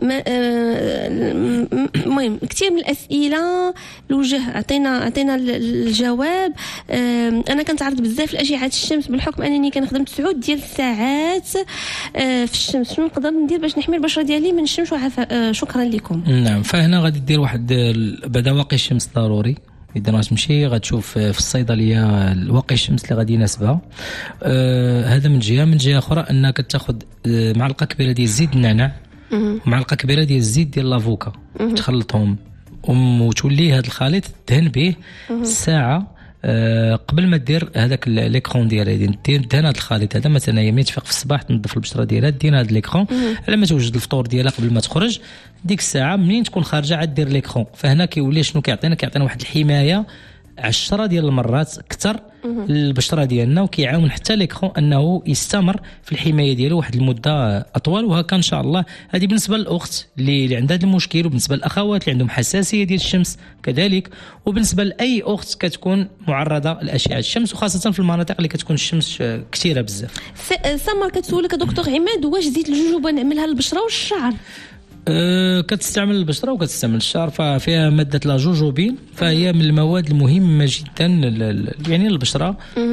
المهم آه كثير من الاسئله الوجه عطينا عطينا الجواب. آه انا كنتعرض بزاف لاشعه الشمس بحكم انني كنخدم تسعة ديال الساعات آه في الشمس، شنو نقدر ندير باش نحمي البشره ديالي من الشمس؟ آه شكرا لكم. نعم، فهنا غادي دير واحد بعد واقي الشمس ضروري، اذا غتمشي غتشوف في الصيدليه الواقي الشمس اللي غادي يناسبها. آه هذا من جهه. من جهه اخرى انك تاخذ آه معلقه كبيره ديال زيت النعناع ومعلقه كبيره ديال الزيت ديال لافوكا، تخلطهم وتولي هذا الخليط تدهن به ساعه أه قبل ما دير هذاك ليكرون ديالها. دير دهن هذا الخليط هذا مثلا يمين تفيق في الصباح تنظف البشره ديالها دير هذا ليكرون على ما توجد الفطور ديالها قبل ما تخرج. ديك الساعه منين تكون خارجه عاد دير ليكرون، فهنا كيولي شنو كيعطينا كيعطينا واحد الحمايه عشرة ديال المرات اكثر البشره ديالنا، وكيعاون حتى ليكرون انه يستمر في الحمايه ديالو واحد المده اطول. وهكا ان شاء الله. هذه بالنسبه للاخت اللي, اللي عندها هذا المشكل، وبالنسبه للاخوات اللي عندهم حساسيه ديال الشمس كذلك، وبالنسبه لاي اخت كتكون معرضه لاشعه الشمس وخاصه في المناطق اللي كتكون الشمس كثيره بزاف. سمر كتسولك دكتور عماد واش زيت الجوجوبا نعملها للبشره والشعر؟ أه كتستعمل البشره وكتستعمل الشعر، ففيها ماده لا جوجوبين، فهي من المواد المهمه جدا يعني للبشره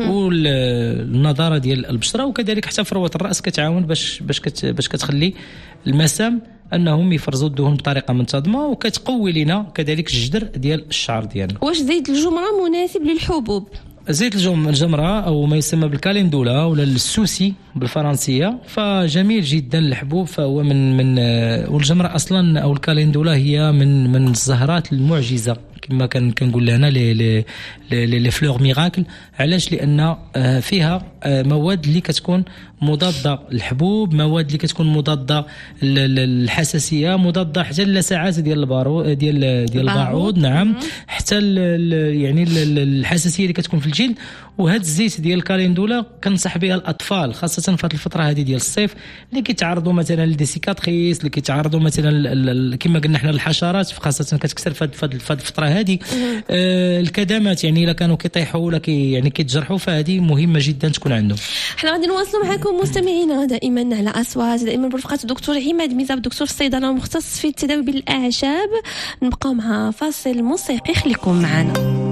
والنضاره ديال البشره، وكذلك حتى فروه الراس كتعاون باش باش كت باش كتخلي المسام انهم يفرزوا الدهون بطريقه منتظمه، وكتقوي لنا كذلك الجدر ديال الشعر ديالنا. واش زيت الجمره مناسب للحبوب؟ زيت الجمرة أو ما يسمى بالكالندولا ولا السوسي بالفرنسية فجميل جدا للحبوب، فهو من من والجمرة أصلا أو الكالندولا هي من من الزهرات المعجزة كما كان كنقول لنا لي لي لي لي فلور ميراكل. علاش؟ لأن فيها مواد اللي كتكون مضادة للحبوب، مواد اللي كتكون مضادة للحساسية، مضادة حتى للساعات ديال البارو ديال ديال البعوض. نعم، حتى يعني الحساسية اللي كتكون في الجلد. وهذا الزيت ديال الكالندولا كنصح بها الاطفال خاصه في هذه الفتره هذه ديال الصيف اللي كيتعرضوا مثلا لدي سيكاتريس، اللي كيتعرضوا مثلا كما قلنا حنا الحشرات خاصه كتكثر في هذه الفتره هذه. آه الكدمات يعني الا كانوا كيطيحوا ولا كي يعني كيتجرحوا، فهذه مهمه جدا تكون عندهم. حنا غادي نواصلوا معكم مستمعينا دائما على اصوات، دائما برفقه الدكتور عماد ميزاب، دكتور في الصيدله ومختص في التداوي بالاعشاب. نبقاو مع فاصل موسيقي، خليكم معنا.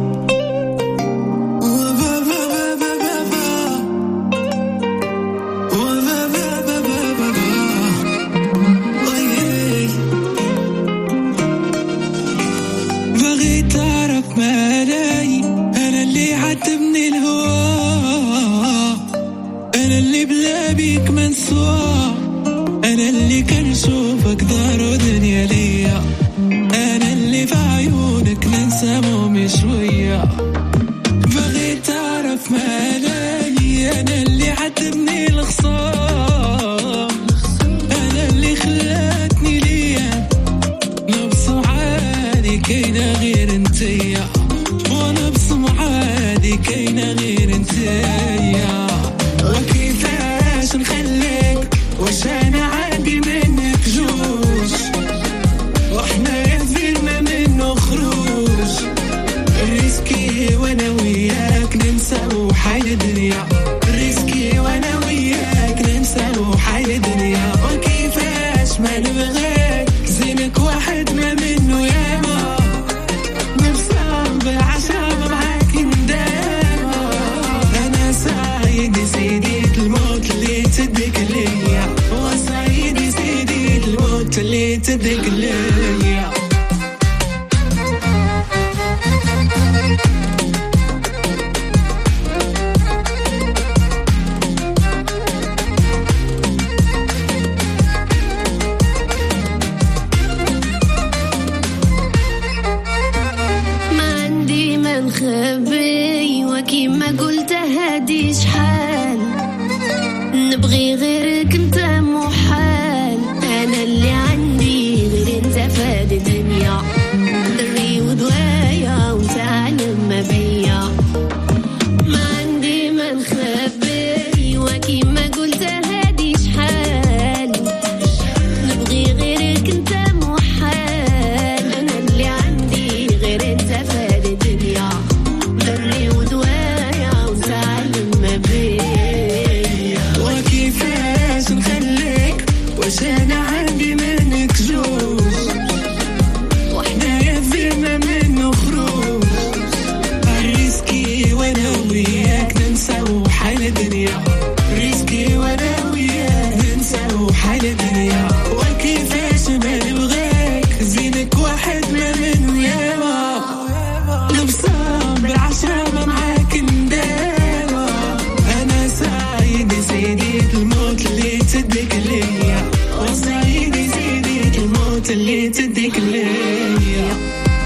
عتبني الهوى، أنا اللي بلا بيك منسوى، أنا اللي كنشوفك دار ودنيا ليا، أنا اللي في عيونك ننسى مومي شوية. بغيت أعرف مالي، أنا اللي عتبني الخصام، أنا اللي خلاتني ليا نبصم عادي كاينة غير انتيا، ونبصم عادي كاينة غير انتيا. وكيفاش نخليك واش انا عندي منك جوج، واحنا يزينا منه خروج، ريسكي وانا وياك ننسى وحال الدنيا، ريسكي وانا وياك ننسى وحال الدنيا. وكيفاش ما نبغيك زينك واحد ما منه ياما، نبصم بالعشاب معاك نداما، انا سايدي سيدي الموت اللي تدك ليا، وسايدي سيدي الموت اللي تدك ليا. واش انا عندي منك جوج وحدايا فينا منو خروج ريسكي وانا وياك ننساو حال الدنيا ريسكي وانا وياك ننساو حال الدنيا وكيفاش ما نبغاك زينك واحد ما منو ياما نبصم بالعشرة ما معاك نداوى انا سعيد سيدي الموت اللي تدك ليا وسعيد سيدي الموت اللي تدك ليا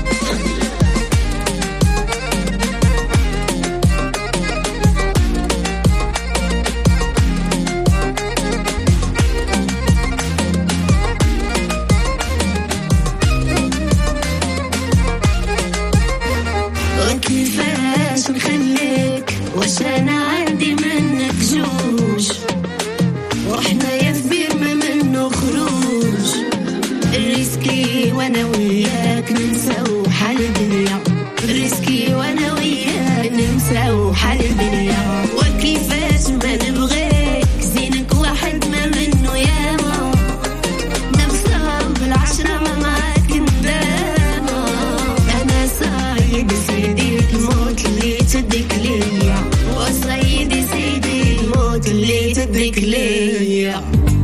وكيفاش نخليك واش انا عندي منك جوج وحنا يفير ما منه خروج ريسكي وانا وياك ننساو حال الدنيا ريسكي وانا وياك ننساو حال الدنيا وكيفاش ما نبغيك زينك واحد ما منه ياما نبصم بالعشرة ما معاك نداما انا سعيد سيدي الموت اللي تدك ليا وسعيد سيدي الموت اللي تدك ليا.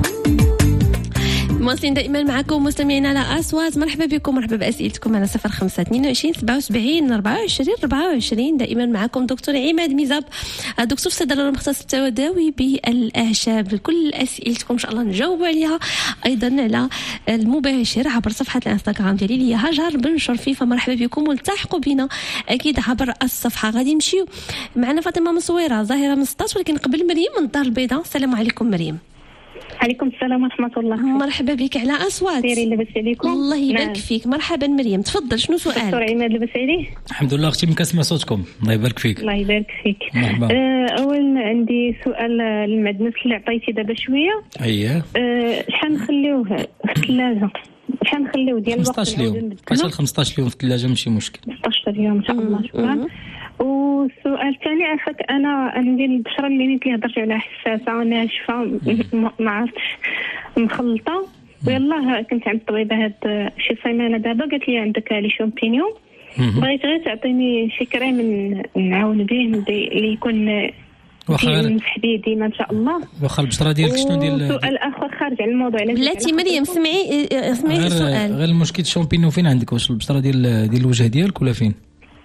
مواصلين دائما معكم مستمعين على أصوات. مرحبا بكم، مرحبا بأسئلتكم على صفر خمسة اثنين وعشرين سبعة وسبعين أربعة وعشرين أربعة وعشرين. دائما معكم دكتور عماد ميزاب، دكتور صيدلة مختص التداوي بالأعشاب. كل أسئلتكم إن شاء الله نجاوب عليها أيضا على المباشر عبر صفحة الانستغرام ديالي اللي هي هاجر بن شرفي. فمرحبا بكم والتحقوا بنا أكيد عبر الصفحة. غادي نمشيو معنا فاطمة من صويرة، ظاهرة من سطاس، ولكن قبل مريم من الدار البيضاء. السلام عليكم مريم. عليكم السلام ورحمة الله. مرحبا بك على أصوات. ديري لاباس عليكم؟ الله يبارك نعم. فيك. مرحبا مريم، تفضل شنو سؤالك؟ دكتور عماد لاباس عليه؟ الحمد لله اختي، من كنسمع صوتكم. الله يبارك فيك. الله يبارك فيك. مرحبا. آه أول عندي سؤال المعدنوس اللي عطيتي دابا شوية. اييه. آه شحال نخليوه في الثلاجة؟ شحال نخليوه ديال الوقت؟ خمسطاش يوم. بقيت خمسطاش يوم في الثلاجة ماشي مشكل. خمسطاش يوم إن شاء الله. شكرا. والسؤال الثاني، عافاك انا عندي البشره اللي نيت اللي هضرتي عليها حساسه ناشفه ما عرفتش مخلطه، ويلاه كنت عند الطبيبه هاد شي سيمانه دابا قالت لي عندك لي شامبينيون، بغيت غير تعطيني شي كريم نعاون به اللي يكون واخا نمسح به ديما ان شاء الله. واخا البشره ديالك شنو ديال سؤال اخر خارج على الموضوع. بلاتي مريم سمعي سمعي السؤال. غير المشكل الشامبينيون فين عندك؟ واش البشره ديال ديال الوجه ديالك ولا فين؟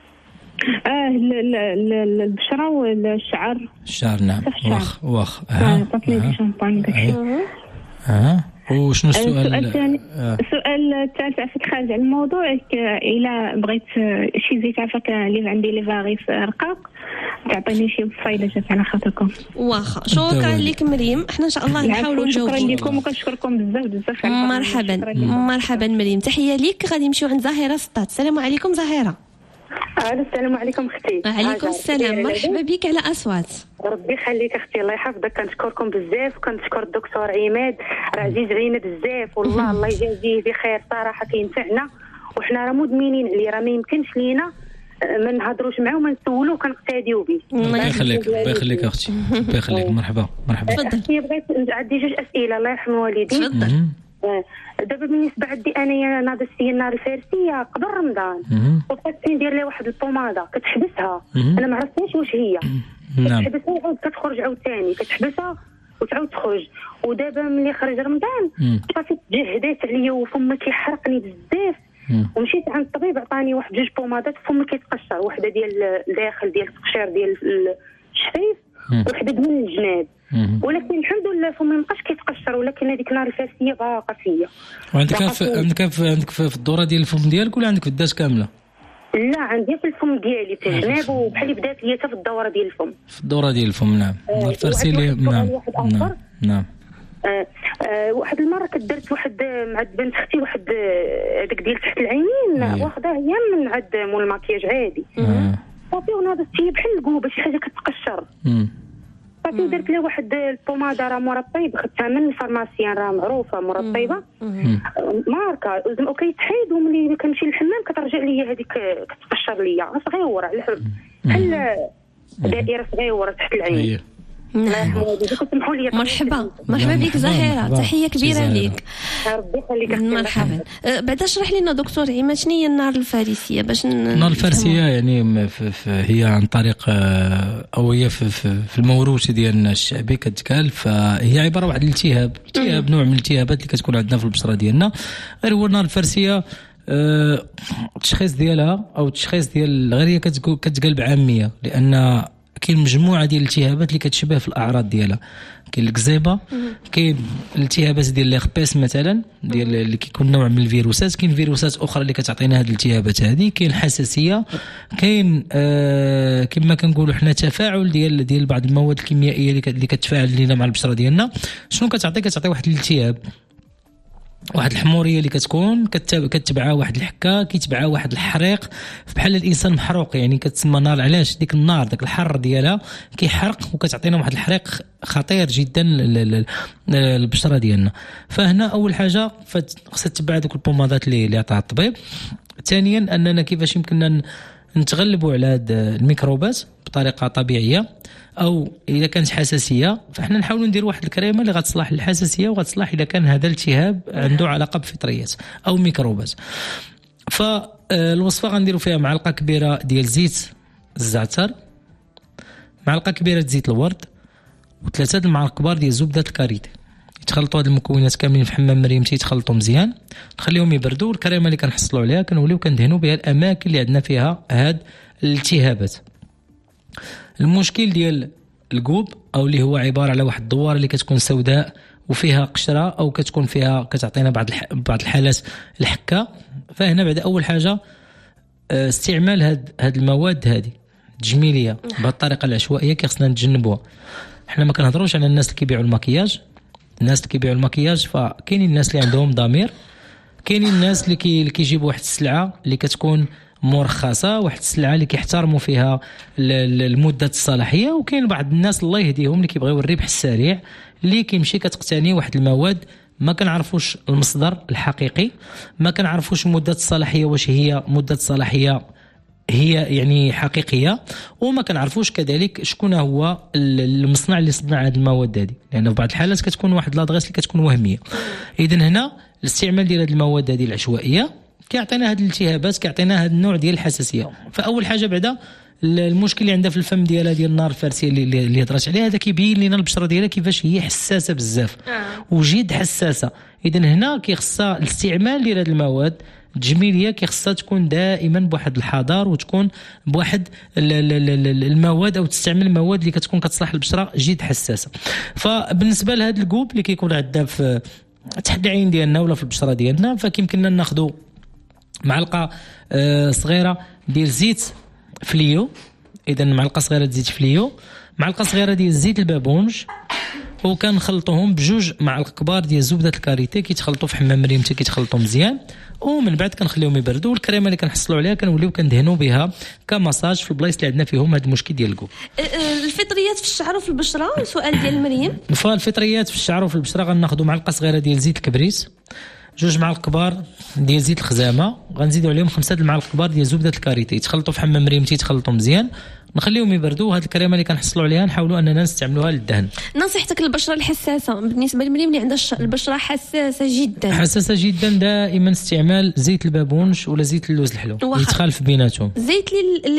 اه البشره والشعر. الشعر نعم. واخ واخ. اه عطيني شامبان داكشي. اه وشنو السؤال؟ السؤال الثاني السؤال الثالث عفاك خارج على الموضوع، الا بغيت شي زيت عفاك اللي عندي لي فاغيس رقاق تعطيني شي وصفه جات على خاطركم. واخا شكرا لك مريم، احنا ان شاء الله نحاولوا نجاوبوا. شكرا لكم وكنشكركم بزاف بزاف. مرحبا مرحبا مريم، تحيه ليك. غادي نمشيو عند زهيره سطات. السلام عليكم زهيره. السلام عليكم اختي. وعليكم السلام، مرحبا بك على أصوات. ربي يخليك اختي، الله يحفظك. كنشكركم بزاف وكنشكر الدكتور عماد، راه عزيز علينا بزاف والله. الله يجازيه بخير صراحه، كينفعنا وحنا راه مدمنين عليه، راه ما يمكنش لينا ما نهضروش معاه وما نسولو وكنقتاديو به. الله يخليك الله يخليك اختي، الله يخليك. مرحبا مرحبا. تفضل. بغيت عندي جوج اسئله الله يرحم والديك. تفضل. دابا بالنسبه عندي انايا ناضت فيا النار الفارسيه قبل رمضان، وبقيت ندير لها واحد البوماده كتحبسها. انا ما عرفتش واش هي. نعم. كتحبسها وعاود كتخرج عاوتاني، كتحبسها وتعاود تخرج. ودابا ملي خرج رمضان صافي تجهدات عليا وفمي كيحرقني بزاف، ومشيت عند الطبيب عطاني واحد جوج بومادات فمي كيتقشر، واحده ديال الداخل ديال التقشير ديال الشفايف وحده ديال الجناب، ولكن الحمد لله فمي مابقاش كيتقشر، ولكن هذيك النار الفاسيه باقا فيا. وعندك في عندك في عندك في الدوره ديال الفم ديالك ولا عندك في الداس كامله؟ لا عندي في الفم ديالي في الجناب، وبحال بدات ليا حتى في الدوره ديال الفم. في الدوره ديال الفم نعم. آه الفرسيلي نعم نعم نعم. آه آه واحد المره كدرت واحد مع بنت اختي واحد هذاك ديال تحت العينين واخداه هي من عند مول الماكياج عادي صافي، وناضت هي بحال الكوبه شي حاجه كتقشر صافي، درت لها واحد البوماده راه مرطيبه خدتها من الفارماسيان راه معروفه مرطيبه ماركه وكيتحيد، وملي كنمشي للحمام كترجع لي هذيك كتقشر ليا صغيوره على الحب بحال دائره صغيوره تحت العين. سمحوا لي مرحبا مرحبا بك زهيره، تحيه كبيره ليك. ربي يخليك. مرحبا. بعدا اشرح لنا دكتور عماد شنو هي النار الفارسيه باش النار الفارسيه يعني في في هي عن طريق او هي في, في, في الموروث ديالنا الشعبي كتقال، فهي عباره واحد الالتهاب التهاب نوع من الالتهابات اللي كتكون عندنا في البشره ديالنا. غير هو النار الفارسيه التشخيص ديالها او التشخيص ديال غير هي كتقال بعاميه، لان كاين مجموعه ديال الالتهابات اللي كتشبه في الاعراض ديالها. كاين الكزيبه، كاين الالتهابات ديال الهربيس مثلا ديال اللي كيكون نوع من الفيروسات، كاين فيروسات اخرى اللي كتعطينا هذه الالتهابات هذه، كاين الحساسيه، كاين آه كما كنقولوا حنا تفاعل ديال ديال بعض المواد الكيميائيه اللي كتفاعل لينا مع البشره ديالنا. شنو كتعطي؟ كتعطي واحد الالتهاب، واحد الحموريه اللي كتكون كتبعها واحد الحكه، كيتبعها واحد الحريق بحال الانسان محروق، يعني كتسمى نار. علاش؟ ديك النار داك الحر ديالها كيحرق وكتعطينا واحد الحريق خطير جدا للبشره ديالنا. فهنا اول حاجه خصها تتبع دوك البومادات اللي اللي عطاها الطبيب. ثانيا اننا كيفاش يمكننا نتغلبوا على هاد الميكروبات بطريقه طبيعيه، او اذا كانت حساسيه فاحنا نحاولوا ندير واحد الكريمه اللي غتصلح للحساسيه وغتصلح اذا كان هذا الالتهاب عنده علاقه بفطريات او ميكروبات. فالوصفه غنديروا فيها معلقه كبيره ديال زيت الزعتر، معلقه كبيره زيت الورد، وثلاثه المعالق كبار ديال زبده الكاريتي. يتخلطوا هاد المكونات كاملين في حمام مريم، تيتخلطوا مزيان، نخليهم يبردوا. الكريمه اللي كنحصلوا عليها كنوليو كندهنوا بها الاماكن اللي عندنا فيها هاد الالتهابات. المشكل ديال الكوب او اللي هو عباره على واحد الدواره اللي كتكون سوداء وفيها قشره او كتكون فيها كتعطينا بعض الح... بعض الحالات الحكه، فهنا بعد اول حاجه استعمال هاد هاد المواد هذه التجميليه بهذه الطريقه العشوائيه كيخصنا نتجنبوها. حنا ما كنهضروش على الناس اللي كيبيعوا المكياج. الناس اللي كيبيعوا المكياج فكاينين الناس اللي عندهم ضمير، كاينين الناس اللي كي اللي كيجيبوا واحد السلعه اللي كتكون مرخصه، واحد السلعه اللي كيحترموا فيها المده الصلاحيه، وكاين بعض الناس الله يهديهم اللي كيبغيو الربح السريع اللي كيمشي كتقتني واحد المواد ما كنعرفوش المصدر الحقيقي، ما كنعرفوش مده الصلاحيه واش هي مده صلاحيه هي يعني حقيقيه، وما كنعرفوش كذلك شكون هو المصنع اللي صنع هذه المواد هذه، لان في بعض الحالات كتكون واحد لادغيس اللي كتكون وهميه. اذا هنا الاستعمال ديال هذه المواد هذه العشوائيه كيعطينا هذه الالتهابات، كيعطينا هذا النوع ديال الحساسيه. فاول حاجه بعدا المشكل اللي عندها في الفم ديالها ديال النار الفارسيه اللي اللي هضرات عليها، هذا كيبين لنا البشره ديالها كيفاش هي حساسه بزاف وجد حساسه. اذا هنا كيخصها الاستعمال ديال هذه المواد التجميليه كيخصها تكون دائما بواحد الحذر، وتكون بواحد المواد او تستعمل المواد اللي كتكون كتصلح البشره جد حساسه. فبالنسبه لهذا الكوب اللي كيكون عندنا في تحت العين ديالنا ولا في البشره ديالنا، فكيمكننا ناخذوا معلقه صغيره ديال زيت فليو، اذا معلقه صغيره ديال زيت فليو، معلقه صغيره ديال زيت البابونج، وكنخلطوهم بجوج معالق كبار ديال زبده الكاريتي كيتخلطوا في حمام مريم حتى كيتخلطوا مزيان، ومن بعد كنخليهم يبردوا. والكريمه اللي كنحصلوا عليها كنوليو كندهنوا بها كمساج في البلايص اللي عندنا فيهم هذا المشكل ديال الكوب. الفطريات في الشعر وفي البشره، سؤال ديال مريم. فالفطريات في الشعر وفي البشره غناخذوا معلقه صغيره ديال زيت الكبريت، جوج معالق كبار ديال زيت الخزامه، غنزيدوا عليهم خمسه المعالق كبار ديال زبده الكاريتي، يتخلطوا في حمام مريم تيتخلطوا مزيان، نخليهم يبردوا. هذه الكريمه اللي كنحصلوا عليها نحاولوا اننا نستعملوها للدهن. نصيحتك للبشره الحساسه بالنسبه لمريم اللي عندها البشره حساسه جدا حساسه جدا دائما استعمال زيت البابونج ولا زيت اللوز الحلو يتخالف بيناتهم. زيت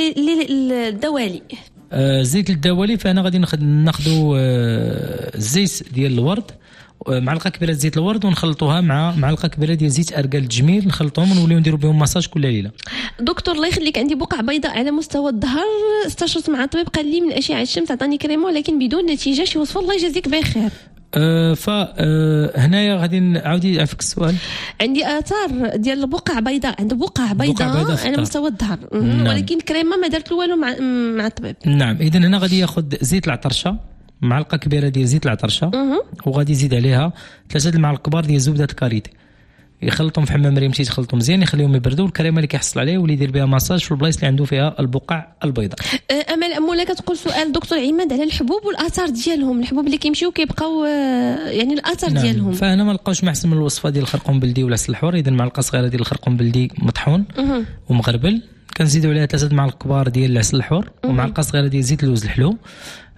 للدوالي آه زيت الدوالي فانا غادي ناخذوا آه الزيت ديال الورد، معلقه كبيره زيت الورد ونخلطوها مع معلقه كبيره ديال زيت ارجل الجميل، نخلطوهم ونوليو نديروا بهم مساج كل ليله. دكتور الله يخليك، عندي بقع بيضاء على مستوى الظهر، استشرت مع الطبيب قال لي من اشعه الشمس عطاني كريمه ولكن بدون نتيجه، شي وصفه الله يجازيك بخير. أه فهنايا أه غادي نعاودي نعرفك السؤال. عندي اثار ديال بقع بيضاء، عنده بقع بيضاء على مستوى الظهر، نعم. ولكن كريمه ما درت له والو مع مع الطبيب. نعم، اذا هنا غادي ياخذ زيت العطرشه، معلقه كبيره ديال زيت العطرشه، وغادي يزيد عليها ثلاثه المعالق كبار ديال زبده الكاريتي، يخلطهم في حمام مريم تيخلطوا مزيان، يخليهم يبردوا. الكريمه اللي كيحصل عليه واللي يدير بها مساج في البلايص اللي عنده فيها البقع البيضاء. امل اموله كتقول سؤال دكتور عماد على الحبوب والاثار ديالهم، الحبوب اللي كيمشيو كيبقاو يعني الاثار نعم. ديالهم. فانا ما لقاوش ما احسن من الوصفه ديال الخرقوم بلدي ولا عسل الحور. اذا معلقه صغيره ديال الخرقوم بلدي مطحون مه. ومغربل، كنزيدوا عليها ثلاثه معالق كبار ديال العسل الحور ومعلقه صغيره ديال زيت اللوز الحلو،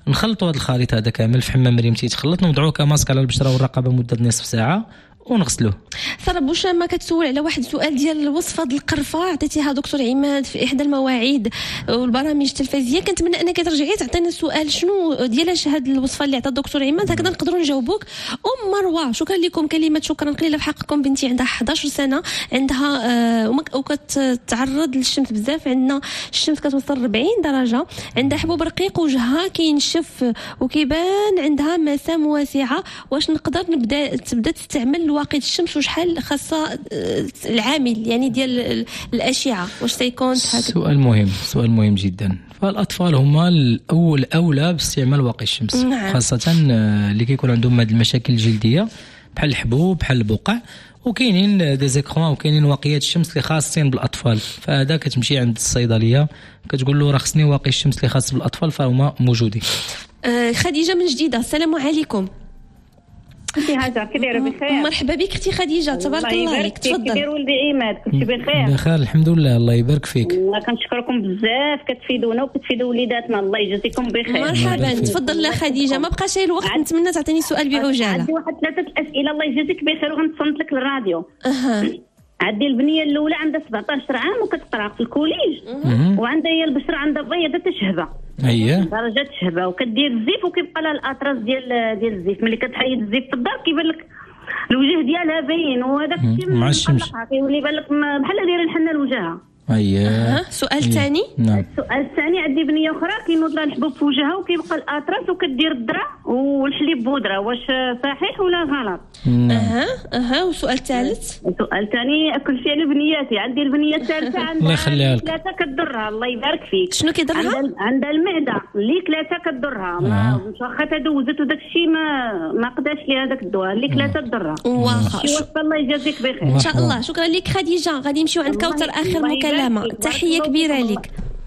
نخلطوا هذا الخليط هذا كامل في حمام مريم تيتخلط، نوضعوه كماسك على البشره والرقبه مده نصف ساعه ونغسلوه. ساره بوشامه كتسول على واحد السؤال ديال وصفه القرفه عطيتيها دكتور عماد في احدى المواعيد والبرامج التلفزيونيه، كنتمنى انك ترجعي تعطينا السؤال شنو ديالاش هاد الوصفه اللي عطى الدكتور عماد، هكذا نقدروا نجاوبوك. ام مروه شكرا لكم، كلمه شكرا قليله في حقكم. بنتي عندها إحدى عشرة سنه، عندها آه وكتتعرض للشمس بزاف، عندنا الشمس كتوصل أربعين درجه، عندها حبوب رقيق وجهها كينشف وكيبان عندها مسام واسعه. واش نقدر نبدا تبدا تستعمل واقي الشمس وشحال خاصه العامل يعني ديال الاشعه، واش سيكون سؤال مهم سؤال مهم جدا. فالاطفال هما الاول اولى باستعمال واقي الشمس، نعم. خاصه اللي كيكون عندهم هذه المشاكل الجلديه بحال الحبوب بحال البقع، وكاينين دي زيكران وكاينين واقيات الشمس اللي خاصين بالاطفال، فهذا كتمشي عند الصيدليه كتقول له راه خصني واقي الشمس اللي خاص بالاطفال، فهما موجودين. أه خديجه من جديده، السلام عليكم. اختي هاجر كي دايره بخير؟ مرحبا بك اختي خديجه، تبارك الله عليك، تفضل. كي داير ولدي عماد؟ كنتي بخير؟ بخير الحمد لله، الله يبارك فيك. الله كنشكركم بزاف، كتفيدونا وكتفيدوا وليداتنا، الله يجازيكم بخير. مرحبا، تفضل لا خديجه، ما بقاش الوقت، نتمنى تعطيني سؤال بعجاله. عندي واحد ثلاثه اسئله، الله يجازيك بخير، وغنتصنت لك الراديو. اها عندي البنيه الاولى عندها سبعطاش عام وكتقرا في الكوليج، وعندها هي البشره عندها بيضه تشهبه، اييه درجه شهبه، وكدير الزيف وكيبقى لها الاطراس ديال ديال الزيف. ملي كتحيد الزيف في الدار كيبان لك الوجه ديالها باين، وهذاك الشيء مع الشمس كيولي يبان لك بحال دايره الحنه لوجهها. اييه أه. سؤال ثاني. نعم. السؤال الثاني عندي بنيه اخرى كينوض لها الحبوب في وجهها وكيبقى الاطراس وكدير الذره والحليب بودره، واش صحيح ولا غلط؟ نعم. اها اها. والسؤال الثالث؟ السؤال الثاني كل شيء على بنياتي. عندي البنيه الثالثه عندها ثلاثه كتضرها، الله يبارك فيك. شنو كيضرها؟ عندها, عندها المعده اللي ثلاثه كتضرها، ما واخا تدوزت وداك الشيء ما ما قداش ليها هذاك الدواء اللي ثلاثه تضرها. واخا الله يجازيك بخير ان شاء الله. شكرا لك خديجه. غادي نمشيو عند كوثر اخر مكالمه. تحيه كبيره لك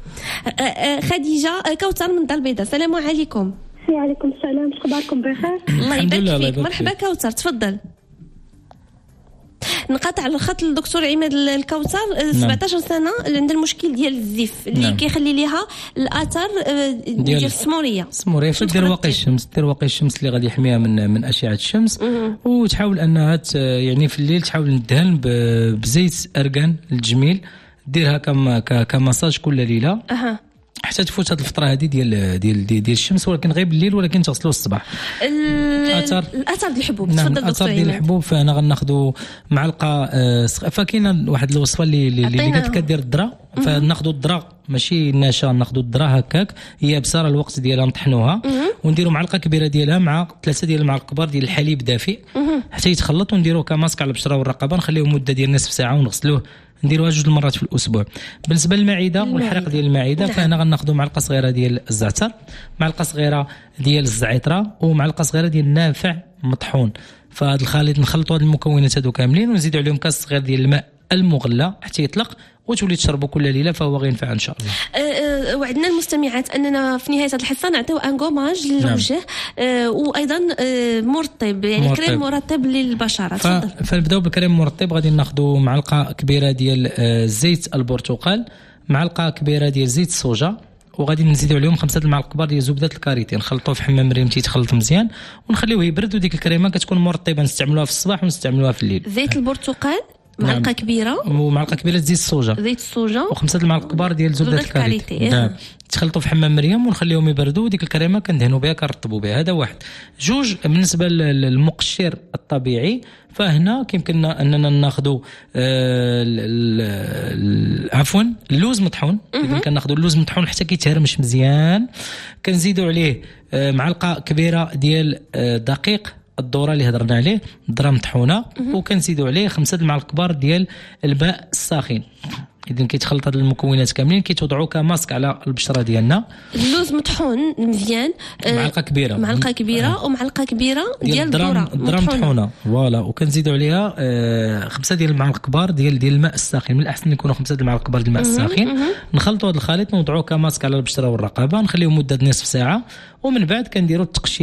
خديجه. كوثر من الدار البيضاء، السلام عليكم. وعليكم السلام، اخباركم بخير؟ الله يبارك فيك. مرحبا كوثر، تفضل. نقاطع الخط للدكتور عماد الكوثر. سبعطاش سنه اللي عندها المشكل ديال الزيف اللي نعم. كيخلي ليها الاثار ديال, ديال السموريه. السموريه فدير واقي الشمس، دير واقي الشمس اللي غادي يحميها من من اشعه الشمس، وتحاول انها يعني في الليل تحاول ندهن بزيت ارغان الجميل، ديرها كم كمساج كل ليله اها حتى تفوت هذه الفتره هذه ديال ديال ديال الشمس، ولكن غير بالليل، ولكن تغسلوه الصباح. الاثار الاثار ديال الحبوب. نعم تفضل الاثار ديال الحبوب. فانا غناخذوا معلقه فكاينه واحد الوصفه اللي اللي قالت كدير الذره، فناخذوا الذره ماشي ناشا، ناخذوا الذره هكاك هي بصار الوقت ديالها نطحنوها ونديروا معلقه كبيره ديالها مع ثلاثه ديال المعالق كبار ديال الحليب دافئ حتى يتخلط، ونديروه كماسك على البشره والرقبه، نخليوه مده ديال نصف ساعه ونغسلوه، نديروها جوج المرات في الاسبوع. بالنسبه للمعده والحرق ديال المعده، فهنا غناخذوا معلقه صغيره ديال الزعتر، معلقه صغيره ديال الزعتره، ومعلقه صغيره ديال النافع مطحون. فهاد الخليط نخلطوا هاد المكونات هادو كاملين ونزيدوا عليهم كاس صغير ديال الماء المغلى حتى يطلق، وتولي تشربوا كل ليله، فهو غينفع ان شاء الله. أه أه وعدنا المستمعات اننا في نهايه هذه الحصه نعطيو ان غوماج للوجه. نعم. أه وايضا أه مرطب، يعني مرطب. كريم مرطب للبشره. تفضل. فنبداو بالكريم مرطب. غادي ناخذوا معلقه كبيره ديال أه زيت البرتقال، معلقه كبيره ديال زيت الصوجا، وغادي نزيدوا عليهم خمسه المعالق كبار ديال زبده الكاريتي، نخلطوه في حمام مريم تيتخلط مزيان ونخليوه يبرد، وديك الكريمه كتكون مرطبه نستعملوها في الصباح ونستعملوها في الليل. زيت البرتقال معلقه نعم. كبيره، ومعلقه كبيره زيت الصوجا، زيت الصوجا، وخمسه المعالق كبار ديال زبده الكاريتي. نعم. تخلطوا في حمام مريم ونخليهم يبردوا، وديك الكريمه كندهنوا بها كنرطبوا بها. هذا واحد. جوج بالنسبه للمقشر الطبيعي، فهنا كيمكننا اننا ناخذوا آه عفوا اللوز مطحون. اذا كناخذوا اللوز مطحون حتى كيتهرمش مزيان، كنزيدوا عليه آه معلقه كبيره ديال آه دقيق الذره اللي هضرنا عليه، الذره مطحونه، وكنزيدوا عليه خمسه المعالق كبار ديال الماء الساخن. اذا كيتخلط هاد المكونات كاملين كيتوضعوا كماسك على البشره ديالنا. اللوز مطحون مزيان، معلقه كبيره معلقه كبيره آه. ومعلقه كبيره ديال الذره الذره مطحونه، فوالا. وكنزيدوا عليها آه خمسه ديال المعالق كبار ديال ديال الماء الساخن، من الاحسن يكونوا خمسه المعالق كبار ديال الماء الساخن. نخلطوا هذا الخليط نوضعوه كماسك على البشره والرقبه، نخليوه مده نصف ساعه، ومن بعد كنديروا التقشير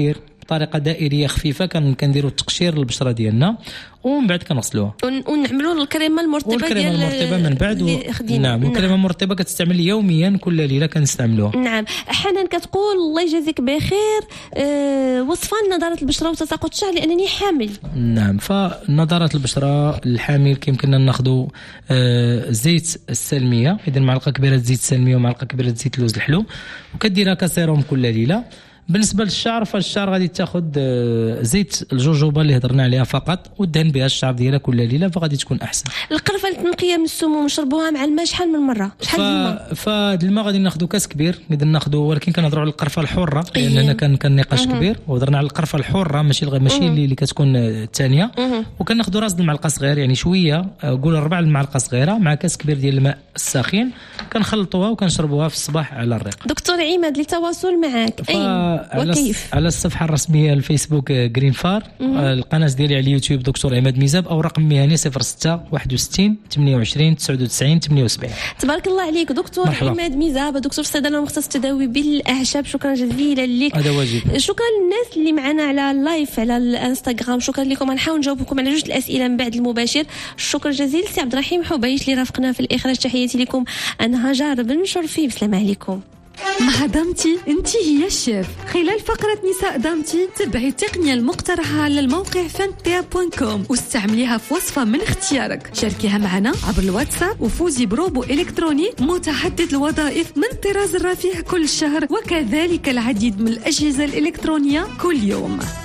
بطريقه دائريه خفيفه، كان كنديروا التقشير للبشره ديالنا ومن بعد كنغسلوها ونعملوا الكريمه المرطبه والكريمه ديال المرطبه من بعد و... نعم والكريمه المرطبه كتستعمل يوميا كل ليله كنستعملوها. نعم. حنان كتقول الله يجازيك بخير، أه وصفه نضاره البشره وتساقط الشعر لانني حامل. نعم. فنضاره البشره الحامل كيمكننا ناخذوا أه زيت السلميه، اذا معلقه كبيره زيت السلميه ومعلقه كبيره زيت اللوز الحلو، وكديرها كسيروم كل ليله. بالنسبه للشعر فالشعر غادي تاخذ زيت الجوجوبا اللي هضرنا عليها فقط ودهن بها الشعر ديالها كل ليله فغادي تكون احسن. القرفه التنقيه من السموم نشربوها مع الماء شحال من مره؟ شحال ف... الماء؟ فهاد الماء غادي ناخذوا كاس كبير، نقدر ناخذوا، ولكن كنهضروا على القرفه الحره لان هنا كان كان نقاش كبير وهضرنا على القرفه الحره ماشي الغ... ماشي اللي, اللي كتكون الثانيه. وكناخذوا راس المعلقه صغير يعني شويه، قول ربع المعلقه صغيره مع كاس كبير ديال الماء الساخن، كنخلطوها وكنشربوها في الصباح على الريق. دكتور عماد للتواصل معك ف... وكيف؟ على الصفحه الرسميه الفيسبوك جرين فار، القناه ديالي على اليوتيوب دكتور عماد ميزاب، او رقم مهني صفر ستة واحد وستين ثمانية وعشرين تسعة وتسعين ثمانية وسبعين. تبارك الله عليك دكتور مرحبا. عماد ميزاب دكتور الصيدله المختص التداوي بالاعشاب، شكرا جزيلا لك. هذا واجب. شكرا للناس اللي معنا على اللايف على الانستغرام، شكرا لكم. غنحاول نجاوبكم على جوج الاسئله من بعد المباشر. الشكر جزيل سي عبد الرحيم حبيش اللي رافقنا في الاخراج. تحياتي لكم انا هاجر بن شرفي، بسلام عليكم. مع دامتي انت هي الشيف. خلال فقرة نساء دامتي تبعي التقنية المقترحة على الموقع فانتياب دوت كوم واستعمليها في وصفة من اختيارك. شاركيها معنا عبر الواتساب وفوزي بروبو إلكتروني متعدد الوظائف من طراز الرفيع كل شهر، وكذلك العديد من الأجهزة الإلكترونية كل يوم.